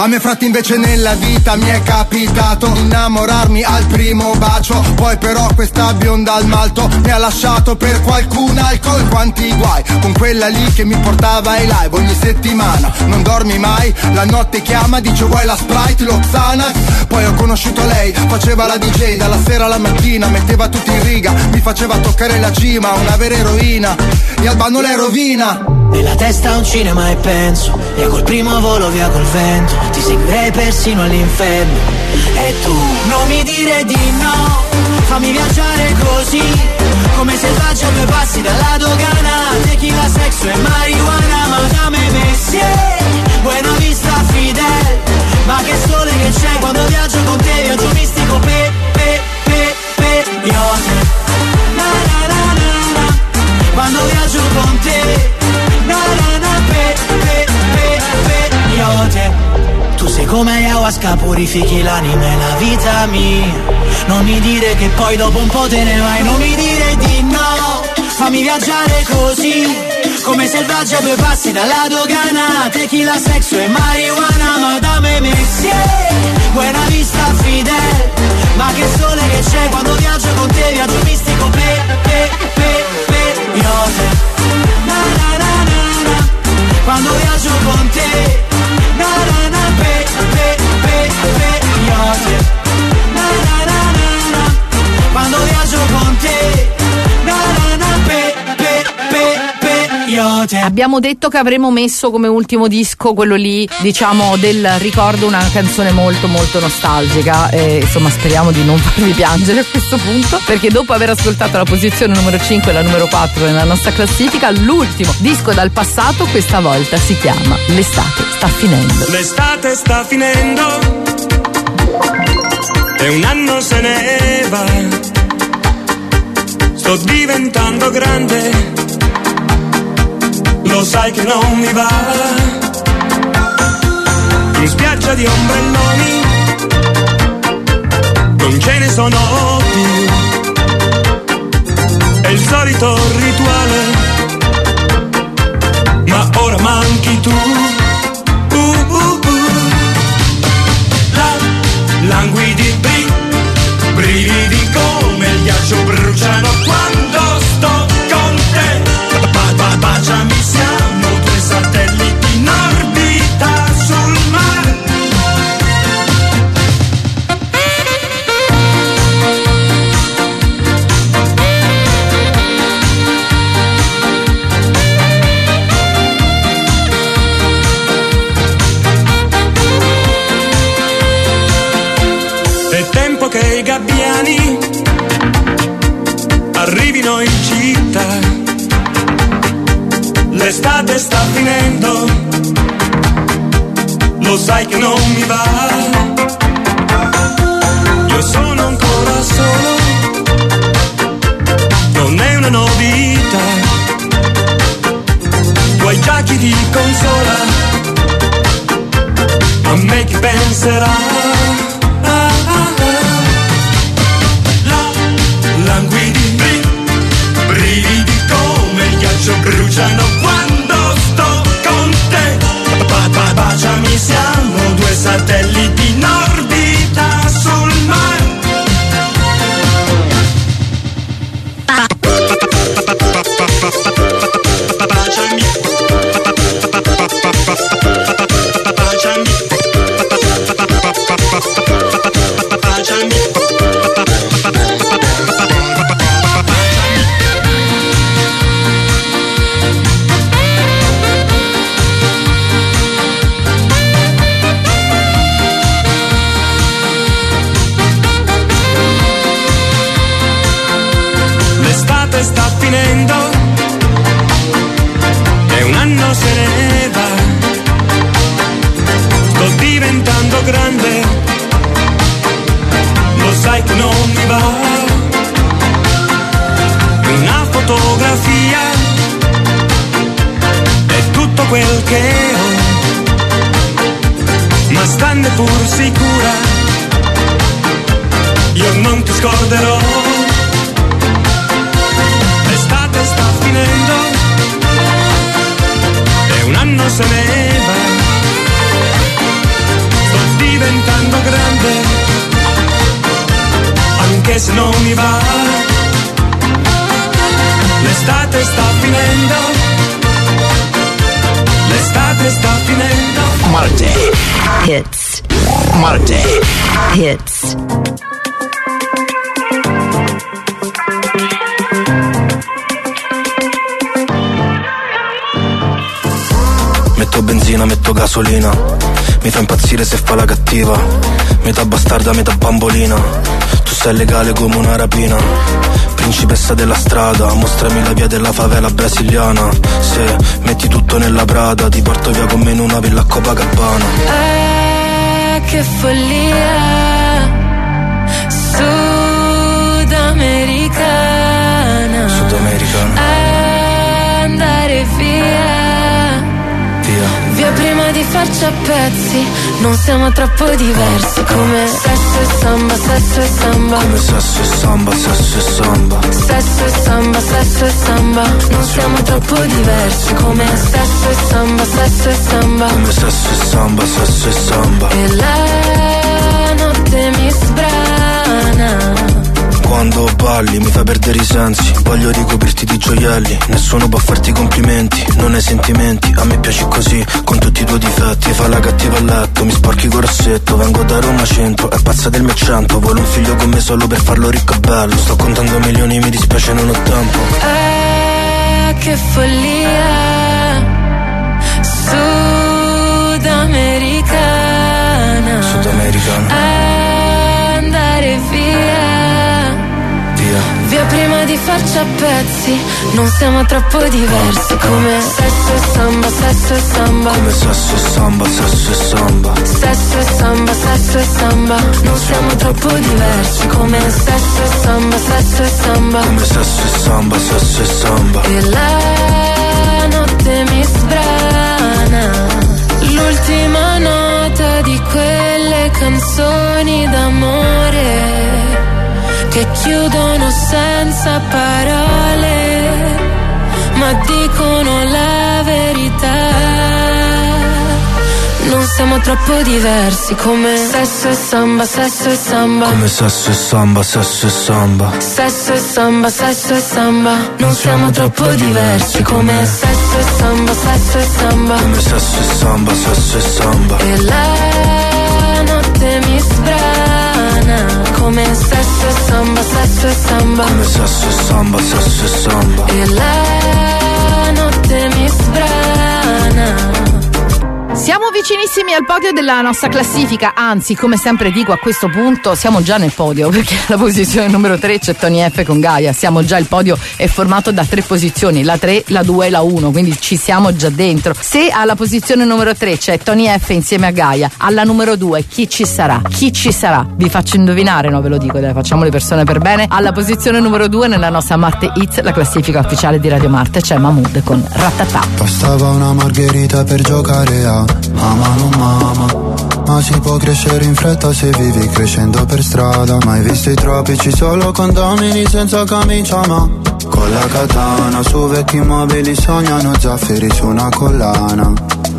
A me fratti invece nella vita mi è capitato innamorarmi al primo bacio. Poi però questa bionda al malto mi ha lasciato per qualcun alcol. Quanti guai con quella lì che mi portava ai live ogni settimana. Non dormi mai, la notte chiama, dice vuoi la Sprite, lo Xanax. Poi ho conosciuto lei, faceva la D J dalla sera alla mattina, metteva tutti in riga, mi faceva toccare la cima, una vera eroina, e Albano le rovina. Nella testa un cinema e penso, e col primo volo via col vento, ti seguirei persino all'inferno. E tu non mi dire di no, fammi viaggiare così, come selvaggio a due passi dalla dogana. Tequila, sexo e marijuana, Madame Messier, Buena Vista Fidel. Ma che sole che c'è quando viaggio con te, viaggio mistico, pe, pe, pe, pe, io. Na na na na na, quando viaggio con te, na na na, pe, pe, pe, pe, io te. Tu sei come ayahuasca, purifichi l'anima e la vita mia. Non mi dire che poi dopo un po' te ne vai, non mi dire di no, fammi viaggiare così, come selvaggio a due passi dalla dogana. Tequila, sexo e marijuana, Madame Messier, Buena Vista Fidel. Ma che sole che c'è quando viaggio con te, viaggio mistico, pe, pe, pe, pe, io te. Na na na na na, quando viaggio con te, na na na, pe, pe, pe, pe, io te. Na na na na na, quando viaggio con te, na na na, pe, pe, pe, pe, io te. Abbiamo detto che avremmo messo come ultimo disco quello lì, diciamo, del ricordo, una canzone molto molto nostalgica, e insomma speriamo di non farvi piangere a questo punto, perché dopo aver ascoltato la posizione numero cinque e la numero quattro nella nostra classifica, l'ultimo disco dal passato questa volta si chiama L'estate sta finendo. L'estate sta finendo e un anno se ne va, sto diventando grande, lo sai che non mi va. In spiaggia di ombrelloni non ce ne sono più, è il solito rituale, ma ora manchi tu. uh, uh, uh. La, languidi bri, brividi come il ghiaccio bruciano quando sto con te. Baciami, siamo due satelliti in orbita sul mare. È tempo che i gabbiani arrivino in città. L'estate sta finendo, lo sai che non mi va. Io sono ancora solo, non è una novità. Tu hai già chi ti consola, a me chi penserà. Ah, ah, ah. La, languidi, bri, brividi come il ghiaccio bruciano quando sto con te. Ba, ba, baciami, siamo due satelliti in orbita sul mare. Baciami, baciami, baciami. Sta finendo e un anno se ne va, sto diventando grande, lo sai che non mi va. Una fotografia è tutto quel che ho, ma stanne pur sicura, io non ti scorderò. L'estate sta finendo e un anno se ne va, l'estate sta finendo, l'estate sta finendo. Marte Hits. Marte Hits. Metto benzina, metto gasolina, mi fa impazzire se fa la cattiva, metà bastarda, metà bambolina, tu sei legale come una rapina, principessa della strada, mostrami la via della favela brasiliana, se metti tutto nella Prada, ti porto via con me in una villa a Copacabana. Ah, che follia, sudamericana, sudamericana, andare via. Via prima di farci a pezzi, non siamo troppo diversi. Come sesso e samba, sesso e samba. Come sesso e samba, sesso e samba. Sesso e samba, sesso e samba. Non siamo troppo diversi. Come sesso e samba, sesso e samba. Come sesso e samba, sesso e samba. E la notte mi sbrana. Quando balli mi fai perdere i sensi, voglio ricoprirti di gioielli, nessuno può farti complimenti, non hai sentimenti, a me piaci così, con tutti i tuoi difetti, fai la cattiva a letto, mi sporchi col rossetto, vengo da Roma centro, è pazza del mio accento, vuole un figlio con me solo per farlo ricco e bello, sto contando milioni, mi dispiace non ho tempo. Ah, che follia, sudamericana, sudamericana, andare via. Via prima di farci a pezzi, non siamo troppo diversi. Come sesso e samba, sesso e samba. Come sesso e samba, sesso e samba. Sesso e samba, sesso e samba. Non siamo troppo diversi. Come sesso e samba, sesso e samba. Come sesso e samba, sesso e samba. E la notte mi sbrana. L'ultima nota di quelle canzoni d'amore che chiudono senza parole, ma dicono la verità. Non siamo troppo diversi. Come sesso e samba, sesso e samba. Come sesso e samba, sesso e samba. Sesso e samba, sesso e samba. Non siamo troppo diversi. Come sesso e samba, sesso e samba. Come sesso e samba, sesso e samba. E la notte mi sbrana. Come sesso e samba, sesso e samba. Come sesso e samba, sesso e samba. E la notte mi sbrana. Siamo vicinissimi al podio della nostra classifica, anzi, come sempre dico, a questo punto siamo già nel podio, perché alla posizione numero tre c'è Tony F con Gaia. Siamo già, il podio è formato da tre posizioni, la tre, la due e la uno, quindi ci siamo già dentro. Se alla posizione numero tre c'è Tony F insieme a Gaia, alla numero due chi ci sarà? Chi ci sarà? Vi faccio indovinare, no ve lo dico, dai, facciamo le persone per bene. Alla posizione numero due nella nostra Marte Hits, la classifica ufficiale di Radio Marte, c'è Mahmood con Ratatà. Bastava una margherita per giocare a Mamma non mamma, ma si può crescere in fretta se vivi crescendo per strada. Mai visto i tropici solo condomini senza camicia, ma con la katana su vecchi mobili sognano zaffiri su una collana.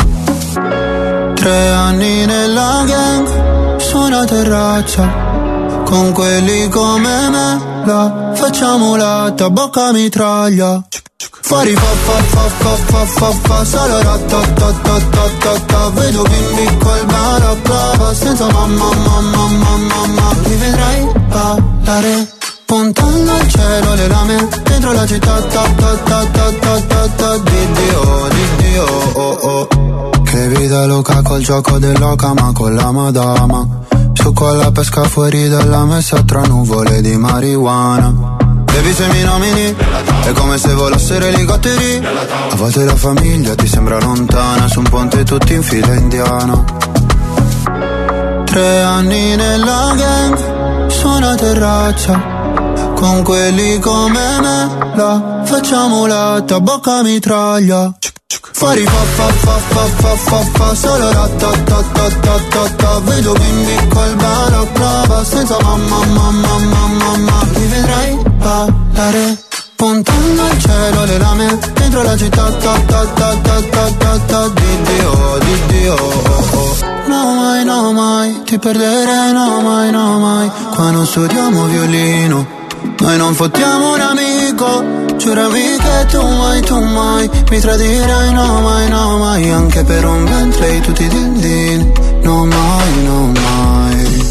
Tre anni nella gang su una terrazza, con quelli come me la facciamo latta, bocca mitraglia. Fuori fa fa fa fa fa fa fa solo ratatatatata. Vedo bimbi col balaclava senza mamma mamma mamma mamma. Mi vedrai ballare puntando al cielo le lame dentro la città ta ta ta ta ta ta ta. Di Dio, di Dio, oh oh. Che vita loca col gioco dell'oca ma con la madama. Su con la pesca fuori dalla messa tra nuvole di marijuana. Baby se mi nomini è come se volassero elicotteri. A volte la famiglia ti sembra lontana, su un ponte tutti in fila indiana. Tre anni nella gang su una terrazza, con quelli come me la facciamo latta, bocca mitraglia. Fuori fa fa fa fa fa fa fa solo ratatatatata. Vedo bimbi col balaclava senza mamma mamma mamma mamma. Mi vedrai ballare puntando al cielo le lame dentro la città ta ta ta ta ta ta ta. Di Dio, di Dio, oh oh. No mai, no mai, ti perderei, no mai, no mai. Qua non studiamo violino, noi non fottiamo un amico. Giurami che tu mai, tu mai mi tradirai, no mai, no mai. Anche per un Bentley tu ti din din, no mai, no mai.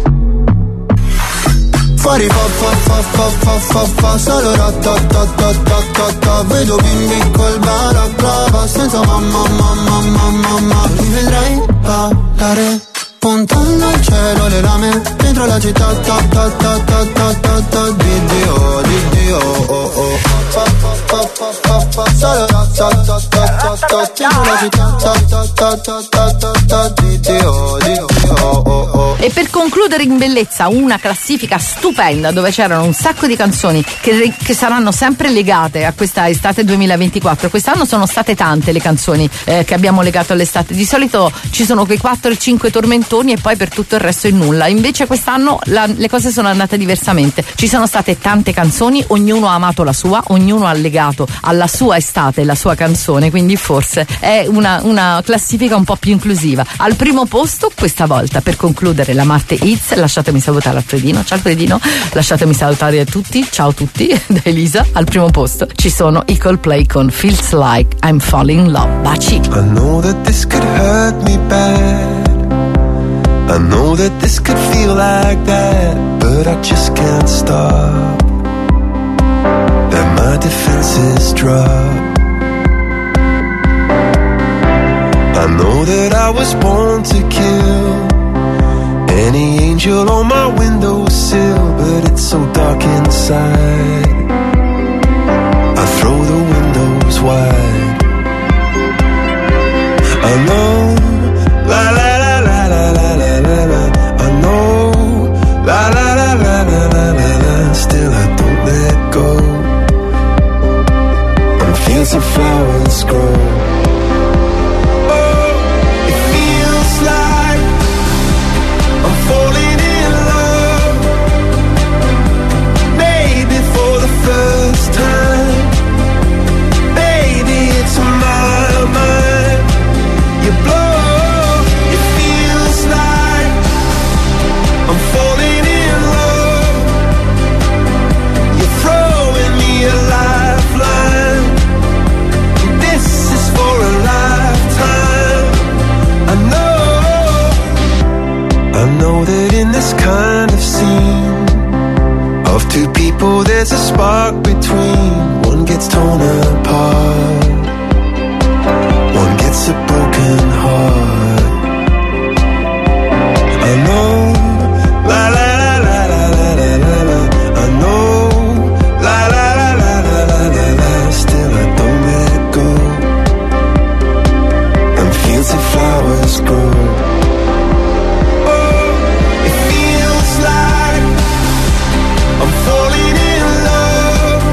Fuori fa fa fa fa fa fa fa solo ratatatatata. Vedo bimbi col balaclava senza mamma mamma mamma mamma. Mi vedrai ballare puntando al cielo le lame dentro la città ta ta ta ta ta ta ta di Dio, di Dio, oh oh. Fa fa fa fa fa fa solo ratatatatata dentro la città ta ta ta ta ta ta ta di Dio, di Dio, oh oh. E per concludere in bellezza una classifica stupenda dove c'erano un sacco di canzoni che, che saranno sempre legate a questa estate duemilaventiquattro. Quest'anno sono state tante le canzoni eh, che abbiamo legato all'estate. Di solito ci sono quei quattro o cinque tormentoni e poi per tutto il resto il nulla. Invece quest'anno la, le cose sono andate diversamente. Ci sono state tante canzoni, ognuno ha amato la sua, ognuno ha legato alla sua estate la sua canzone, quindi forse è una, una classifica un po' più inclusiva. Al primo posto questa volta, per concludere la Marte Hits, lasciatemi salutare Alfredino. Ciao Alfredino, lasciatemi salutare a tutti, ciao a tutti, da Elisa. Al primo posto ci sono i Coldplay con Feels Like I'm Falling in Love. Baci. I know that this could hurt me bad, I know that this could feel like that, but I just can't stop. That my defenses drop. I know that I was born to kill any angel on my windowsill, but it's so dark inside. I throw the windows wide. I know, la la la la la la la la la. I know, la la la la la la la la. Still I don't let go. And fields of flowers grow. Falling in love, maybe for the first time. Baby, it's my mind. You blow, it feels like I'm falling in love. You're throwing me a lifeline. This is for a lifetime. I know. I know that in this kind of scene of two people there's a spark between. One gets torn apart, one gets a broken heart. I know, la la la la la la la la. I know, la la la la la la la la. Still I don't let go. And fields of flowers grow. I'm falling in love,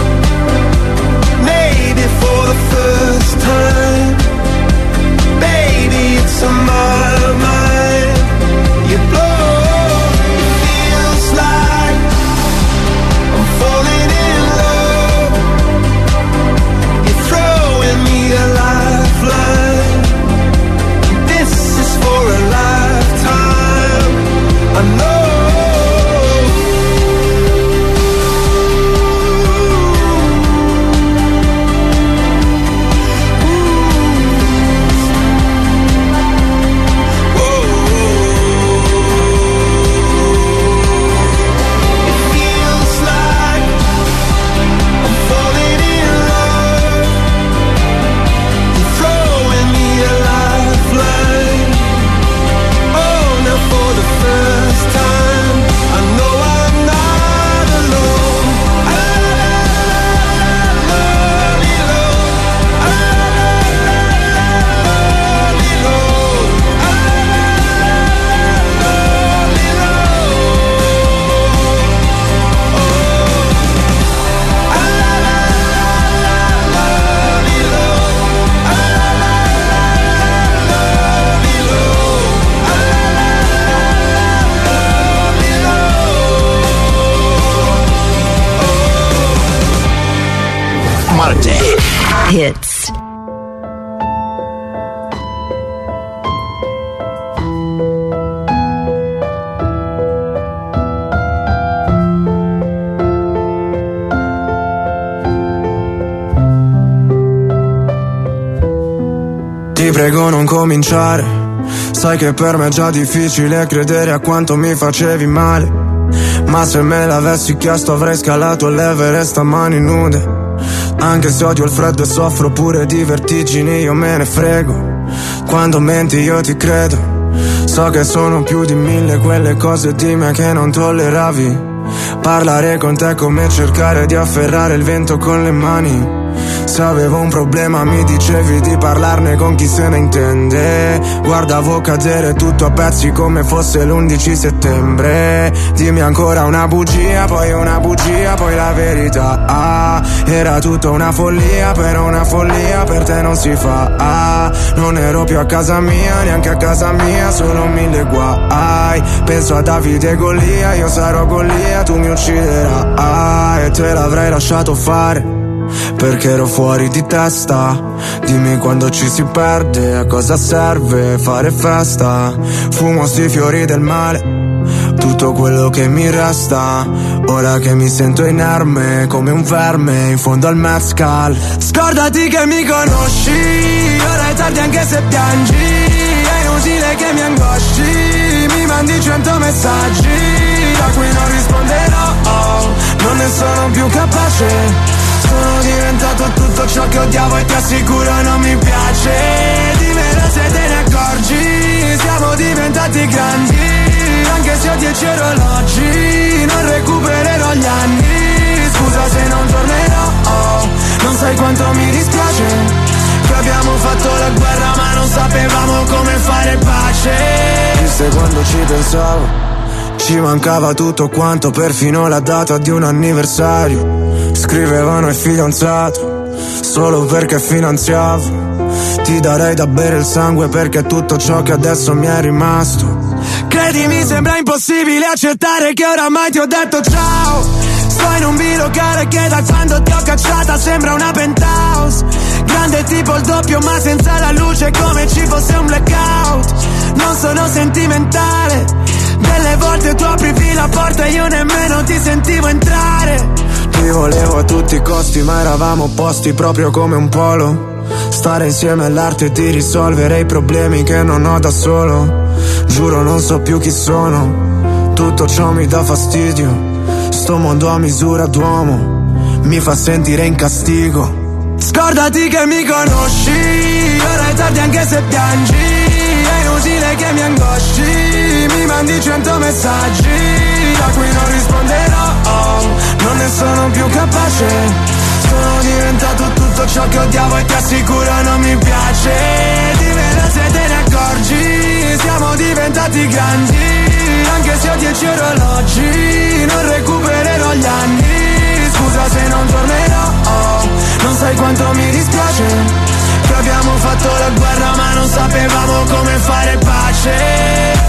maybe for the first time. Baby, it's on my mind. You blow, it feels like I'm falling in love. You're throwing me a lifeline. This is for a lifetime. I know. Hits. Ti prego non cominciare, sai che per me è già difficile credere a quanto mi facevi male. Ma se me l'avessi chiesto avrei scalato l'Everest a mani nude. Anche se odio il freddo e soffro pure di vertigini, io me ne frego. Quando menti io ti credo. So che sono più di mille quelle cose di me che non tolleravi. Parlare con te è come cercare di afferrare il vento con le mani. Se avevo un problema mi dicevi di parlarne con chi se ne intende. Guardavo cadere tutto a pezzi come fosse l'undici settembre. Dimmi ancora una bugia, poi una bugia, poi la verità. Ah, era tutta una follia, però una follia per te non si fa. Ah, non ero più a casa mia, neanche a casa mia, solo mille guai. Penso a Davide e Golia, io sarò Golia, tu mi ucciderai. Ah, e te l'avrei lasciato fare perché ero fuori di testa. Dimmi quando ci si perde, a cosa serve fare festa. Fumo sti fiori del male, tutto quello che mi resta. Ora che mi sento inerme come un verme in fondo al mezcal. Scordati che mi conosci, ora è tardi anche se piangi. È inutile che mi angosci, mi mandi cento messaggi da cui non risponderò. Non ne sono più capace. Sono diventato tutto ciò che odiavo e ti assicuro non mi piace. Dimmelo se te ne accorgi, siamo diventati grandi. Anche se ho dieci orologi, non recupererò gli anni. Scusa se non tornerò, oh, non sai quanto mi dispiace che abbiamo fatto la guerra ma non sapevamo come fare pace. Triste quando ci pensavo, ci mancava tutto quanto, perfino la data di un anniversario. Scrivevano il fidanzato solo perché finanziavo. Ti darei da bere il sangue perché è tutto ciò che adesso mi è rimasto. Credimi, sembra impossibile accettare che oramai ti ho detto ciao. Sto in un bilocale che da quando ti ho cacciata sembra una penthouse. Grande tipo il doppio ma senza la luce, come ci fosse un blackout. Non sono sentimentale, delle volte tu aprivi la porta e io nemmeno ti sentivo entrare. Ti volevo a tutti i costi ma eravamo opposti proprio come un polo. Stare insieme all'arte di risolvere i problemi che non ho da solo. Giuro non so più chi sono, tutto ciò mi dà fastidio. Sto mondo a misura d'uomo mi fa sentire in castigo. Scordati che mi conosci, ora è tardi anche se piangi. È inutile che mi angosci, mi mandi cento messaggi da cui non risponderò. Non ne sono più capace. Sono diventato tutto ciò che odiavo e ti assicuro non mi piace. Dimmelo se te ne accorgi, siamo diventati grandi. Anche se ho dieci orologi, non recupererò gli anni. Scusa se non tornerò, non sai quanto mi dispiace che abbiamo fatto la guerra ma non sapevamo come fare pace.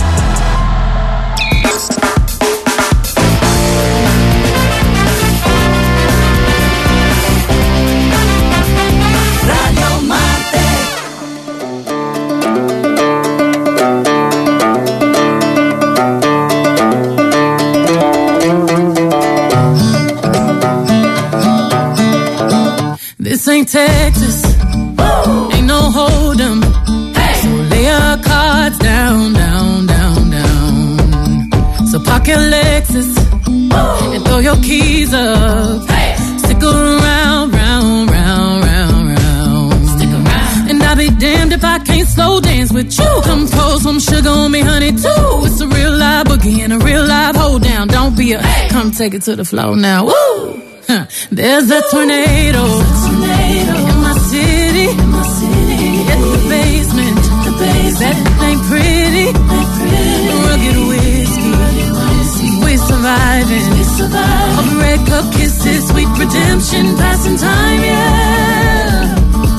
This ain't Texas, woo! Ain't no hold'em, hey! So lay your cards down, down, down, down. So park your Lexus, woo! And throw your keys up, hey! Stick around, round, round, round, round. Stick around. And I'll be damned if I can't slow dance with you. Come pour some sugar on me, honey, too. It's a real live boogie and a real live hold down. Don't be a, hey! Come take it to the floor now, woo! There's a tornado, tornado in my city, in my city. At the basement, the basement. That ain't pretty, ain't pretty. Rugged whiskey, rugged whiskey. We surviving, we surviving. All the red cup kisses, sweet redemption, passing time, yeah.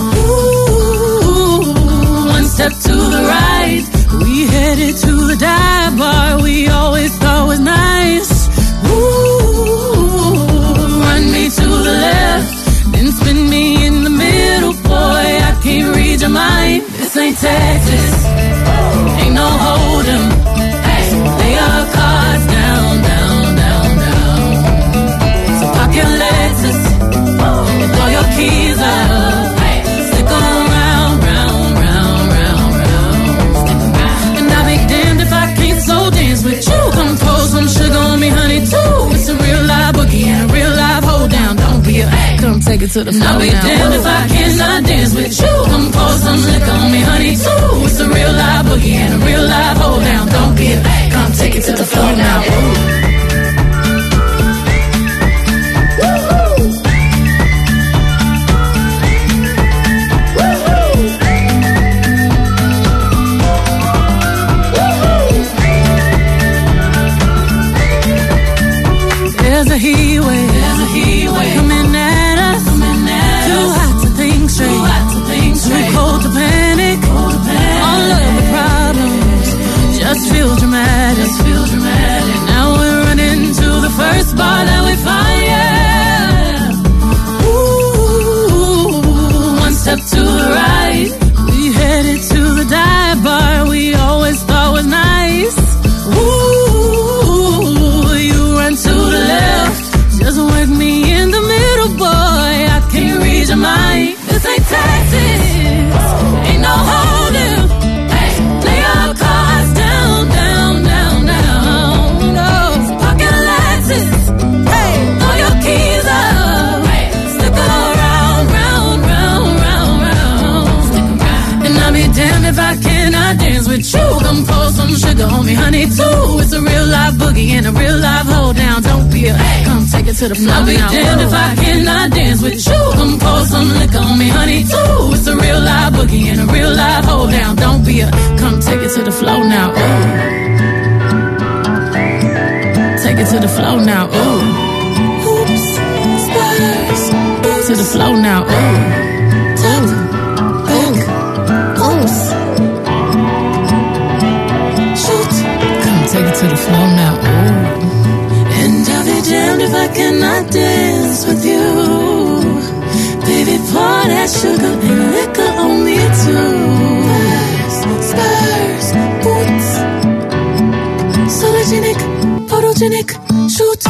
Ooh, one step to the right, we headed to the dive bar we always thought was nice. Ooh. Me to the left, then spin me in the middle, boy, I can't read your mind. This ain't Texas, ain't no hold'em, hey. Lay your cards down, down, down, down. So park your Lexus, and throw your keys up, hey. Stick around, round, round. come take it to the floor. I'll be damned if I cannot dance with you. Come pour some liquor on me, honey, too. It's a real live boogie and a real live hold down. Don't be a babe, come take it to the floor now. Ooh. There's a heat wave, there's a heat wave coming at us, coming at too us. Hot to think straight, too hot to think straight, too cold to panic, cold to panic. All of the problems just feel dramatic, just feel dramatic. Now we're running to the first bar that we find, yeah. Ooh, one step to the right, we headed to the dive bar we always thought was nice. Ooh, you run to the left, just work me in the middle, boy. I can't read your mind. This ain't Texas, ain't no holding. Hey, lay your cards down, down, down, down. No pocket Lexus. Hey, throw your keys up. Hey, stick around, round, round, round, round. Stick around. And I'll be damned if I cannot dance with you. Come pour some sugar on me, honey, too. It's a real live boogie and a real live hold down. Don't be a hey, come take it to the floor. I'll be damned if I cannot dance with you. Come pour some liquor on me, honey, too. It's a real live boogie and a real live hold down. Don't be a come take it to the floor now. Ooh. Take it to the floor now. Ooh. Oops, spurs. To the floor now. Ooh. Top, back, oops. Shoot. Come take it to the floor now. Ooh. And I'll be damned if I cannot dance with you. Baby, pour that sugar and liquor on me too. Spurs, boots, sologenic, photogenic, shoot.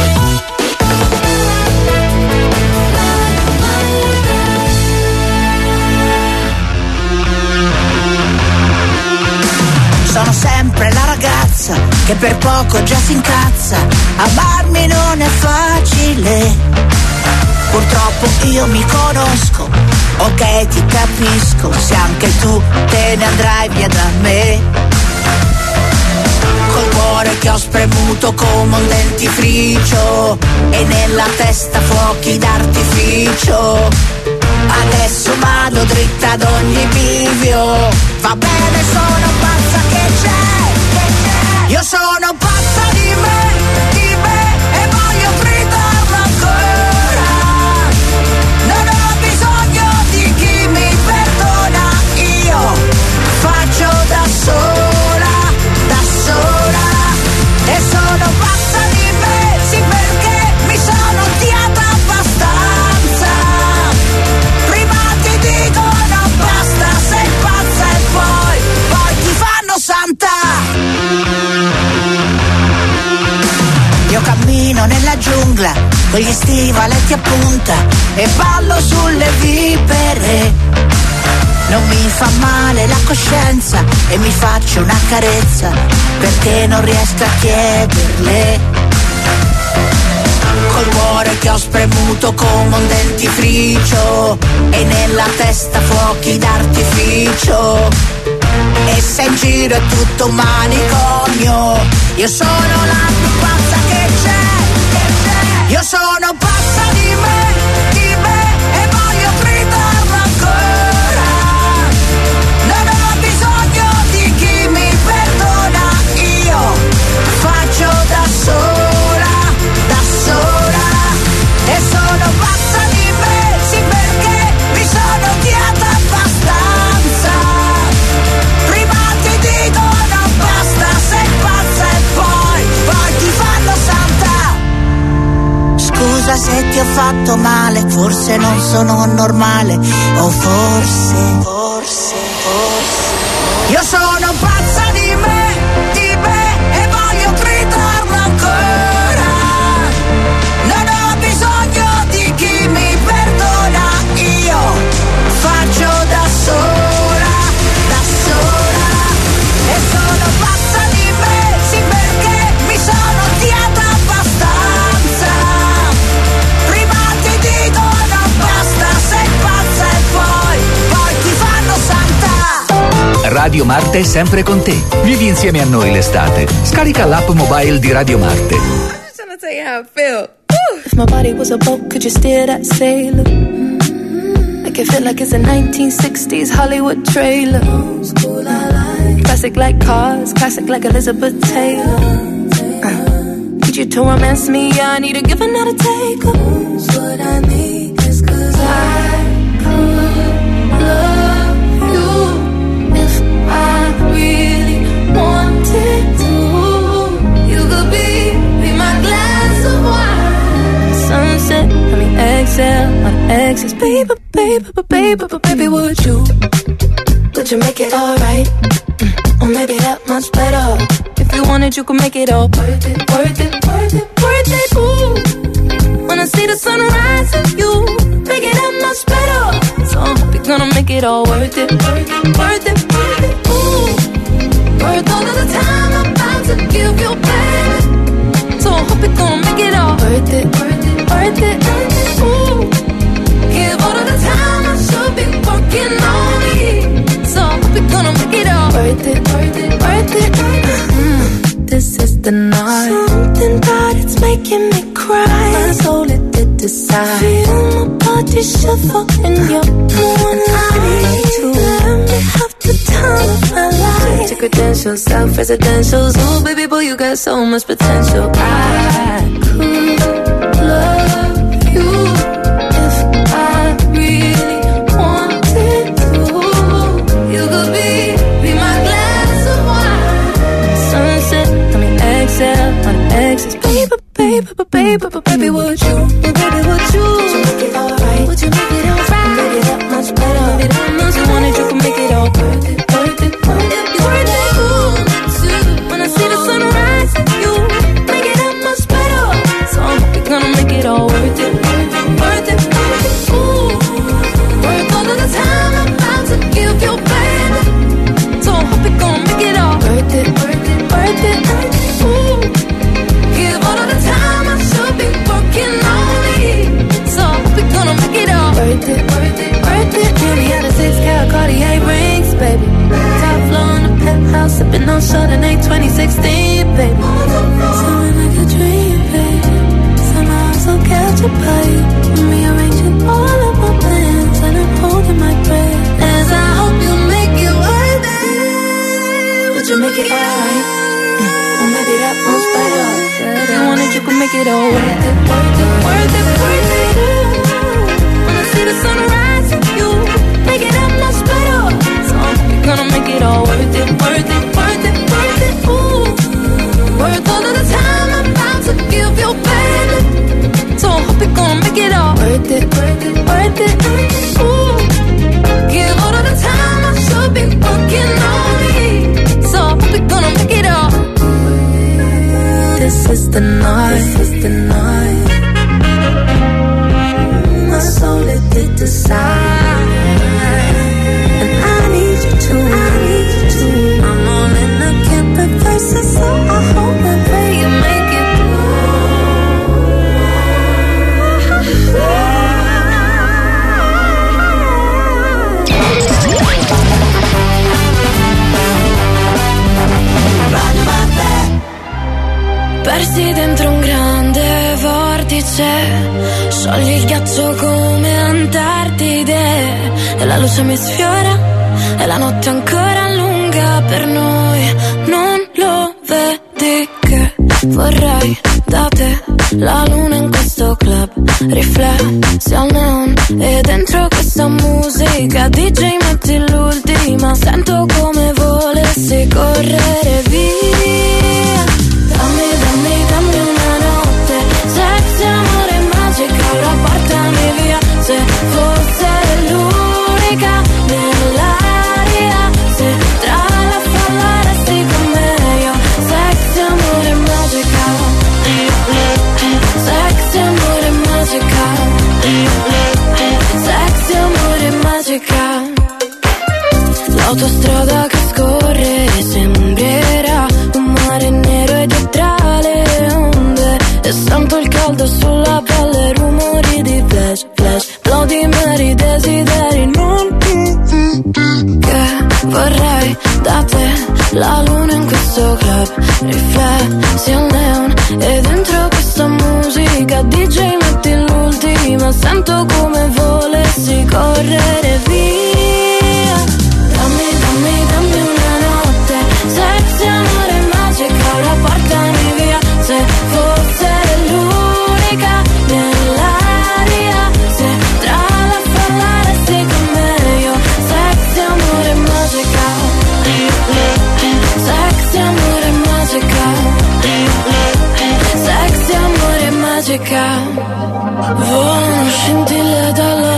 Sono sempre la ragazza che per poco già si incazza. Amarmi non è facile. Purtroppo io mi conosco, ok ti capisco. Se anche tu te ne andrai via da me, col cuore che ho spremuto come un dentifricio e nella testa fuochi d'artificio. Adesso vado dritta ad ogni bivio. Va bene, sono pazza che c'è, che c'è. Io sono pazza di me, di me e voglio gridarlo ancora. Non ho bisogno di chi mi perdona. Io faccio da sola, da sola. E sono pazza di me, sì, perché mi sono odiata abbastanza. Prima ti dicono basta, sei pazza e poi, poi ti fanno santa. Io cammino nella giungla con gli stivaletti a punta e ballo sulle vipere. Non mi fa male la coscienza e mi faccio una carezza perché non riesco a chiederle. Col cuore che ho spremuto come un dentifricio e nella testa fuochi d'artificio. E se in giro è tutto un manicomio, io sono la più pazza che c'è, che c'è. Io sono pazza di me, di me e voglio gridarlo ancora. Non ho bisogno di chi mi perdona. Io faccio da sola, da sola. E sono pazza di me, sì, perché mi sono odiata abbastanza. Prima ti dicono basta, sei pazza e poi, poi ti fanno santa. Scusa se ti ho fatto male, forse non sono normale. O forse, forse, forse io sono pazza di me, di me e voglio gridarlo ancora. Non ho bisogno di chi mi perdona. Io faccio da sola, da sola. E sono pazza di me, sì, perché mi sono odiata abbastanza. Prima ti dicono Radio Marte è sempre con te. Vivi insieme a noi l'estate. Scarica l'app mobile di Radio Marte. I'm trying to tell you how I feel. Woo! If my body was a boat, could you steer that sailor? Mm-hmm. Make it feel like it's a nineteen sixties Hollywood trailer. Old school, I like. Classic like cars, classic like Elizabeth Taylor. Uh, need you to romance me, yeah, I need to give another take. Ooh, what I need is cause I could love you if I really wanted to. You could be, be my glass of wine. Sunset, I mean exhale, my exes. Baby, baby, baby, baby, baby, would you? Would you make it alright? Mm, or maybe that much better. If you wanted, you could make it all worth it, worth it, worth it, worth it. Ooh, when I see the sunrise and you make it that much better. So I hope you're gonna make it all worth it, worth it, worth it, worth it. Ooh, worth all of the time I'm about to give you, baby. So I hope you're gonna make it all worth it, worth it, worth it, worth it. Ooh, give all of the time I should be working on me. So I hope you're gonna make it all worth it, worth it, worth it, worth it. Mm, this is the night. Something about it's making me cry. My soul it did decide. Feel my body shiver in your one eye. To let me have the time of my life. Check your credentials, self-residentials. Oh baby boy, you got so much potential. I could love you if I really wanted to. You could be, be my glass of wine. Sunset, I mean exhale, my exes. Baby, baby, baby, baby, baby, would you? Baby, would you? Would you make it alright? Would you make it alright? Make it that much better. Make it that much. You wanted, you can make it all worth it, worth it, worth it, worth it. Ooh, when I see the sunrise, you make it that much better. So I hope you're gonna make it all worth it, worth it, worth it, worth it. Ooh, worth all of the time I'm about to give you, baby. So I hope you're gonna make it all worth it, worth it, worth it, worth it. Ooh, give all of the time I should be working on me. So I hope you're gonna make it all worth it, worth it, worth it. Baby, had a six carat Cartier rings, baby. Top floor in the penthouse, sipping on Chardonnay twenty sixteen, baby. Sounding like a dream, baby. Somehow I'm so captured by you. I'm rearranging all of my plans and I'm holding my breath as I hope you make it worth it. Would you make it alright? Mm, or maybe that much better. If you wanted, you could make it all worth it, worth it, worth it, worth it. When I see the sunrise, you make it that much better. So you're gonna make it all worth it, worth it, worth it, worth it. Ooh, worth all of the time I'm about to give you, baby. So I hope you're gonna make it all worth it, worth it, worth it. Ooh, give all of the time I should be working on me. So I hope you're gonna make it all. This is the night, this is the night. My soul it did decide, and I need you to, I need you to. I'm all in, I can't reverse it, so I hope and pray you make it Persi dentro un grande vortice, sciogli il ghiaccio come Antartide, e la luce mi sfiora, e la notte ancora lunga per noi, non lo vedi che vorrei da te, la luna in questo club, riflessi al neon, e dentro questa musica D J metti l'ultima, sento come volessi correre via. Dammi, dammi, dammi una notte, sexy, amore, magica, ora portami via. Se fosse l'unica nell'aria, se tra la folla resti con me io. Sexy, amore, magica, sexy, amore, magica, sexy, amore, magica. L'autostrada che scorre sembrerà un mare nero ed è tra le onde, e sento il caldo sulla pelle, rumori di flash, flash, lodi meri desideri, non che vorrei da te, la luna in questo club, riflessi al neon e dentro questa musica D J metti l'ultima, sento come volessi correre via. Dammi, dammi, dammi una notte, sexy amore magica, ora portami via, se fosse l'unica nell'aria, se tra la folla resti con me io, sexy amore magica, sexy amore magica, sexy amore magica, volano scintille dalla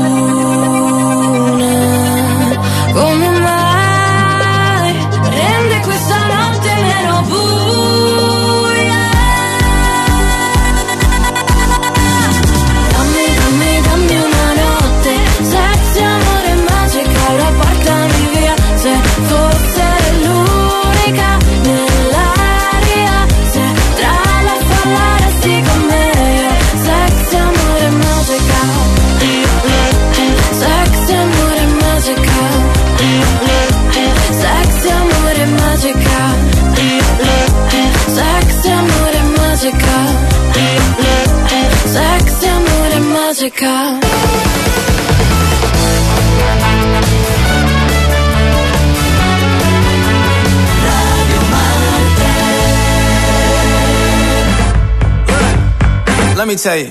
luna, come mai rende questa notte meno buia. Dammi, dammi, dammi una notte, sexy amore magica, ora portami via, se fosse l'unica nell'aria, se tra la folla resti con me io, sexy amore magica, sexy amore magica, sexy amore magica, sexy amore magica, sexy amore magica. Let me tell you,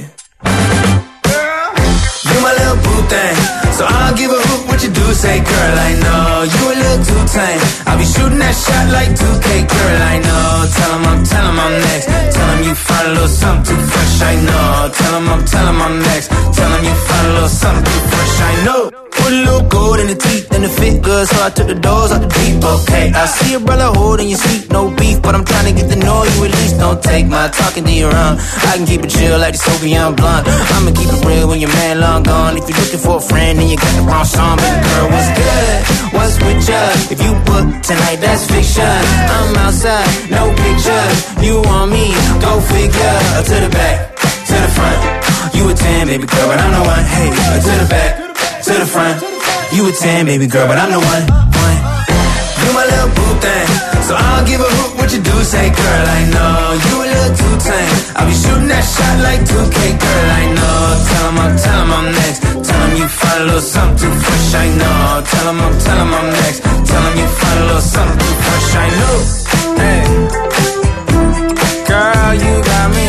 you my little boo thing, so I don't give a hoot what you do, say girl, I know you a little too tame, I'll be shooting that shot like two K, girl, I know, tell him I'm, tell him I'm next, tell him you find a little something too fresh, I know, tell him I'm, tell him I'm next, tell him you find a little something too fresh, I know. Put a little gold in the teeth and it fit good, so I took the doors out the deep, okay. I see your brother holding your seat, no beef, but I'm trying to get to know you at least. Don't take my talking to your own. I can keep it chill like the Soviet blunt. I'ma keep it real when your man long gone. If you're looking for a friend and you got the wrong song, baby girl, what's good? What's with ya? If you book tonight, that's fiction. I'm outside, no pictures. You want me? Go figure. To the back, to the front. You a ten, baby girl, but I'm the one. Hey, to the back, to the front. You a ten, baby girl, but I'm the one. one. You my little boo thing, so I don't give a hoot what you do, say girl, I know you a little too tame, I'll be shooting that shot like two K, girl, I know. Tell him I'm, tell him I'm next, tell him you find a little something too fresh, I know. Tell him I'm, tell him I'm next, tell him you find a little something too fresh, I know. Hey, girl, you got me,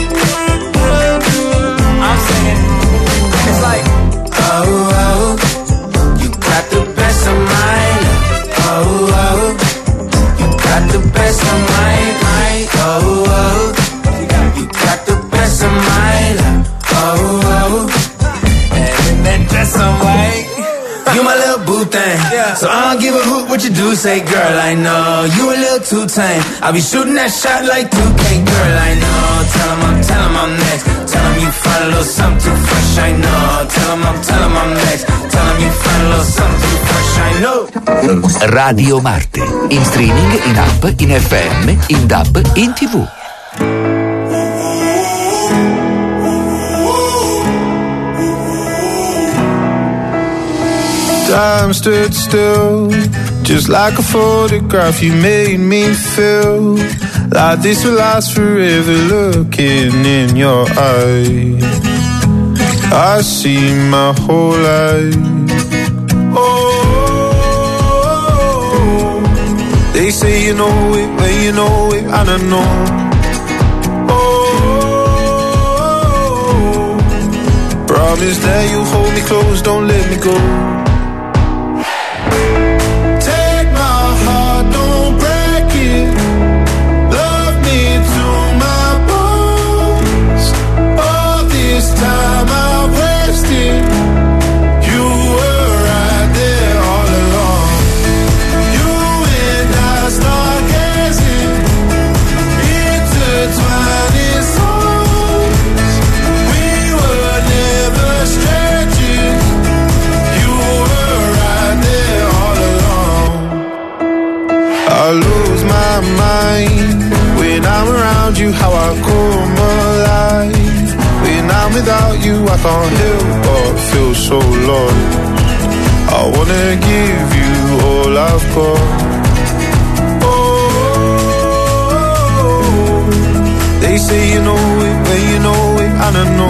I'm singing, it's like, oh, oh, you got the best of mine. Oh, oh, you got the best of mine, mine. Oh, oh, you got the best of mine. Oh, oh, and in that dress I'm white. You my little boo thing, yeah. So I don't give a hoot what you do, say girl, I know you a little too tame. I'll be shooting that shot like two K, girl, I know. Tell him I'm, tell him I'm next, tell him you find a little something too fresh, I know. Tell him I'm, tell him I'm next, tell him you find a little something too fresh, I know. Radio Marte, in streaming, in app, in F M, in D A B, in tivù. Time stood still, just like a photograph. You made me feel like this will last forever. Looking in your eyes, I see my whole life. Oh, they say you know it when you know it, and I know. Oh, promise that you'll hold me close, don't let me go. You how I come alive when I'm without you I can't help but feel so lost. I wanna give you all I've got. Oh, they say you know it when you know it, and I know.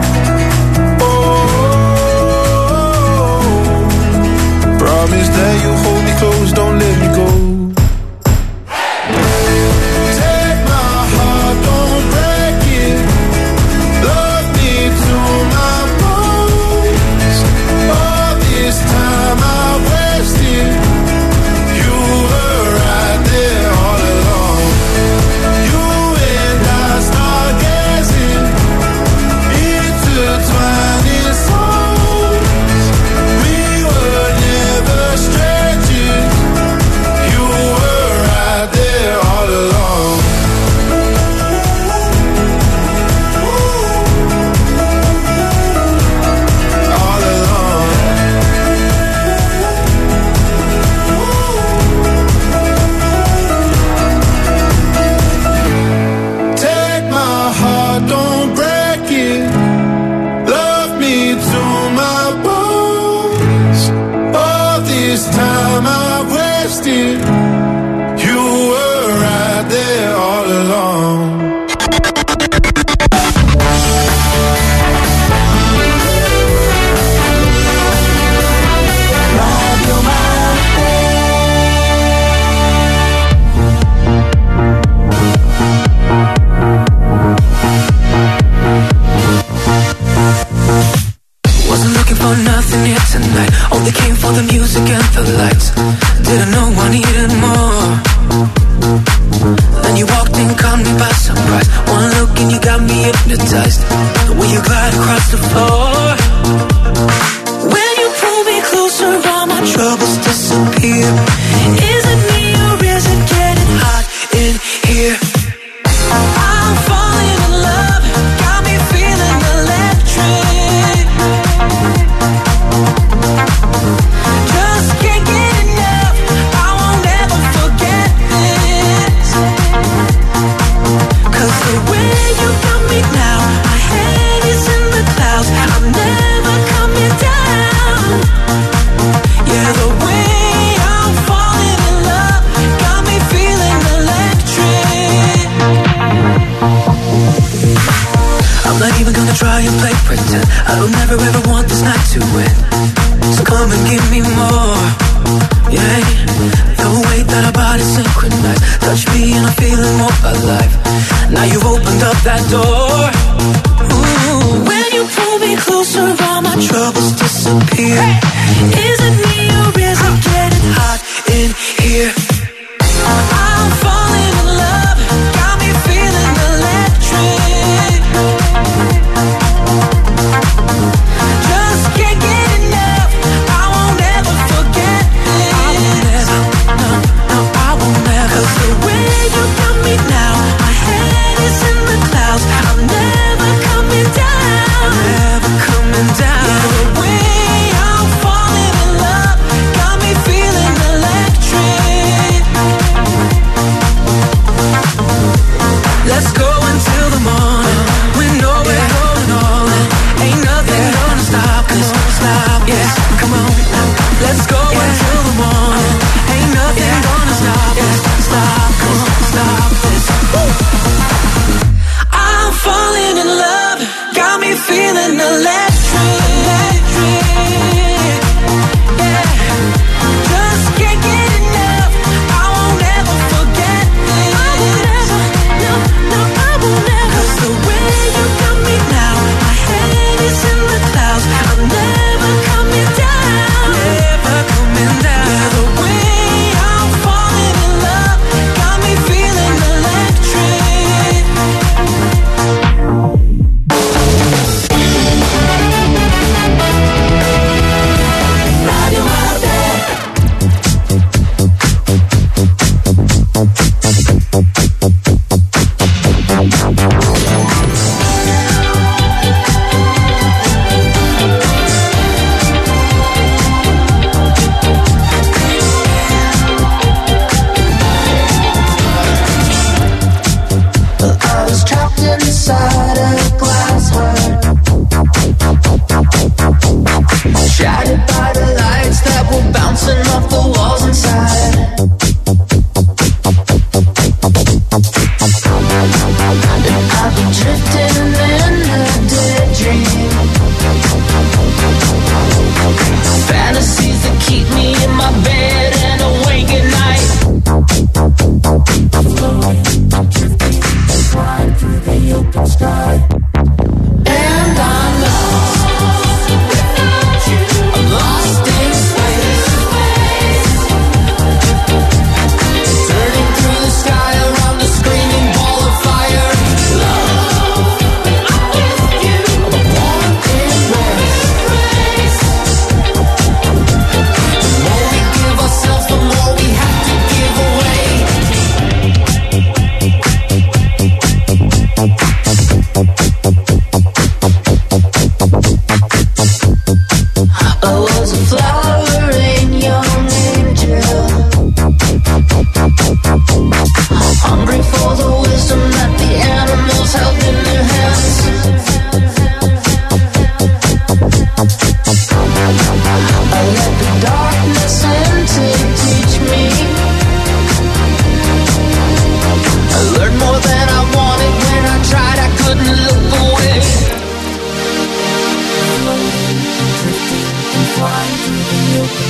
Oh, promise that you hold me close, don't let me go. Down. Yeah, the way I'm falling in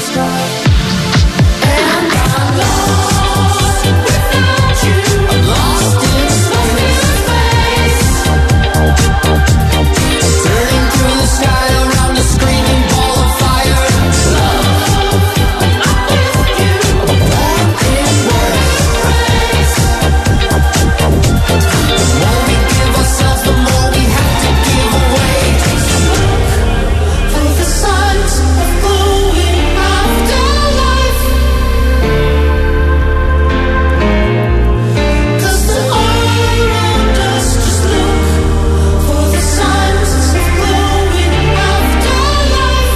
sky. And I'm lost without you. I'm lost in space. Turning through the sky around a screaming ball of fire. Love, I'm with you. I'm warm in space. The more we give ourselves, the more we have to give away. For the signs of glowing afterlife. 'Cause the all around us, just look for the signs of glowing afterlife.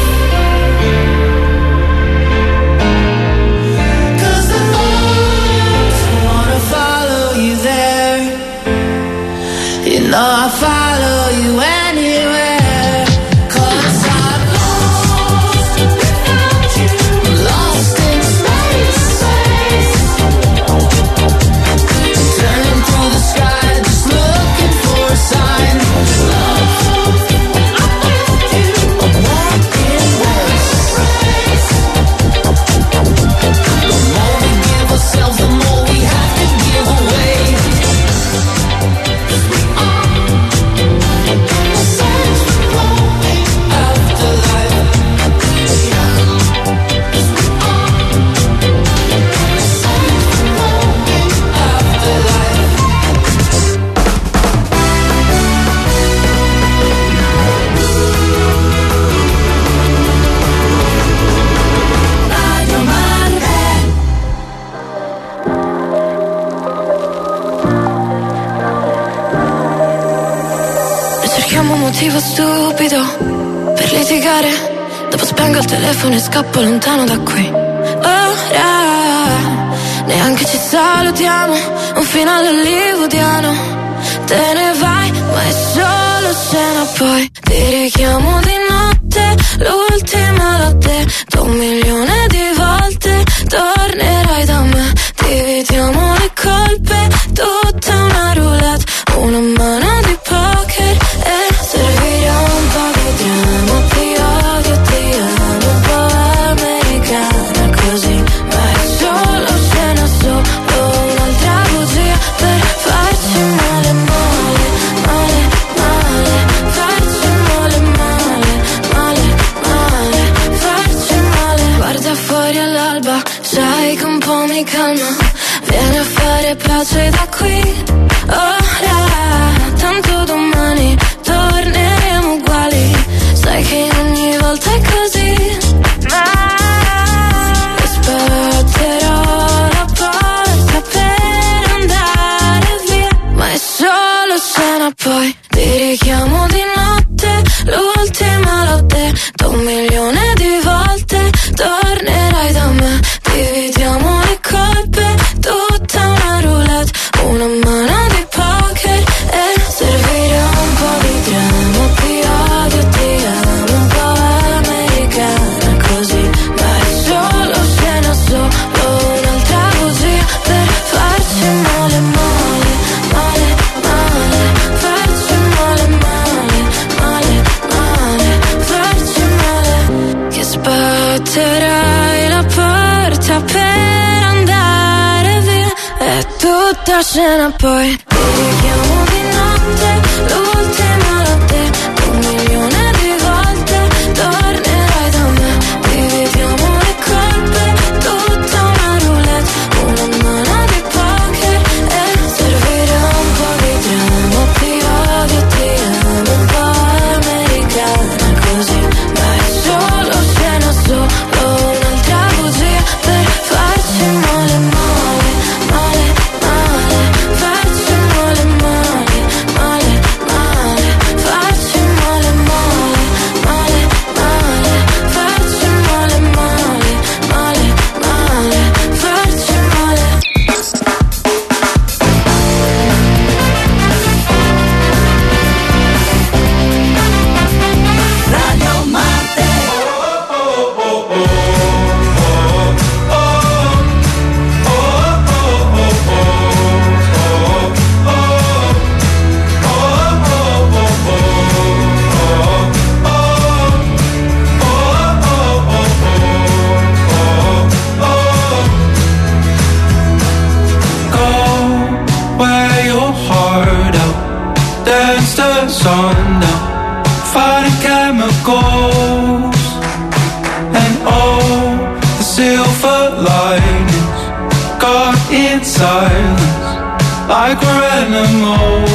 'Cause the all wanna follow you there. You know I follow you anywhere. 'Cause I'm lost without you. Lost in space. Turning through the sky, just looking for a sign. Love, I'm with you. I'm warm in space. The more we give ourselves, the more we have to give away. 'Cause we are the signs of glowing afterlife. We are. 'Cause we are the signs of glowing afterlife. Radio Marte. E cerchiamo un motivo stupido per litigare. Dopo spengo il telefono e scappo lontano da qui. Ora neanche ci salutiamo. Un finale hollywoodiano. Te ne vai, ma è solo scena. Poi ti richiamo di notte. L'ultima lotte. Da un milione di volte tornerai da me. Dividiamo le colpe. Tutta una roulette. Una mano di poker. E servirà un po' di dramma. Ti odio, ti amo. Un po' americana così. Ma è solo scena, solo un'altra bugia. Per farci male, male, male, male. Farci male, male, male, male. Farci male. Guarda fuori all'alba, sai che un po' mi calma. Vieni a fare pace da qui. Ora, tanto domani torneremo uguali. Sai che ogni volta è così. Ma aspetterò la porta per andare via. Ma è solo scena, poi ti richiamo di notte. L'ultima lotte. Da un milione di volte tornerai da me. Dividiamo le colpe. Tutta una roulette. Una mano di poker. E servirà un po' di dramma. Ti odio, ti amo. Un po' americana così. Ma è solo scena, solo un'altra bugia. Per farci male, male, male, male. Farci male, male, male, male. Farci male. Che sbatterai la porta per andare via. È tutta scena, poi ti richiamo di notte. L'ultima lotte. Un milione di volte tornerai da me. Dividiamo le colpe. Tutta una roulette. Una mano di poker. E servirà un po' di dramma. Ti odio, ti amo. Un po' americana così. Ma è solo scena, solo un'altra bugia. Per farci male, male, male, male. Farci male, male, male, male. silence, like we're animals.